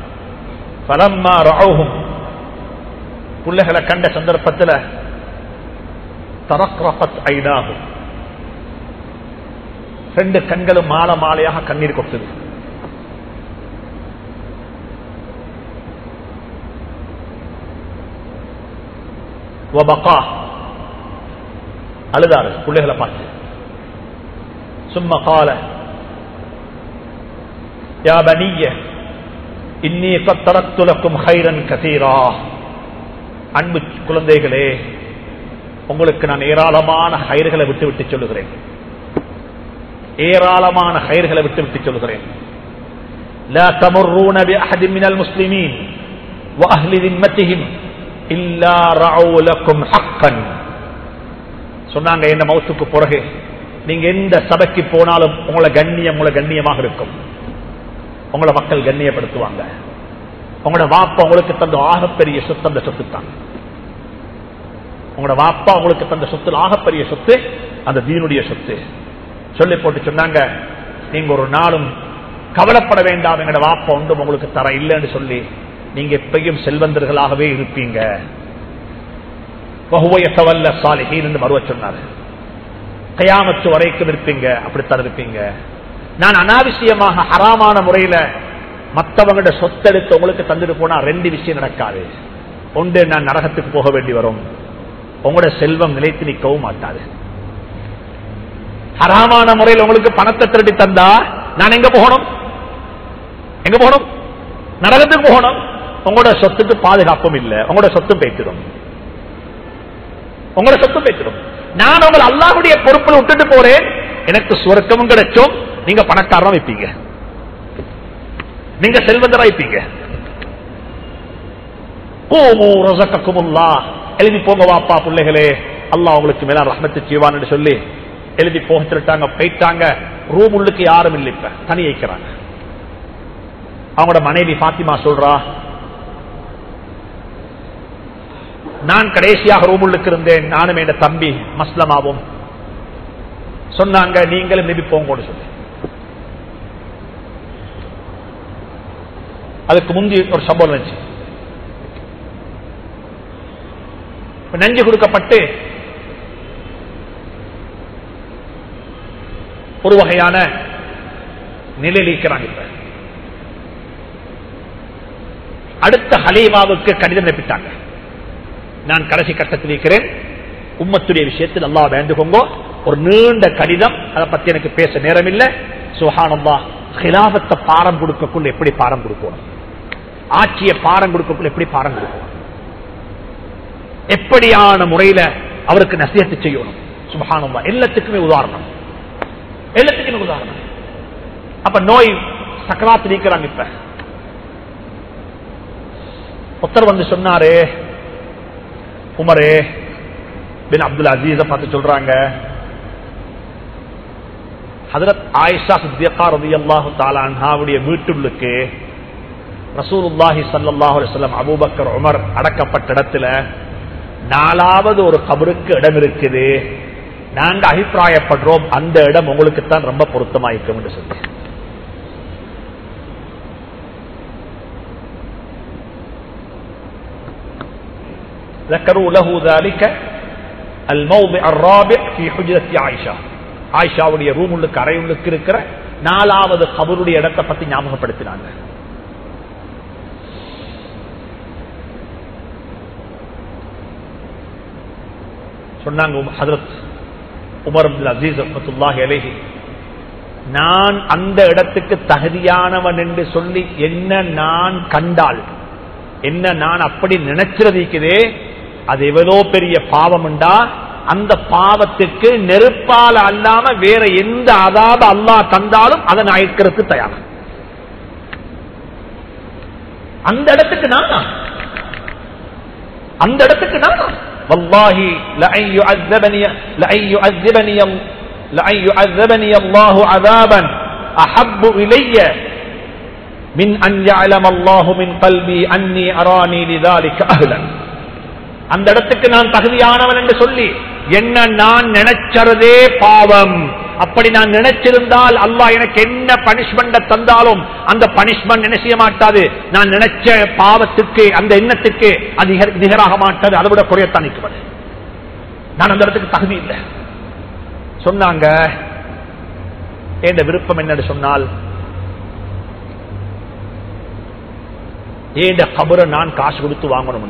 புள்ளைகளை கண்ட சந்தர்ப்பத்தில் தரக்ரபத் ஐனாஹு, ரெண்டு கண்களும் மாலை மாலையாக கண்ணீர் கொட்டுது. அழுதாரு பிள்ளைகளை பார்த்து. சும்மா கால யா பனிய இன்னி கத் தரக்து லக்கும் கைரன் கதீரா. அன்பு குழந்தைகளே, உங்களுக்கு நான் ஏராளமான ஹைர்களை விட்டு விட்டு சொல்லுகிறேன், ஏராளமான ஹைர்களை விட்டு விட்டு சொல்லுகிறேன். லா தமுர்ரூன பிஅஹதி மினல் முஸ்லிமீன் வ அஹ்லி திம்மத்திஹிம் இல்லா ரஅவு லக்கும் ஹக்கன். சொன்னாங்க, என்ன மௌத்துக்கு பிறகு நீங்க எந்த சபைக்கு போனாலும் உங்களை கண்ணியமாக இருக்கும், உங்களை மக்கள் கண்ணியப்படுத்துவாங்க. உங்களோட வாப்பா உங்களுக்கு தந்த ஆகப்பெரிய சொத்து அந்த சொத்து தான். உங்களோட வாப்பா உங்களுக்கு தந்த சொத்து ஆகப்பெரிய சொத்து அந்த தீனுடைய சொத்து. சொல்லி போட்டு சொன்னாங்க, நீங்க ஒரு நாளும் கவலைப்பட வேண்டாம், எங்களோட வாப்பா ஒன்றும் உங்களுக்கு தர இல்லைன்னு சொல்லி நீங்க எப்பயும் செல்வந்தர்களாகவே இருப்பீங்க. மறுவ சொன்னார், கயாமத்து வரைக்கும் இருப்பீங்க, அப்படித்தான் இருப்பீங்க. நான் அனாவசியமாக ஹராமான முறையில மற்றவங்களோட சொத்தெடுத்து உங்களுக்கு தந்துட்டு போனா ரெண்டு விஷயம் நடக்காது. ஒன்று, நான் நரகத்துக்கு போக வேண்டி வரும், உங்களோட செல்வம் நிலைத்து நிற்கவும் மாட்டாது. ஹராமான முறையில் உங்களுக்கு பணத்தை திருடி தந்தா நான் எங்க போகணும்? நரகத்துக்கு போகணும். உங்களோட சொத்துக்கு பாதுகாப்பும் இல்லை, உங்களோட சொத்தும் பேசிடும். நான் உங்களை அல்லாஹ்வுடைய பொறுப்பில் விட்டுட்டு போறேன், எனக்கு சுவர்க்கமும் கிடைச்சோம், நீங்க பணக்காரனா வைப்பீங்க, நீங்க செல்வந்தரா வைப்பீங்க. எழுதி போங்க வாப்பா பிள்ளைகளே, அல்லாஹ் உங்களுக்கு மேல ரஹ்மத்து செய்வான்னு சொல்லி எழுதி போக சொல்லிட்டாங்க. போயிட்டாங்க. ரூம் உள்ளுக்கு யாரும் இல்லை, இப்ப தனி வைக்கிறாங்க. அவங்களோட மனைவி பாத்திமா சொல்றா, நான் கடைசியாக ரூம் உள்ளுக்கு இருந்தேன், நானும் என் தம்பி மஸ்லமாவும். சொன்னாங்க, நீங்களும் நபி போங்கன்னு சொல்லி. அதுக்கு முந்தி ஒரு சம்பவம் இருந்துச்சு. நஞ்சு கொடுக்கப்பட்டு ஒரு வகையான நிலையில் இருக்கிறாங்க. இப்ப அடுத்த ஹலீமாவுக்கு கடிதம் அனுப்பிட்டாங்க, நான் கடைசி கட்டத்தில் இருக்கிறேன், உம்மத்துடைய விஷயத்தில் அல்லாஹ் வேண்டுகோங்க. ஒரு நீண்ட கடிதம், அதை பத்தி எனக்கு பேச நேரம் இல்லை. சுப்ஹானல்லாஹ், கிலாபத்தை பாரம் கொடுக்கக்குள்ள எப்படி பாரம் கொடுக்கணும், ஆட்சியை பாரம் கொடுக்கக்குள்ள எப்படி பாரம் கொடுக்கணும், எப்படியான முறையில அவருக்கு நசியத்து செய்யணும். சுப்ஹானல்லாஹ், எல்லாத்துக்குமே உதாரணம், எல்லாத்துக்குமே உதாரணம். அப்ப நோய் சக்கராத் நீக்கிறாங்க. இப்ப ஒருத்தர் வந்து சொன்னாரு, உமரே பின் அப்துல் அசீஸ பார்த்து சொல்றாங்க, ஹஜ்ரத் ஆயிஷா சித்திகா ரலியல்லாஹு தஆலா அன்ஹாவுடைய வீட்டுள்ளுக்கு ரசூலுல்லாஹி ஸல்லல்லாஹு அலைஹி வஸல்லம், அபூபக்கர், உமர் அடக்கப்பட்ட இடத்துல 4வது ஒரு கபருக்கு இடம் இருக்குது. நாங்க அபிப்பிராயப்படுறோம் அந்த இடம் உங்களுக்கு தான் ரொம்ப பொருத்தமாயிருக்கும் என்று சொல்லி. ذكروا له ذلك الموضع الرابع في حجرة عائشة. ஆயிஷாவுடைய ரூமுள்ளுக்கு அறையுள்ளுக்கு இருக்கிற 4வது கபருடைய இடத்தை பத்தி ஞாபகப்படுத்தினாங்க. சொன்னாங்க ஹஜ்ரத் உமர் இப்னு அஸீஸ் ரஹ்மத்துல்லாஹி அலைஹி, நான் அந்த இடத்துக்கு தகுதியானவன் என்று சொல்லி என்ன நான் கண்டால், என்ன நான் அப்படி நினைச்சிருக்கிறதே, அது எவ்வளோ பெரிய பாவம் உண்டா, அந்த பாவத்துக்கு நெருப்பால அல்லாம வேற எந்த அதாப அல்லாஹ் தந்தாலும் அதை நான் ஏற்கிறதுக்கு தயார். அந்த இடத்துக்கு நான் அந்த இடத்துக்கு நான் வல்லாஹி லஅன் யுஅذبني الله عذابا احب الي من ان يعلم الله من قلبي اني اراني لذلك اهلا. அந்த இடத்துக்கு நான் தகுதியானவன் என்று சொல்லி என்ன நான் நினைச்சறதே பாவம். அப்படி நான் நினைச்சிருந்தால் அல்லாஹ் எனக்கு என்ன பனிஷ்மெண்ட் தந்தாலும் அந்த பனிஷ்மெண்ட் என்ன செய்ய மாட்டாது, நான் நினைச்ச பாவத்துக்கு அந்த எண்ணத்துக்கு நிகராக மாட்டாது, அதை விட குறையத்தான் நிற்கிறது. நான் அந்த இடத்துக்கு தகுதி இல்லை. சொன்னாங்க என் விருப்பம் என்னன்னு சொன்னால், ஏண்ட கபரை நான் காசு கொடுத்து வாங்கணும்.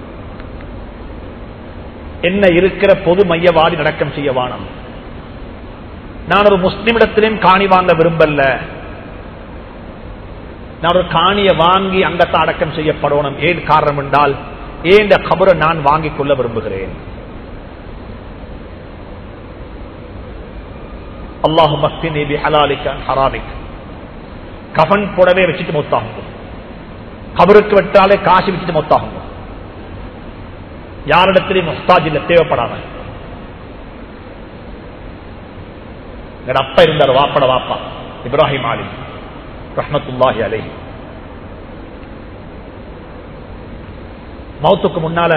என்ன இருக்கிற பொது மையவாதி அடக்கம் செய்ய வானம். நான் ஒரு முஸ்லிமிடத்திலும் காணி வாங்க விரும்பல. நான் ஒரு காணியை வாங்கி அங்கத்தான் அடக்கம் செய்யப்படணும். ஏன் காரணம் என்றால், ஏன் கபரை நான் வாங்கிக் கொள்ள விரும்புகிறேன். அல்லாஹும்ம க்ஃபினி பிஹலாலிக அன் ஹராமிக. கஃன் போடவே வச்சுட்டு மௌத்தாகுங்க. கபருக்கு வெட்டாலே காசு வச்சுட்டு மௌத்தாகுங்க. யாரிடத்திலே முஸ்தாஜ் இல்ல, தேவைப்படாம. அப்பா இருந்தார், வாப்பட வாப்பா இப்ராஹிம் ஆலி ரஹ்மத்துல்லாஹி அலைஹி. மௌத்துக்கு முன்னால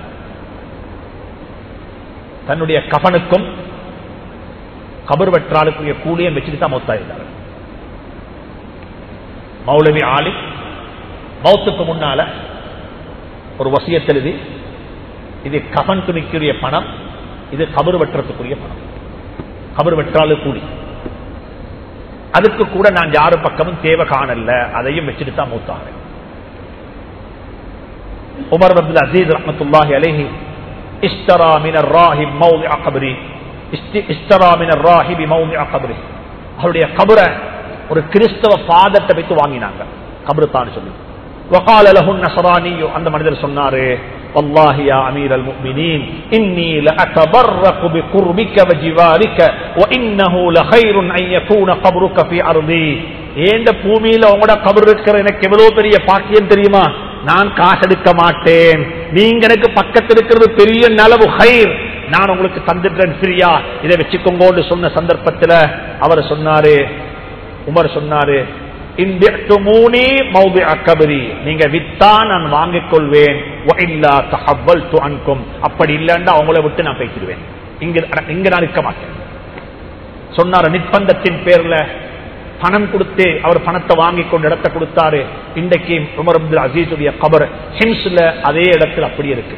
தன்னுடைய கஃனுக்கும் கபர் வெற்றாலுக்குரிய கூலியை வச்சுட்டு தான் மௌத்தா இருந்தார். மௌலவி ஆலி மௌத்துக்கு முன்னால ஒரு வசியத் எழுதி, இது கஃன் துணிக்குரிய பணம், இது கபர் வெற்றத்துக்குரிய பணம், கபர் வெற்றாலு கூலி, அதுக்கு கூட நான் யாரு பக்கமும் தேவை காணல, அதையும் வச்சுட்டு தான் மௌத்தாகிறேன். உமர் இப்னு அஸீஸ் ரஹ்மத்துல்லாஹி அலைஹி இஷ்தரா மினர் ராஹிப் மௌதிஅ கப்ரி, இஷ்தரா மினர் ராஹிப் மௌதிஅ கப்ரி. அவருடைய கபரை ஒரு கிறிஸ்தவ ஃபாதர்ட்ட வைத்து வாங்கினாங்க, கபர் தான் சொல்லி. وقال له النصراني, அந்த மனிதர் சொன்னாரு, والله يا امير المؤمنين اني لاتبرك بقربك وجوارك وانه لخير ان يكون قبرك في ارضي. ஏண்ட பூமியில உங்களோட கபர் இருக்கிற எனக்கு எவ்வளவு பெரிய பாக்கியம் தெரியுமா. நான் காசு எடுக்க மாட்டேன், நீங்க எனக்கு பக்கத்தில் இருக்கிறது பெரிய நலவு ஹைர், நான் உங்களுக்கு தந்துட்டேன் ஃப்ரீயா, இதை வச்சுக்கோங்கன்னு சொன்ன சந்தர்ப்பத்தில் அவர் சொன்னாரு, உமர் சொன்னாரு, நீங்க வித்தா நான் வாங்கிக் கொள்வேன், அப்படி இல்லைன்னா அவங்கள விட்டு நான் பேசிடுவேன், இங்க நான் இருக்க மாட்டேன் சொன்னார். நிர்பந்தத்தின் பேர்ல பணம் கொடுத்து அவர் பணத்தை வாங்கி கொண்டு இடத்தை கொடுத்தாரு. இன்றைக்கு உமர் இப்னு அஸீஸுடைய கபர் ஹிம்ஸ்ல அதே இடத்துல அப்படி இருக்கு.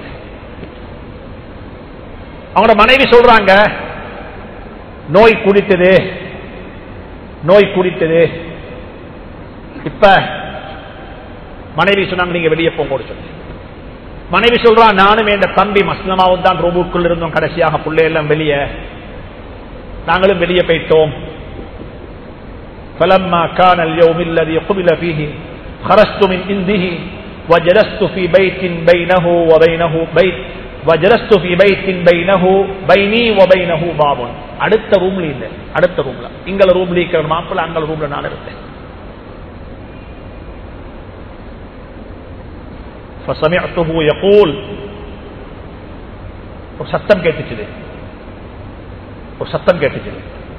அவங்களோட மனைவி சொல்றாங்க, நோய் குடித்தது, நோய் குடித்தது. இப்ப மனைவி சொன்னாங்க, நீங்க வெளியே போங்க சொல்லி. மனைவி சொல்றா, நானும் என் தம்பி மஸ்லமாவும் தான் ரூமுக்குள் இருந்தோம், கடைசியாக பிள்ளை எல்லாம் வெளியே, நாங்களும் வெளியே போயிட்டோம். فلما كان اليوم الذي قبل فيه خرجت من عنده وجلست في بيت بينه وبينه بيت وجلست في بيت بينه بيني وبينه باب. அடுத்த ரூம்ல இல்ல, அடுத்த ரூம்ல இங்கல ரூம்ல இருக்கிற மாப்பிள்ளை அங்கல ரூம்ல நான் இருந்தேன். فسمعته يقول, ஒரு சத்தம் கேட்டுச்சு, ஒரு சத்தம் கேட்டுச்சு.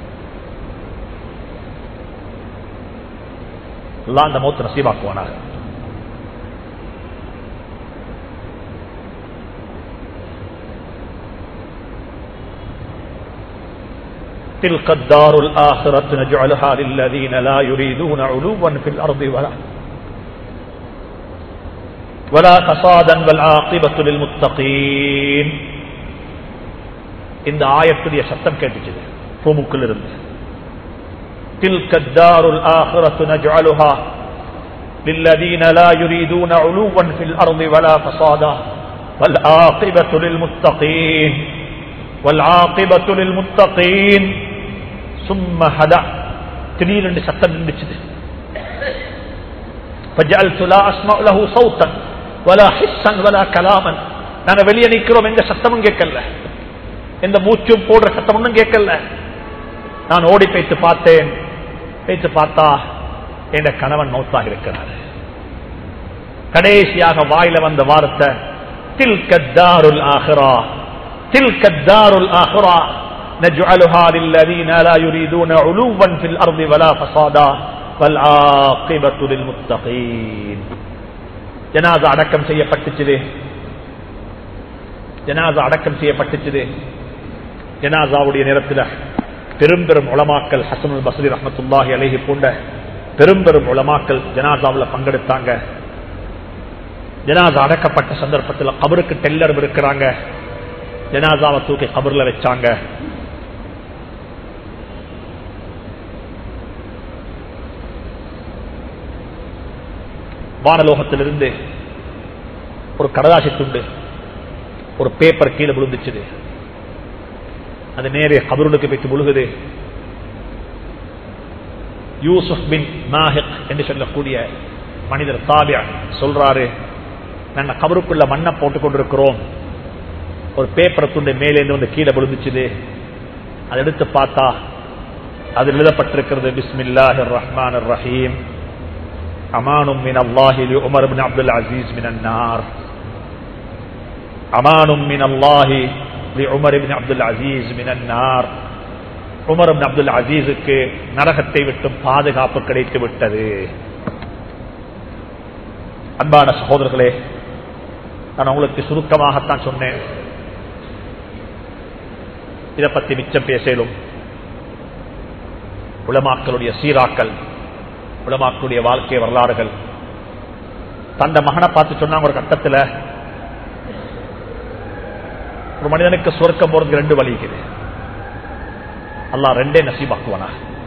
அல்லாஹ் அந்த மௌத் நசீபாக்குவானாக. تلك الدار الآخرة نجعلها للذين لا يريدون علوا في الأرض ولا فسادا والعاقبة للمتقين. இந்த ஆயத்துடைய சத்தம் கேட்டுச்சு ரூமுக்குள்ள இருந்து. تلك الدار الآخرة نجعلها للذين لا يريدون علوا في الأرض ولا فسادا والعاقبة للمتقين والعاقبة للمتقين. ثم هدى, திடீரென்று சத்தம் நின்றுச்சு. فجعلت لا أسمع له صوتا ولا حسا ولا كلاما. நாங்க வெளியே நிக்கிறோம், எந்த சத்தமும் கேட்கல, எந்த மூச்சும் போடுற சத்தம் ஒன்றும் கேட்கல. நான் ஓடி போய்த்து பார்த்தேன், போய்த்து பார்த்தா என் கணவன் மௌத்தாக இருக்கிறார். கடைசியாக வாயில வந்த வார்த்தை تلك الدار الآخرة تلك الدار الآخرة نجعلها للذين لا يريدون علوا في الأرض ولا فسادا والعاقبة للمتقين. ஜனாஸா அடக்கம் செய்யப்பட்டுச்சு, ஜனாஸா அடக்கம் செய்யப்பட்டுச்சு. ஜனாஸாவுடைய நேரத்தில் பெரும் பெரும் உலமாக்கள், ஹசனுல் பஸ்ரி ரஹ்மத்துல்லாஹி அலைஹி போன்ற பெரும் பெரும் உலமாக்கள் ஜனாஸாவில் பங்கெடுத்தாங்க. ஜனாஸா அடக்கப்பட்ட சந்தர்ப்பத்தில் கபருக்கு டெல்லர் இருக்கிறாங்க. ஜனாஸாவை தூக்கி கபர்ல வச்சாங்க. வானலோகத்திலிருந்து ஒரு கடதாசி துண்டு, ஒரு பேப்பர் கீழே விழுந்துச்சு. அது நேரே கபருளுக்கு போய்த்து விழுகுது. யூசுப் பின் நாஹிக் என்று சொல்லக்கூடிய மனிதர் தாபியா சொல்றாரு, நாங்க கபருக்குள்ள மண்ணை போட்டுக் கொண்டிருக்கிறோம், ஒரு பேப்பர் துண்டு மேலே வந்து கீழே விழுந்துச்சு. அதை எடுத்து பார்த்தா அது எழுதப்பட்டிருக்கிறது பிஸ்மில்லாஹிர் ரஹ்மானிர் ரஹீம் அமானும் மின் அல்லாஹி லி உமர் இப்னு அப்துல் அஸீஸ் மினன் நார். அமானும் மின் அல்லாஹி லி உமர் இப்னு அப்துல் அஸீஸ் மினன் நார். உமர் இப்னு அப்துல் அஸீஸுக்கு நரகத்தை விட்டு பாதுகாப்பு கிடைத்து விட்டது. அன்பான சகோதரர்களே, நான் உங்களுக்கு சுருக்கமாகத்தான் சொன்னேன், இதை பத்தி மிச்சம் பேசலும். உலமாக்களுடைய சீராக்கள், உலமாக்களுடைய வாழ்க்கை வரலாறுகள். தந்த மகனை பார்த்து சொன்னாங்க ஒரு கட்டத்தில், ஒரு மனிதனுக்கு சொர்க்கம் போறதுக்கு ரெண்டு வழி இருக்குது, அல்லாஹ் ரெண்டே நசீபாக்குவானா.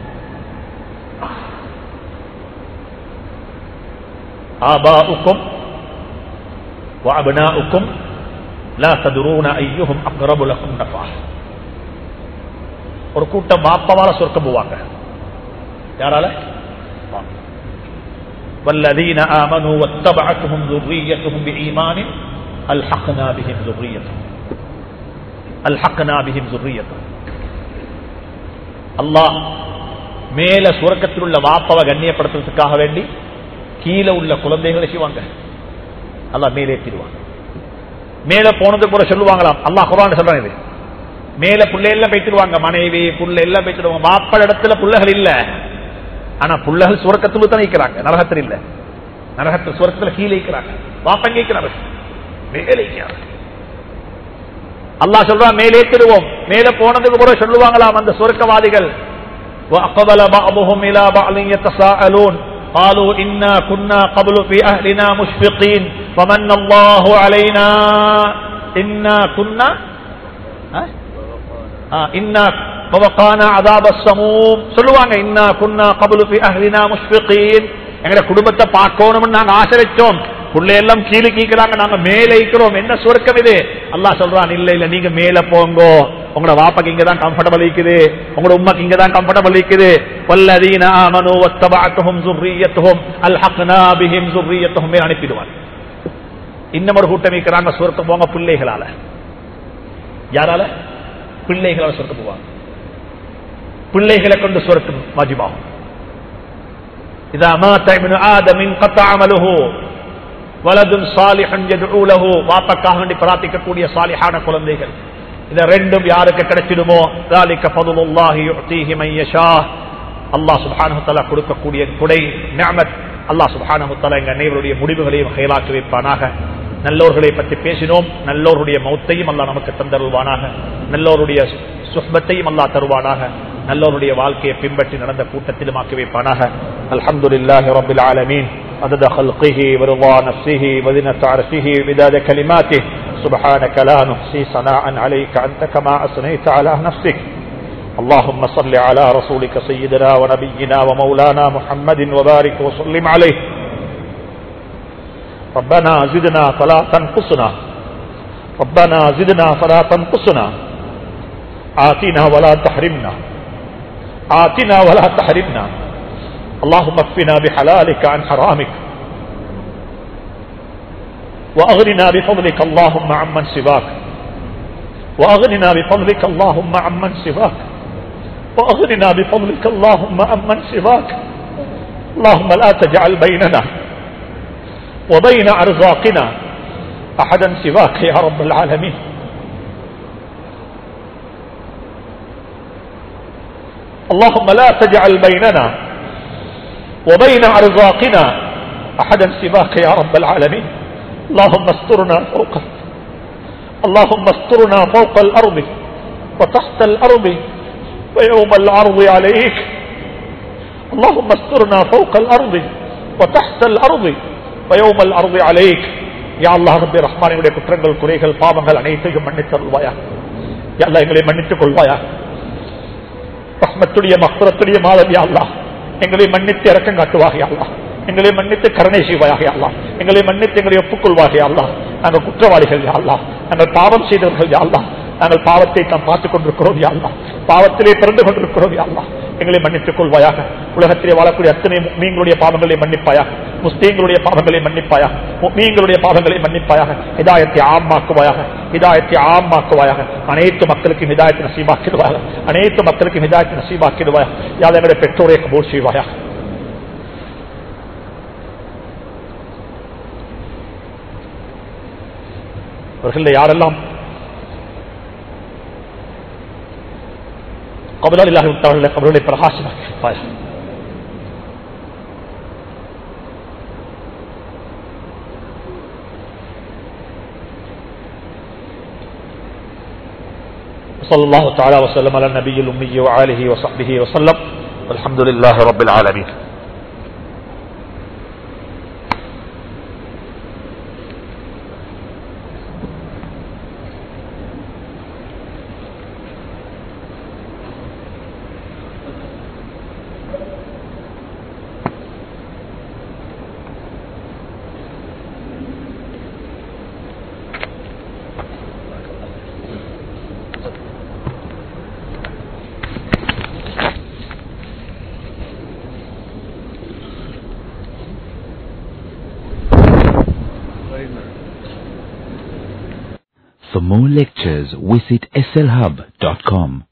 ஆபாஉக்கும் வ அப்னாஉக்கும் லா ததுரூன அய்யுஹும் அக்ரபு லகும் நஃபா. ஒரு கூட்டம் வாப்பவால சொர்க்கம் போவாங்க. யாரால? வல்லதீன ஆமனூ வத்தபஅத்துஹும் ذُرِّيَّتُهُم بِإِيمَانٍ أَلْحَقْنَا بِهِمْ ذُرِّيَّتَهُم أَلْحَقْنَا بِهِمْ ذُرِّيَّتَهُم. அல்லாஹ் மேல சுவர்க்கத்தில் உள்ள வாப்பவை கண்ணியப்படுத்துறதுக்காக வேண்டி கீழே உள்ள குழந்தைகளை செய்வாங்க, அல்லாஹ் மேலே ஏற்றிடுவாங்க. மேல போனதுக்கு கூட சொல்லுவாங்களாம், அல்லாஹ் குர்ஆன்ல சொல்றான், இது மேல புள்ளை எல்லாம் பேசிடுவாங்க, மனைவி புள்ள எல்லாம் பேசிடுவாங்க. மாப்பட இடத்துல புள்ளைகள் இல்ல, ஆனா புள்ளைகள் சுவர்க்கத்துல தான் இருக்கிறாங்க, நரகத்தில் இல்ல. நரகத்தில் சுவர்க்கத்துல கீழே இருக்கிறாங்க, வாப்பங்க இருக்கிறாங்க, மேலே இருக்கிறாங்க. அல்லாஹ் சொல்றான் மேலே ஏற்றிடுவோம். மேல போனதுக்கு கூட சொல்லுவாங்களாம் அந்த சுவர்க்கவாதிகள், وَأَقْبَلَ بَعْضُهُمْ إِلَى بَعْضٍ يَتَسَاءَلُونَ قالوا إنا كنا قبل في أهلنا مشفقين فمن الله علينا إنا كنا إنا ووقانا عذاب السموم. சொல்லுவாங்க إنا كنا قبل في أهلنا مشفقين, எங்கட குடும்பத்தை பார்க்கணும்னு நாங்க ஆசை வச்சோம், பிள்ளையெல்லாம் கீழே கீக்கிறாங்க, நாங்க மேலே இருக்கிறோம், என்ன சொர்க்கம் இது? அல்லாஹ் சொல்றான், இல்ல இல்ல, நீங்க மேல போங்கோ, உங்களோட வாப்பாக்கு இங்கதான் கம்ஃபர்டபிள் இருக்குது, உங்களோட உம்மாக்கு இங்கதான் கம்ஃபர்டபிள் இருக்குது. வல்லதீன ஆமனூ வத்தபஅத்துஹும் ஸுர்ரிய்யத்துஹும் அல்ஹக்னா பிஹிம் ஸுர்ரிய்யத்துஹும் அனுப்பிடுவான். இன்னும் ஒரு கூட்டம் இருக்கிறாங்க, சொர்க்கம் போங்க பிள்ளைகளால. யாரால? பிள்ளைகளால சொர்க்கம் போவாங்க. பிள்ளைகளை கொண்டு சொர்க்கம் வாஜிபாகும். இதா மாத இப்னு ஆதம் இன்கதஅ அமலுஹு வலதுன் சாலிஹன் யதுஉ லஹு, வாப்பக்காக வேண்டி பிரார்த்திக்கக்கூடிய சாலிஹான குழந்தைகள். இத ரெண்டும் யாருக்கு கிடைச்சிடுமோ, ذلك فضل الله يعطيه من يشاء. அல்லாஹ் சுப்ஹானஹு வ தஆலா கொடுக்கக்கூடிய கொடை நிஅமத். அல்லாஹ் சுப்ஹானஹு வ தஆலா எங்கள் அனைவருடைய முடிவுகளையும் ஹைராக்கி வைப்பானாக. நல்லோர்களை பற்றி பேசினோம், நல்லோருடைய மௌத்தையும் அல்லாஹ் நமக்கு தந்தருவானாக, நல்லோருடைய சுஹ்பத்தையும் அல்லாஹ் தருவானாக, நல்லோருடைய வாழ்க்கையை பின்பற்றி நடந்த கூட்டத்திலும் ஆக்கி வைப்பானாக. அல்ஹம்துலில்லாஹி ரப்பில் ஆலமீன். عدد خلقه ورضا نفسه وزنة عرشه ومداد كلماته سبحانك لا نحصي ثناء عليك أنت كما أثنيت على نفسك. اللهم صل على رسولك سيدنا ونبينا ومولانا محمد وبارك وسلم عليه. ربنا زدنا فلا تنقصنا، ربنا زدنا فلا تنقصنا، آتنا ولا تحرمنا، آتنا ولا تحرمنا. اللهم اكفنا بحلالك عن حرامك وأغننا بفضلك اللهم عمن سواك، وأغننا بفضلك اللهم عمن سواك، وأغننا بفضلك اللهم عمن سواك. اللهم لا تجعل بيننا وبين أرزاقنا أحدا سواك يا رب العالمين. اللهم لا تجعل بيننا وبين أرزاقنا أحدا سواك يا رب العالمين. اللهم استرنا فوق، اللهم استرنا فوق الأرض وتحت الأرض ويوم العرض عليك. اللهم استرنا فوق الأرض وتحت الأرض ويوم العرض عليك. يا الله رب الرحمن உடைய குற்றங்கள் குறைகள் பாவங்கள் அனைத்தையும் மன்னித்தருள்வாயா. யா அல்லாஹ் எங்களை மன்னித்துக் கொள்வாயா. ரஹ்மத்துடைய மக்ஃபிரத்துடைய மாதம் யா அல்லாஹ், எங்களை மன்னித்து இரக்கம் காட்டுவாக யா அல்லாஹ், எங்களை மன்னித்து கருணை செய்வாயாக யா அல்லாஹ், எங்களை மன்னித்து எங்களை ஒப்புக்கொள்வாக யா அல்லாஹ். நாங்கள் குற்றவாளிகள் யா அல்லாஹ், நாங்கள் பாவம் செய்தவர்கள் யா அல்லாஹ், நாங்கள் பாவத்தை நாம் பார்த்துக் கொண்டிருக்கிறோம் யா அல்லாஹ், பாவத்திலே பிறந்து கொண்டிருக்கிறோம் யா அல்லாஹ், எங்களை மன்னித்துக் கொள்வாயாக. உலகத்திலே வாழக்கூடிய அத்தனை முஃமின்களுடைய பாவங்களை மன்னிப்பாயாக, முஸ்லிம்களுடைய பாவங்களை மன்னிப்பாயாக, முஃமின்களுடைய பாவங்களை மன்னிப்பாயாக. ஹிதாயத்தை ஆமாக்குவாயாக, ஹிதாயத்தை ஆமாக்குவாயாக. அனைத்து மக்களுக்கும் ஹிதாயத்தை நசீபாக்கிடுவாயாக, அனைத்து மக்களுக்கும் ஹிதாயத்தை நசீபாக்கிடுவாயாக. யா அல்லாஹ் எங்களுடைய பெற்றோரை கபூல் செய்வாயாக. அவர்கள் யாரெல்லாம் கபரால் இல்லாஹி விட்டவர்கள் கபர்களை பிரகாசமாக்கியிருப்பார். صلى الله تعالى وسلم على النبي الأمي وآله وصحبه وسلم والحمد لله رب العالمين. For more lectures, visit slhub.com.